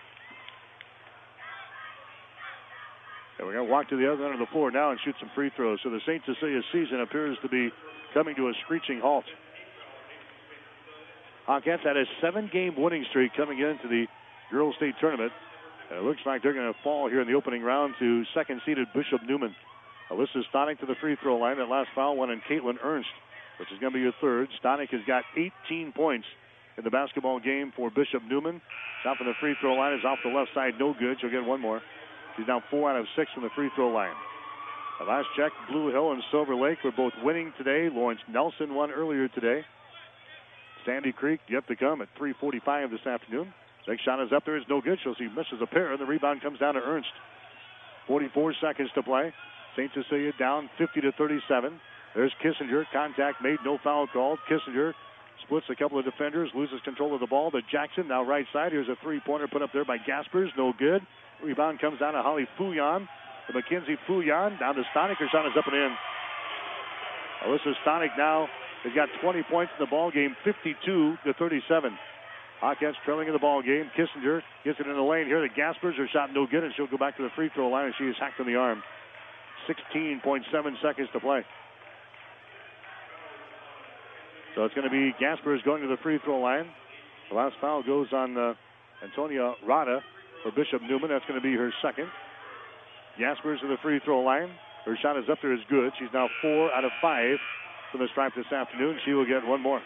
And we're going to walk to the other end of the floor now and shoot some free throws. So the Saint Cecilia season appears to be coming to a screeching halt. Hawkettes had a seven-game winning streak coming into the Girls State Tournament. And it looks like they're going to fall here in the opening round to second-seeded Bishop Newman. Alyssa Stonick to the free throw line. That last foul went on Caitlin Ernst, which is going to be your third. Stonick has got eighteen points in the basketball game for Bishop Newman. Now from the free throw line is off the left side. No good. She'll get one more. She's now four out of six from the free throw line. The last check, Blue Hill and Silver Lake were both winning today. Lawrence Nelson won earlier today. Sandy Creek yet to come at three forty-five this afternoon. Next shot is up there. It's no good. She'll see misses a pair. And the rebound comes down to Ernst. forty-four seconds to play. Saint Cecilia down fifty to thirty-seven. There's Kissinger. Contact made. No foul called. Kissinger splits a couple of defenders. Loses control of the ball to Jackson. Now right side. Here's a three-pointer put up there by Gaspers. No good. Rebound comes down to Holly Fouillon. To Mackenzie Fouillon. Down to Stonick. Her shot is up and in. Alyssa Stonick now has got twenty points in the ball game. fifty-two to thirty-seven. Hawkettes trailing in the ball game. Kissinger gets it in the lane here to Gaspers. Her shot no good, and she'll go back to the free throw line, and she is hacked in the arm. sixteen point seven seconds to play. So it's going to be Gaspers going to the free throw line. The last foul goes on uh, Antonia Rada for Bishop Newman. That's going to be her second. Gaspers to the free throw line. Her shot is up there, is good. She's now four out of five from the stripe this afternoon. She will get one more.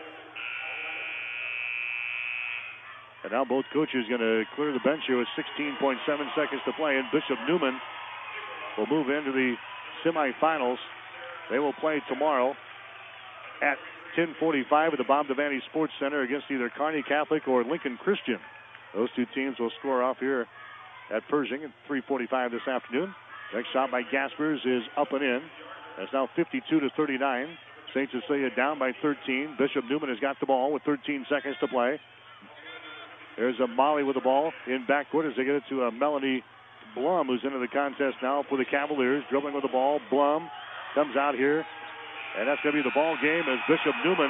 And now both coaches going to clear the bench here with sixteen point seven seconds to play. And Bishop Newman will move into the semifinals. They will play tomorrow at ten forty-five at the Bob Devaney Sports Center against either Kearney Catholic or Lincoln Christian. Those two teams will score off here at Pershing at three forty-five this afternoon. Next shot by Gaspers is up and in. It's now fifty-two to thirty-nine. Saint Cecilia down by thirteen. Bishop Newman has got the ball with thirteen seconds to play. There's a Molly with the ball in backcourt as they get it to uh, Melanie Blum, who's into the contest now for the Cavaliers. Dribbling with the ball. Blum comes out here. And that's going to be the ball game as Bishop Newman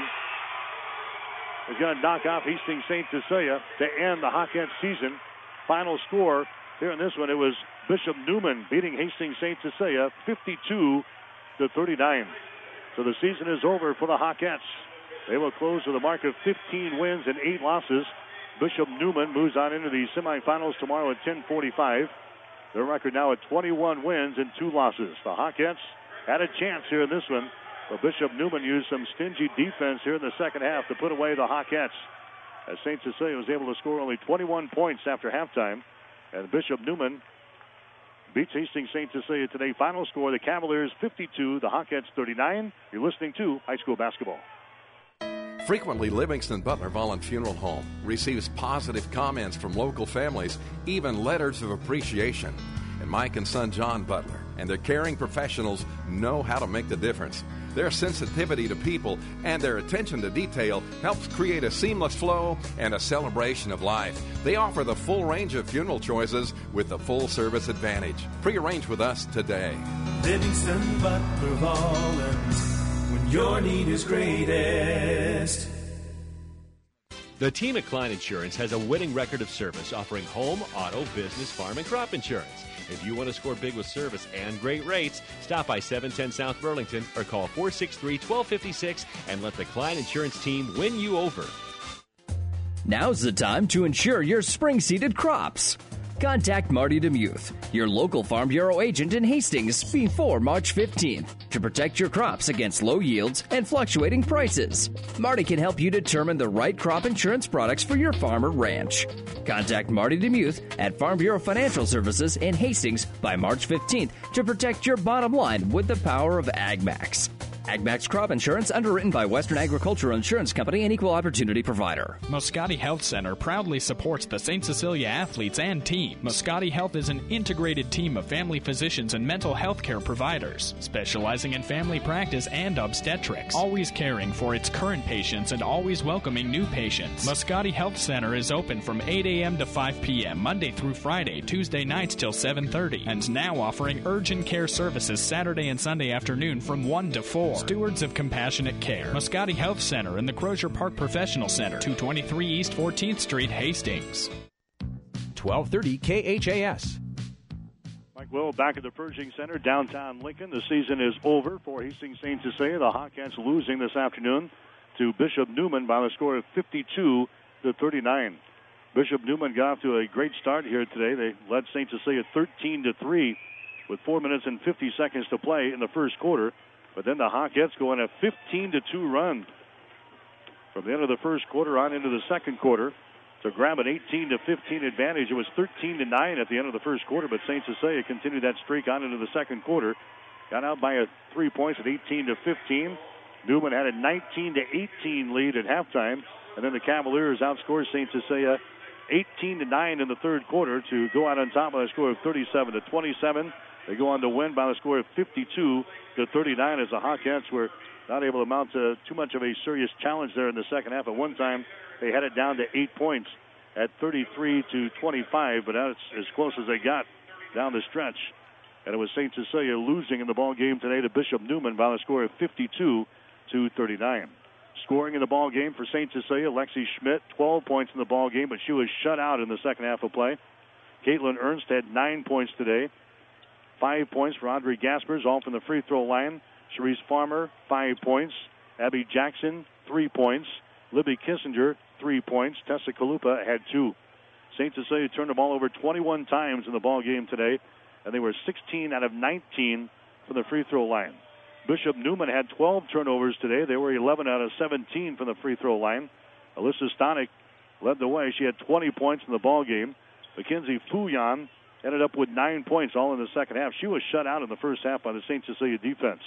is going to knock off Hastings Saint Cecilia to end the Hawkettes season. Final score here in this one, it was Bishop Newman beating Hastings Saint Cecilia fifty-two to thirty-nine. So the season is over for the Hawkettes. They will close with a mark of fifteen wins and eight losses. Bishop Newman moves on into the semifinals tomorrow at ten forty-five. Their record now at twenty-one wins and two losses. The Hawkettes had a chance here in this one, but Bishop Newman used some stingy defense here in the second half to put away the Hawkettes, as Saint Cecilia was able to score only twenty-one points after halftime. And Bishop Newman beats Hastings Saint Cecilia today. Final score, the Cavaliers fifty-two, the Hawkettes thirty-nine. You're listening to High School Basketball. Frequently, Livingston Butler Vollen Funeral Home receives positive comments from local families, even letters of appreciation. And Mike and son John Butler and their caring professionals know how to make the difference. Their sensitivity to people and their attention to detail helps create a seamless flow and a celebration of life. They offer the full range of funeral choices with the full service advantage. Pre-arrange with us today. Livingston Butler Vollen. When your need is greatest. The team at Klein Insurance has a winning record of service, offering home, auto, business, farm, and crop insurance. If you want to score big with service and great rates, stop by seven ten South Burlington or call four six three, one two five six and let the Klein Insurance team win you over. Now's the time to insure your spring-seeded crops. Contact Marty DeMuth, your local Farm Bureau agent in Hastings, before March fifteenth to protect your crops against low yields and fluctuating prices. Marty can help you determine the right crop insurance products for your farm or ranch. Contact Marty DeMuth at Farm Bureau Financial Services in Hastings by March fifteenth to protect your bottom line with the power of AgMax. AgMax Crop Insurance, underwritten by Western Agricultural Insurance Company, an equal opportunity provider. Moscati Health Center proudly supports the Saint Cecilia athletes and team. Moscati Health is an integrated team of family physicians and mental health care providers, specializing in family practice and obstetrics, always caring for its current patients and always welcoming new patients. Moscati Health Center is open from eight a.m. to five p.m. Monday through Friday, Tuesday nights till seven thirty, and now offering urgent care services Saturday and Sunday afternoon from one to four. Stewards of Compassionate Care. Moscati Health Center and the Crozier Park Professional Center, two twenty-three East fourteenth Street, Hastings. twelve thirty K H A S. Mike Will back at the Pershing Center, downtown Lincoln. The season is over for Hastings Saint Cecilia. The Hawkeyes losing this afternoon to Bishop Neumann by the score of fifty-two to thirty-nine. Bishop Neumann got off to a great start here today. They led Saint Cecilia thirteen to three with four minutes and fifty seconds to play in the first quarter. But then the Hawkettes go on a fifteen to two run from the end of the first quarter on into the second quarter to grab an eighteen to fifteen advantage. It was thirteen to nine at the end of the first quarter, but Saint Cecilia continued that streak on into the second quarter. Got out by a three points at eighteen to fifteen. Neumann had a nineteen to eighteen lead at halftime, and then the Cavaliers outscored Saint Cecilia eighteen to nine in the third quarter to go out on top by a score of thirty-seven to twenty-seven. They go on to win by the score of fifty-two to thirty-nine as the Hawkettes were not able to mount to too much of a serious challenge there in the second half. At one time, they had it down to eight points at thirty-three to twenty-five, but that's as close as they got down the stretch. And it was Saint Cecilia losing in the ball game today to Bishop Neumann by the score of fifty-two to thirty-nine. Scoring in the ball game for Saint Cecilia, Lexi Schmidt, twelve points in the ball game, but she was shut out in the second half of play. Caitlin Ernst had nine points today. Five points for Audrey Gaspers, all from the free throw line. Cherise Farmer, five points. Abby Jackson, three points. Libby Kissinger, three points. Tessa Kalupa had two. Saint Cecilia turned the ball over twenty-one times in the ball game today, and they were sixteen out of nineteen from the free throw line. Bishop Neumann had twelve turnovers today. They were eleven out of seventeen from the free throw line. Alyssa Stonick led the way. She had twenty points in the ball game. Mackenzie Fouillon ended up with nine points all in the second half. She was shut out in the first half by the Saint Cecilia defense.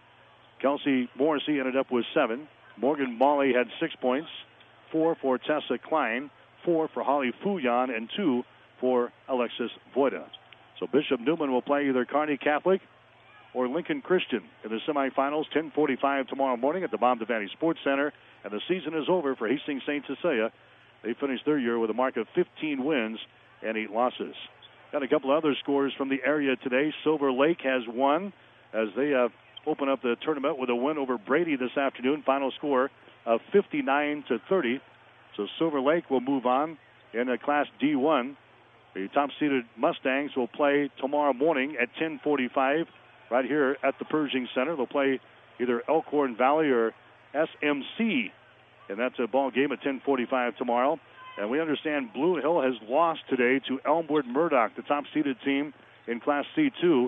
Kelsey Morrissey ended up with seven. Morgan Molly had six points, four for Tessa Klein, four for Holly Fouillon, and two for Alexis Voida. So Bishop Neumann will play either Kearney Catholic or Lincoln Christian in the semifinals, ten forty-five tomorrow morning at the Bob Devaney Sports Center. And the season is over for Hastings Saint Cecilia. They finished their year with a mark of fifteen wins and eight losses. Got a couple other scores from the area today. Silver Lake has won as they uh, open up the tournament with a win over Brady this afternoon. Final score of fifty-nine to thirty. So Silver Lake will move on in uh, Class D one. The top-seeded Mustangs will play tomorrow morning at ten forty-five right here at the Pershing Center. They'll play either Elkhorn Valley or S M C, and that's a ball game at ten forty-five tomorrow. And we understand Blue Hill has lost today to Elmwood Murdoch, the top-seeded team in Class C two.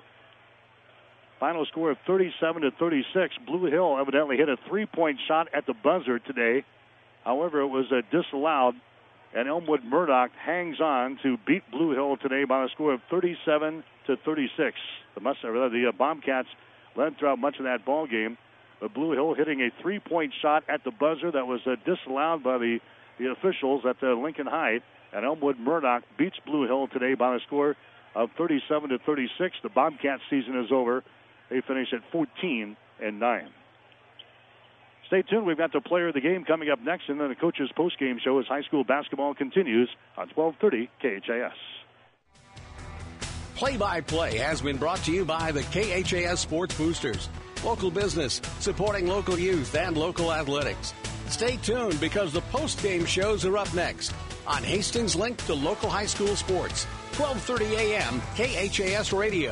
Final score of thirty-seven to thirty-six. Blue Hill evidently hit a three-point shot at the buzzer today. However, it was uh, disallowed, and Elmwood Murdoch hangs on to beat Blue Hill today by a score of thirty-seven to thirty-six. The, Must- the uh, Bobcats led throughout much of that ball game, but Blue Hill hitting a three-point shot at the buzzer that was uh, disallowed by the The officials at the Lincoln High, and Elmwood Murdoch beats Blue Hill today by a score of thirty-seven to thirty-six. The Bobcats season is over. They finish at fourteen and nine. Stay tuned. We've got the player of the game coming up next, and then the coach's postgame show as high school basketball continues on twelve thirty K H A S. Play-by-play has been brought to you by the K H A S Sports Boosters. Local business, supporting local youth and local athletics. Stay tuned because the post-game shows are up next on Hastings Link to local high school sports. twelve thirty a.m. K H A S Radio.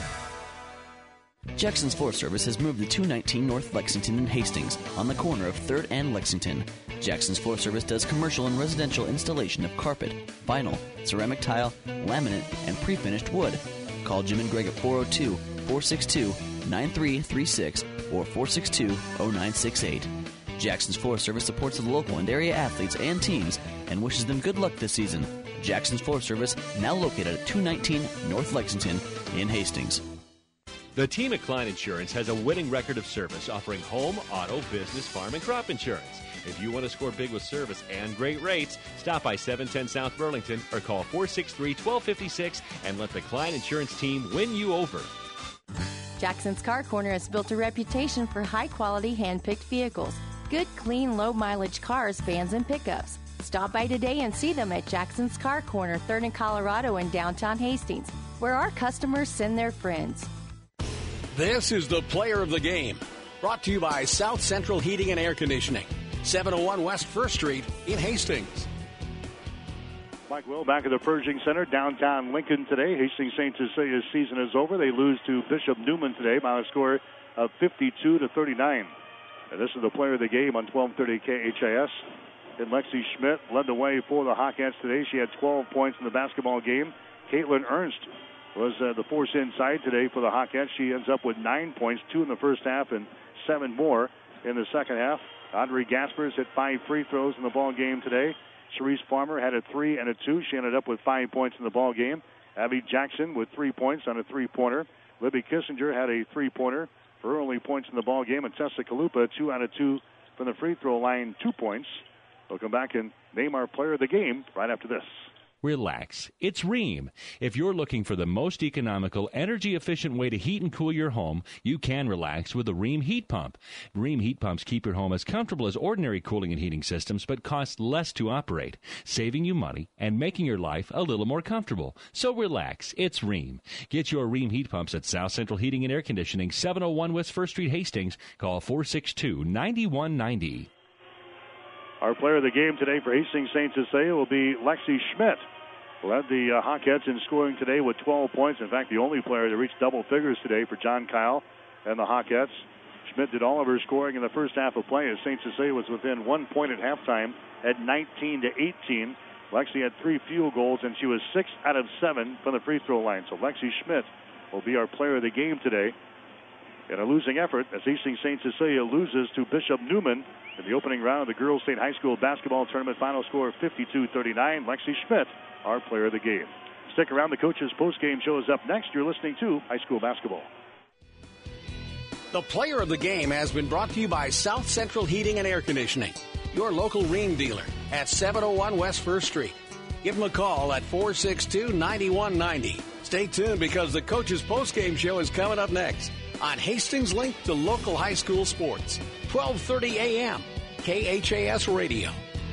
Jackson's Forest Service has moved to two nineteen North Lexington in Hastings on the corner of third and Lexington. Jackson's Forest Service does commercial and residential installation of carpet, vinyl, ceramic tile, laminate, and pre-finished wood. Call Jim and Greg at four oh two, four six two, nine three three six or four six two, oh nine six eight. Jackson's Forest Service supports the local and area athletes and teams and wishes them good luck this season. Jackson's Forest Service, now located at two nineteen North Lexington in Hastings. The team at Klein Insurance has a winning record of service offering home, auto, business, farm, and crop insurance. If you want to score big with service and great rates, stop by seven ten South Burlington or call four six three, one two five six and let the Klein Insurance team win you over. Jackson's Car Corner has built a reputation for high-quality, hand-picked vehicles. Good, clean, low-mileage cars, vans, and pickups. Stop by today and see them at Jackson's Car Corner, third and Colorado in downtown Hastings, where our customers send their friends. This is the Player of the Game, brought to you by South Central Heating and Air Conditioning, seven oh one West first Street in Hastings. Mike Will back at the Pershing Center, downtown Lincoln today. Hastings Saint Cecilia's season is over. They lose to Bishop Neumann today by a score of fifty-two to thirty-nine. And this is the Player of the Game on twelve thirty K H A S. And Lexi Schmidt led the way for the Hawkettes today. She had twelve points in the basketball game. Caitlin Ernst was uh, the force inside today for the Hawkettes. She ends up with nine points, two in the first half and seven more in the second half. Audrey Gaspers hit five free throws in the ball game today. Sharice Farmer had a three and a two. She ended up with five points in the ball game. Abby Jackson with three points on a three-pointer. Libby Kissinger had a three-pointer for her only points in the ball game. And Tessa Kalupa, two out of two from the free throw line, two points. We'll come back and name our player of the game right after this. Relax. It's Rheem. If you're looking for the most economical, energy-efficient way to heat and cool your home, you can relax with a Rheem heat pump. Rheem heat pumps keep your home as comfortable as ordinary cooling and heating systems, but cost less to operate, saving you money and making your life a little more comfortable. So relax. It's Rheem. Get your Rheem heat pumps at South Central Heating and Air Conditioning, seven oh one West first Street, Hastings. Call four six two, nine one nine zero. Our player of the game today for Hastings Saint Cecilia will be Lexi Schmidt. Led the uh, Hawkettes in scoring today with twelve points. In fact, the only player to reach double figures today for John Kyle and the Hawkettes. Schmidt did all of her scoring in the first half of play as Saint Cecilia was within one point at halftime at nineteen to eighteen. Lexi had three field goals, and she was six out of seven from the free throw line. So Lexi Schmidt will be our player of the game today. In a losing effort, as Hastings Saint Cecilia loses to Bishop Neumann in the opening round of the Girls State High School Basketball Tournament, final score fifty-two thirty-nine. Lexi Schmidt, our player of the game. Stick around. The coach's postgame show is up next. You're listening to High School Basketball. The Player of the Game has been brought to you by South Central Heating and Air Conditioning, your local Rheem dealer at seven oh one West first Street. Give them a call at four six two, nine one nine zero. Stay tuned because the coach's postgame show is coming up next on Hastings Link to local high school sports, twelve thirty a.m. K H A S Radio.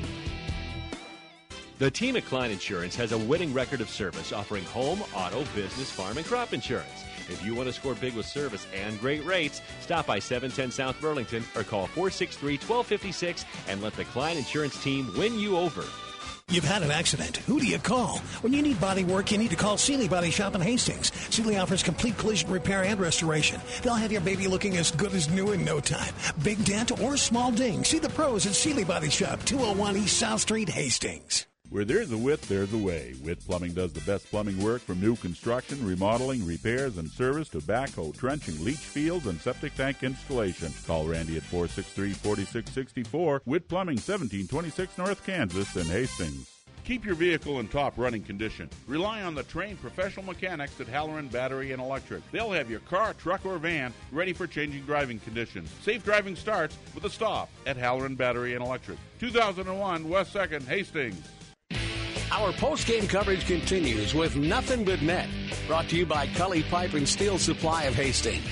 The team at Klein Insurance has a winning record of service offering home, auto, business, farm, and crop insurance. If you want to score big with service and great rates, stop by seven ten South Burlington or call four six three, one two five six and let the Klein Insurance team win you over. You've had an accident. Who do you call? When you need body work, you need to call Seeley Body Shop in Hastings. Seeley offers complete collision repair and restoration. They'll have your baby looking as good as new in no time. Big dent or small ding. See the pros at Seeley Body Shop, two oh one East South Street, Hastings. Where there's a Witt, there's a way. Witt Plumbing does the best plumbing work from new construction, remodeling, repairs, and service to backhoe, trenching, leach fields, and septic tank installation. Call Randy at four six three, four six six four. Witt Plumbing, seventeen twenty-six North Kansas in Hastings. Keep your vehicle in top running condition. Rely on the trained professional mechanics at Halloran Battery and Electric. They'll have your car, truck, or van ready for changing driving conditions. Safe driving starts with a stop at Halloran Battery and Electric. two thousand one West second, Hastings. Our post-game coverage continues with Nothing But Net, brought to you by Cully Pipe and Steel Supply of Hastings.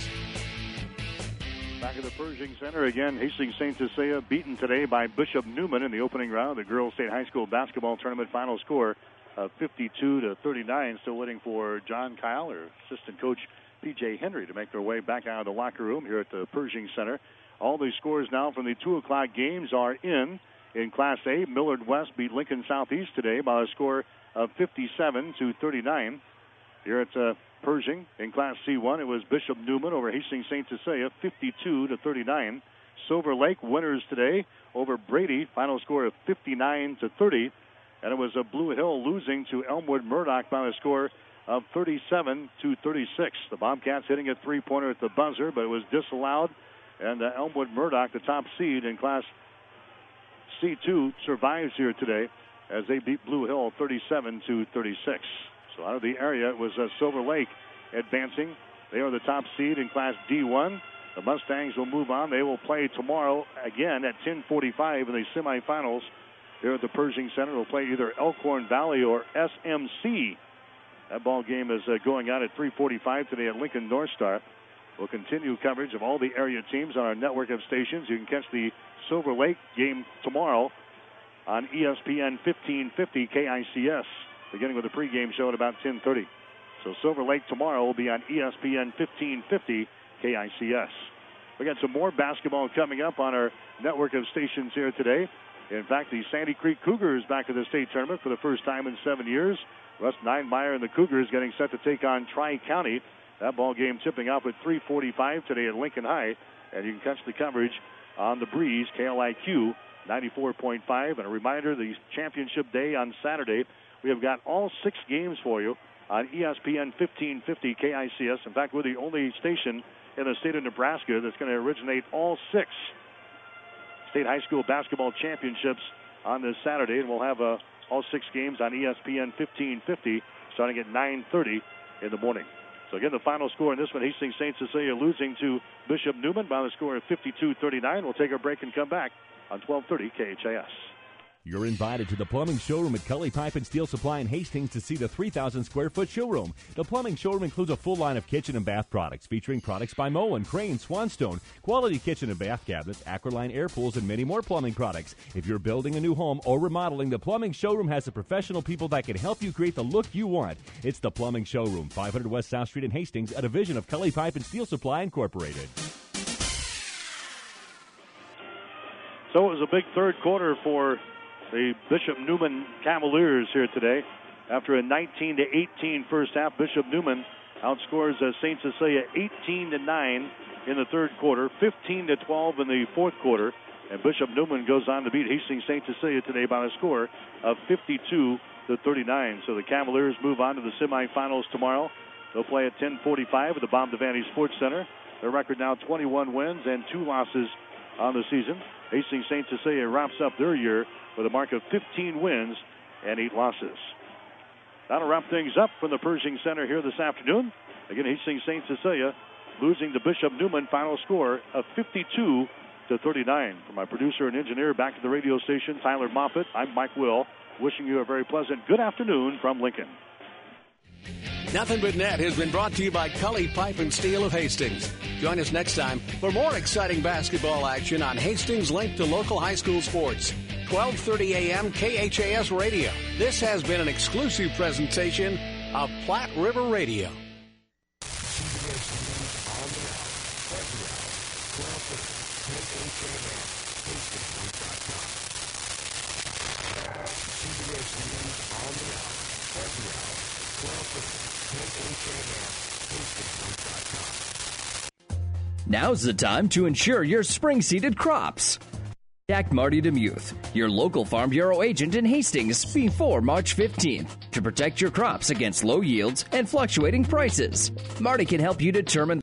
Back at the Pershing Center again, Hastings Saint Cecilia beaten today by Bishop Neumann in the opening round of the Girls State High School Basketball Tournament. Final score of fifty-two to thirty-nine. Still waiting for John Kyle or assistant coach P J Henry to make their way back out of the locker room here at the Pershing Center. All the scores now from the two o'clock games are in. In Class A, Millard West beat Lincoln Southeast today by a score of fifty-seven to thirty-nine. Here at uh, Pershing in Class C one, it was Bishop Neumann over Hastings Saint Cecilia, fifty-two to thirty-nine. Silver Lake winners today over Brady, final score of fifty-nine to thirty. And it was a Blue Hill losing to Elmwood Murdoch by a score of thirty-seven to thirty-six. The Bobcats hitting a three-pointer at the buzzer, but it was disallowed. And uh, Elmwood Murdoch, the top seed in Class C two, survives here today as they beat Blue Hill thirty-seven to thirty-six. So out of the area, it was uh, Silver Lake advancing They are the top seed in Class D one. The Mustangs will move on. They will play tomorrow again at ten forty-five in the semifinals here at the Pershing Center. They'll play either Elkhorn Valley or S M C. That ball game is uh, going on at three forty-five today at Lincoln North Star. We'll continue coverage of all the area teams on our network of stations. You can catch the Silver Lake game tomorrow on E S P N fifteen fifty K I C S, beginning with a pregame show at about ten thirty. So Silver Lake tomorrow will be on E S P N fifteen fifty K I C S. We got some more basketball coming up on our network of stations here today. In fact, the Sandy Creek Cougars back at the state tournament for the first time in seven years. Russ Ninemeyer and the Cougars getting set to take on Tri-County. That ball game tipping off at three forty-five today at Lincoln High. And you can catch the coverage on the Breeze, K L I Q ninety-four point five. And a reminder, the championship day on Saturday, we have got all six games for you on E S P N fifteen fifty K I C S. In fact, we're the only station in the state of Nebraska that's going to originate all six state high school basketball championships on this Saturday. And we'll have uh, all six games on E S P N fifteen fifty starting at nine thirty in the morning. So again, the final score in this one, Hastings Saint Cecilia losing to Bishop Neumann by the score of fifty-two thirty-nine. We'll take our break and come back on twelve thirty K H A S. You're invited to the plumbing showroom at Cully Pipe and Steel Supply in Hastings to see the three thousand square foot showroom. The plumbing showroom includes a full line of kitchen and bath products featuring products by Moen, Crane, Swanstone, quality kitchen and bath cabinets, Aqualine air pools, and many more plumbing products. If you're building a new home or remodeling, the plumbing showroom has the professional people that can help you create the look you want. It's the plumbing showroom, five hundred West South Street in Hastings, a division of Cully Pipe and Steel Supply Incorporated. So it was a big third quarter for the Bishop Neumann Cavaliers here today. After a nineteen to eighteen first half, Bishop Neumann outscores uh, Saint Cecilia eighteen to nine in the third quarter, fifteen to twelve in the fourth quarter, and Bishop Neumann goes on to beat Hastings Saint Cecilia today by a score of fifty-two to thirty-nine. So the Cavaliers move on to the semifinals tomorrow. They'll play at ten forty-five at the Bob Devaney Sports Center. Their record now twenty-one wins and two losses on the season. Hastings Saint Cecilia wraps up their year with a mark of fifteen wins and eight losses. That'll wrap things up from the Pershing Center here this afternoon. Again, Hastings Saint Cecilia losing to Bishop Neumann, final score of fifty-two to thirty-nine. For my producer and engineer back at the radio station, Tyler Moffitt, I'm Mike Will, wishing you a very pleasant good afternoon from Lincoln. Nothing But Net has been brought to you by Cully Pipe and Steel of Hastings. Join us next time for more exciting basketball action on Hastings linked to local high school sports. twelve thirty a.m. K H A S Radio. This has been an exclusive presentation of Platte River Radio. Now's the time to ensure your spring-seeded crops. Contact Marty DeMuth, your local Farm Bureau agent in Hastings, before March fifteenth to protect your crops against low yields and fluctuating prices. Marty can help you determine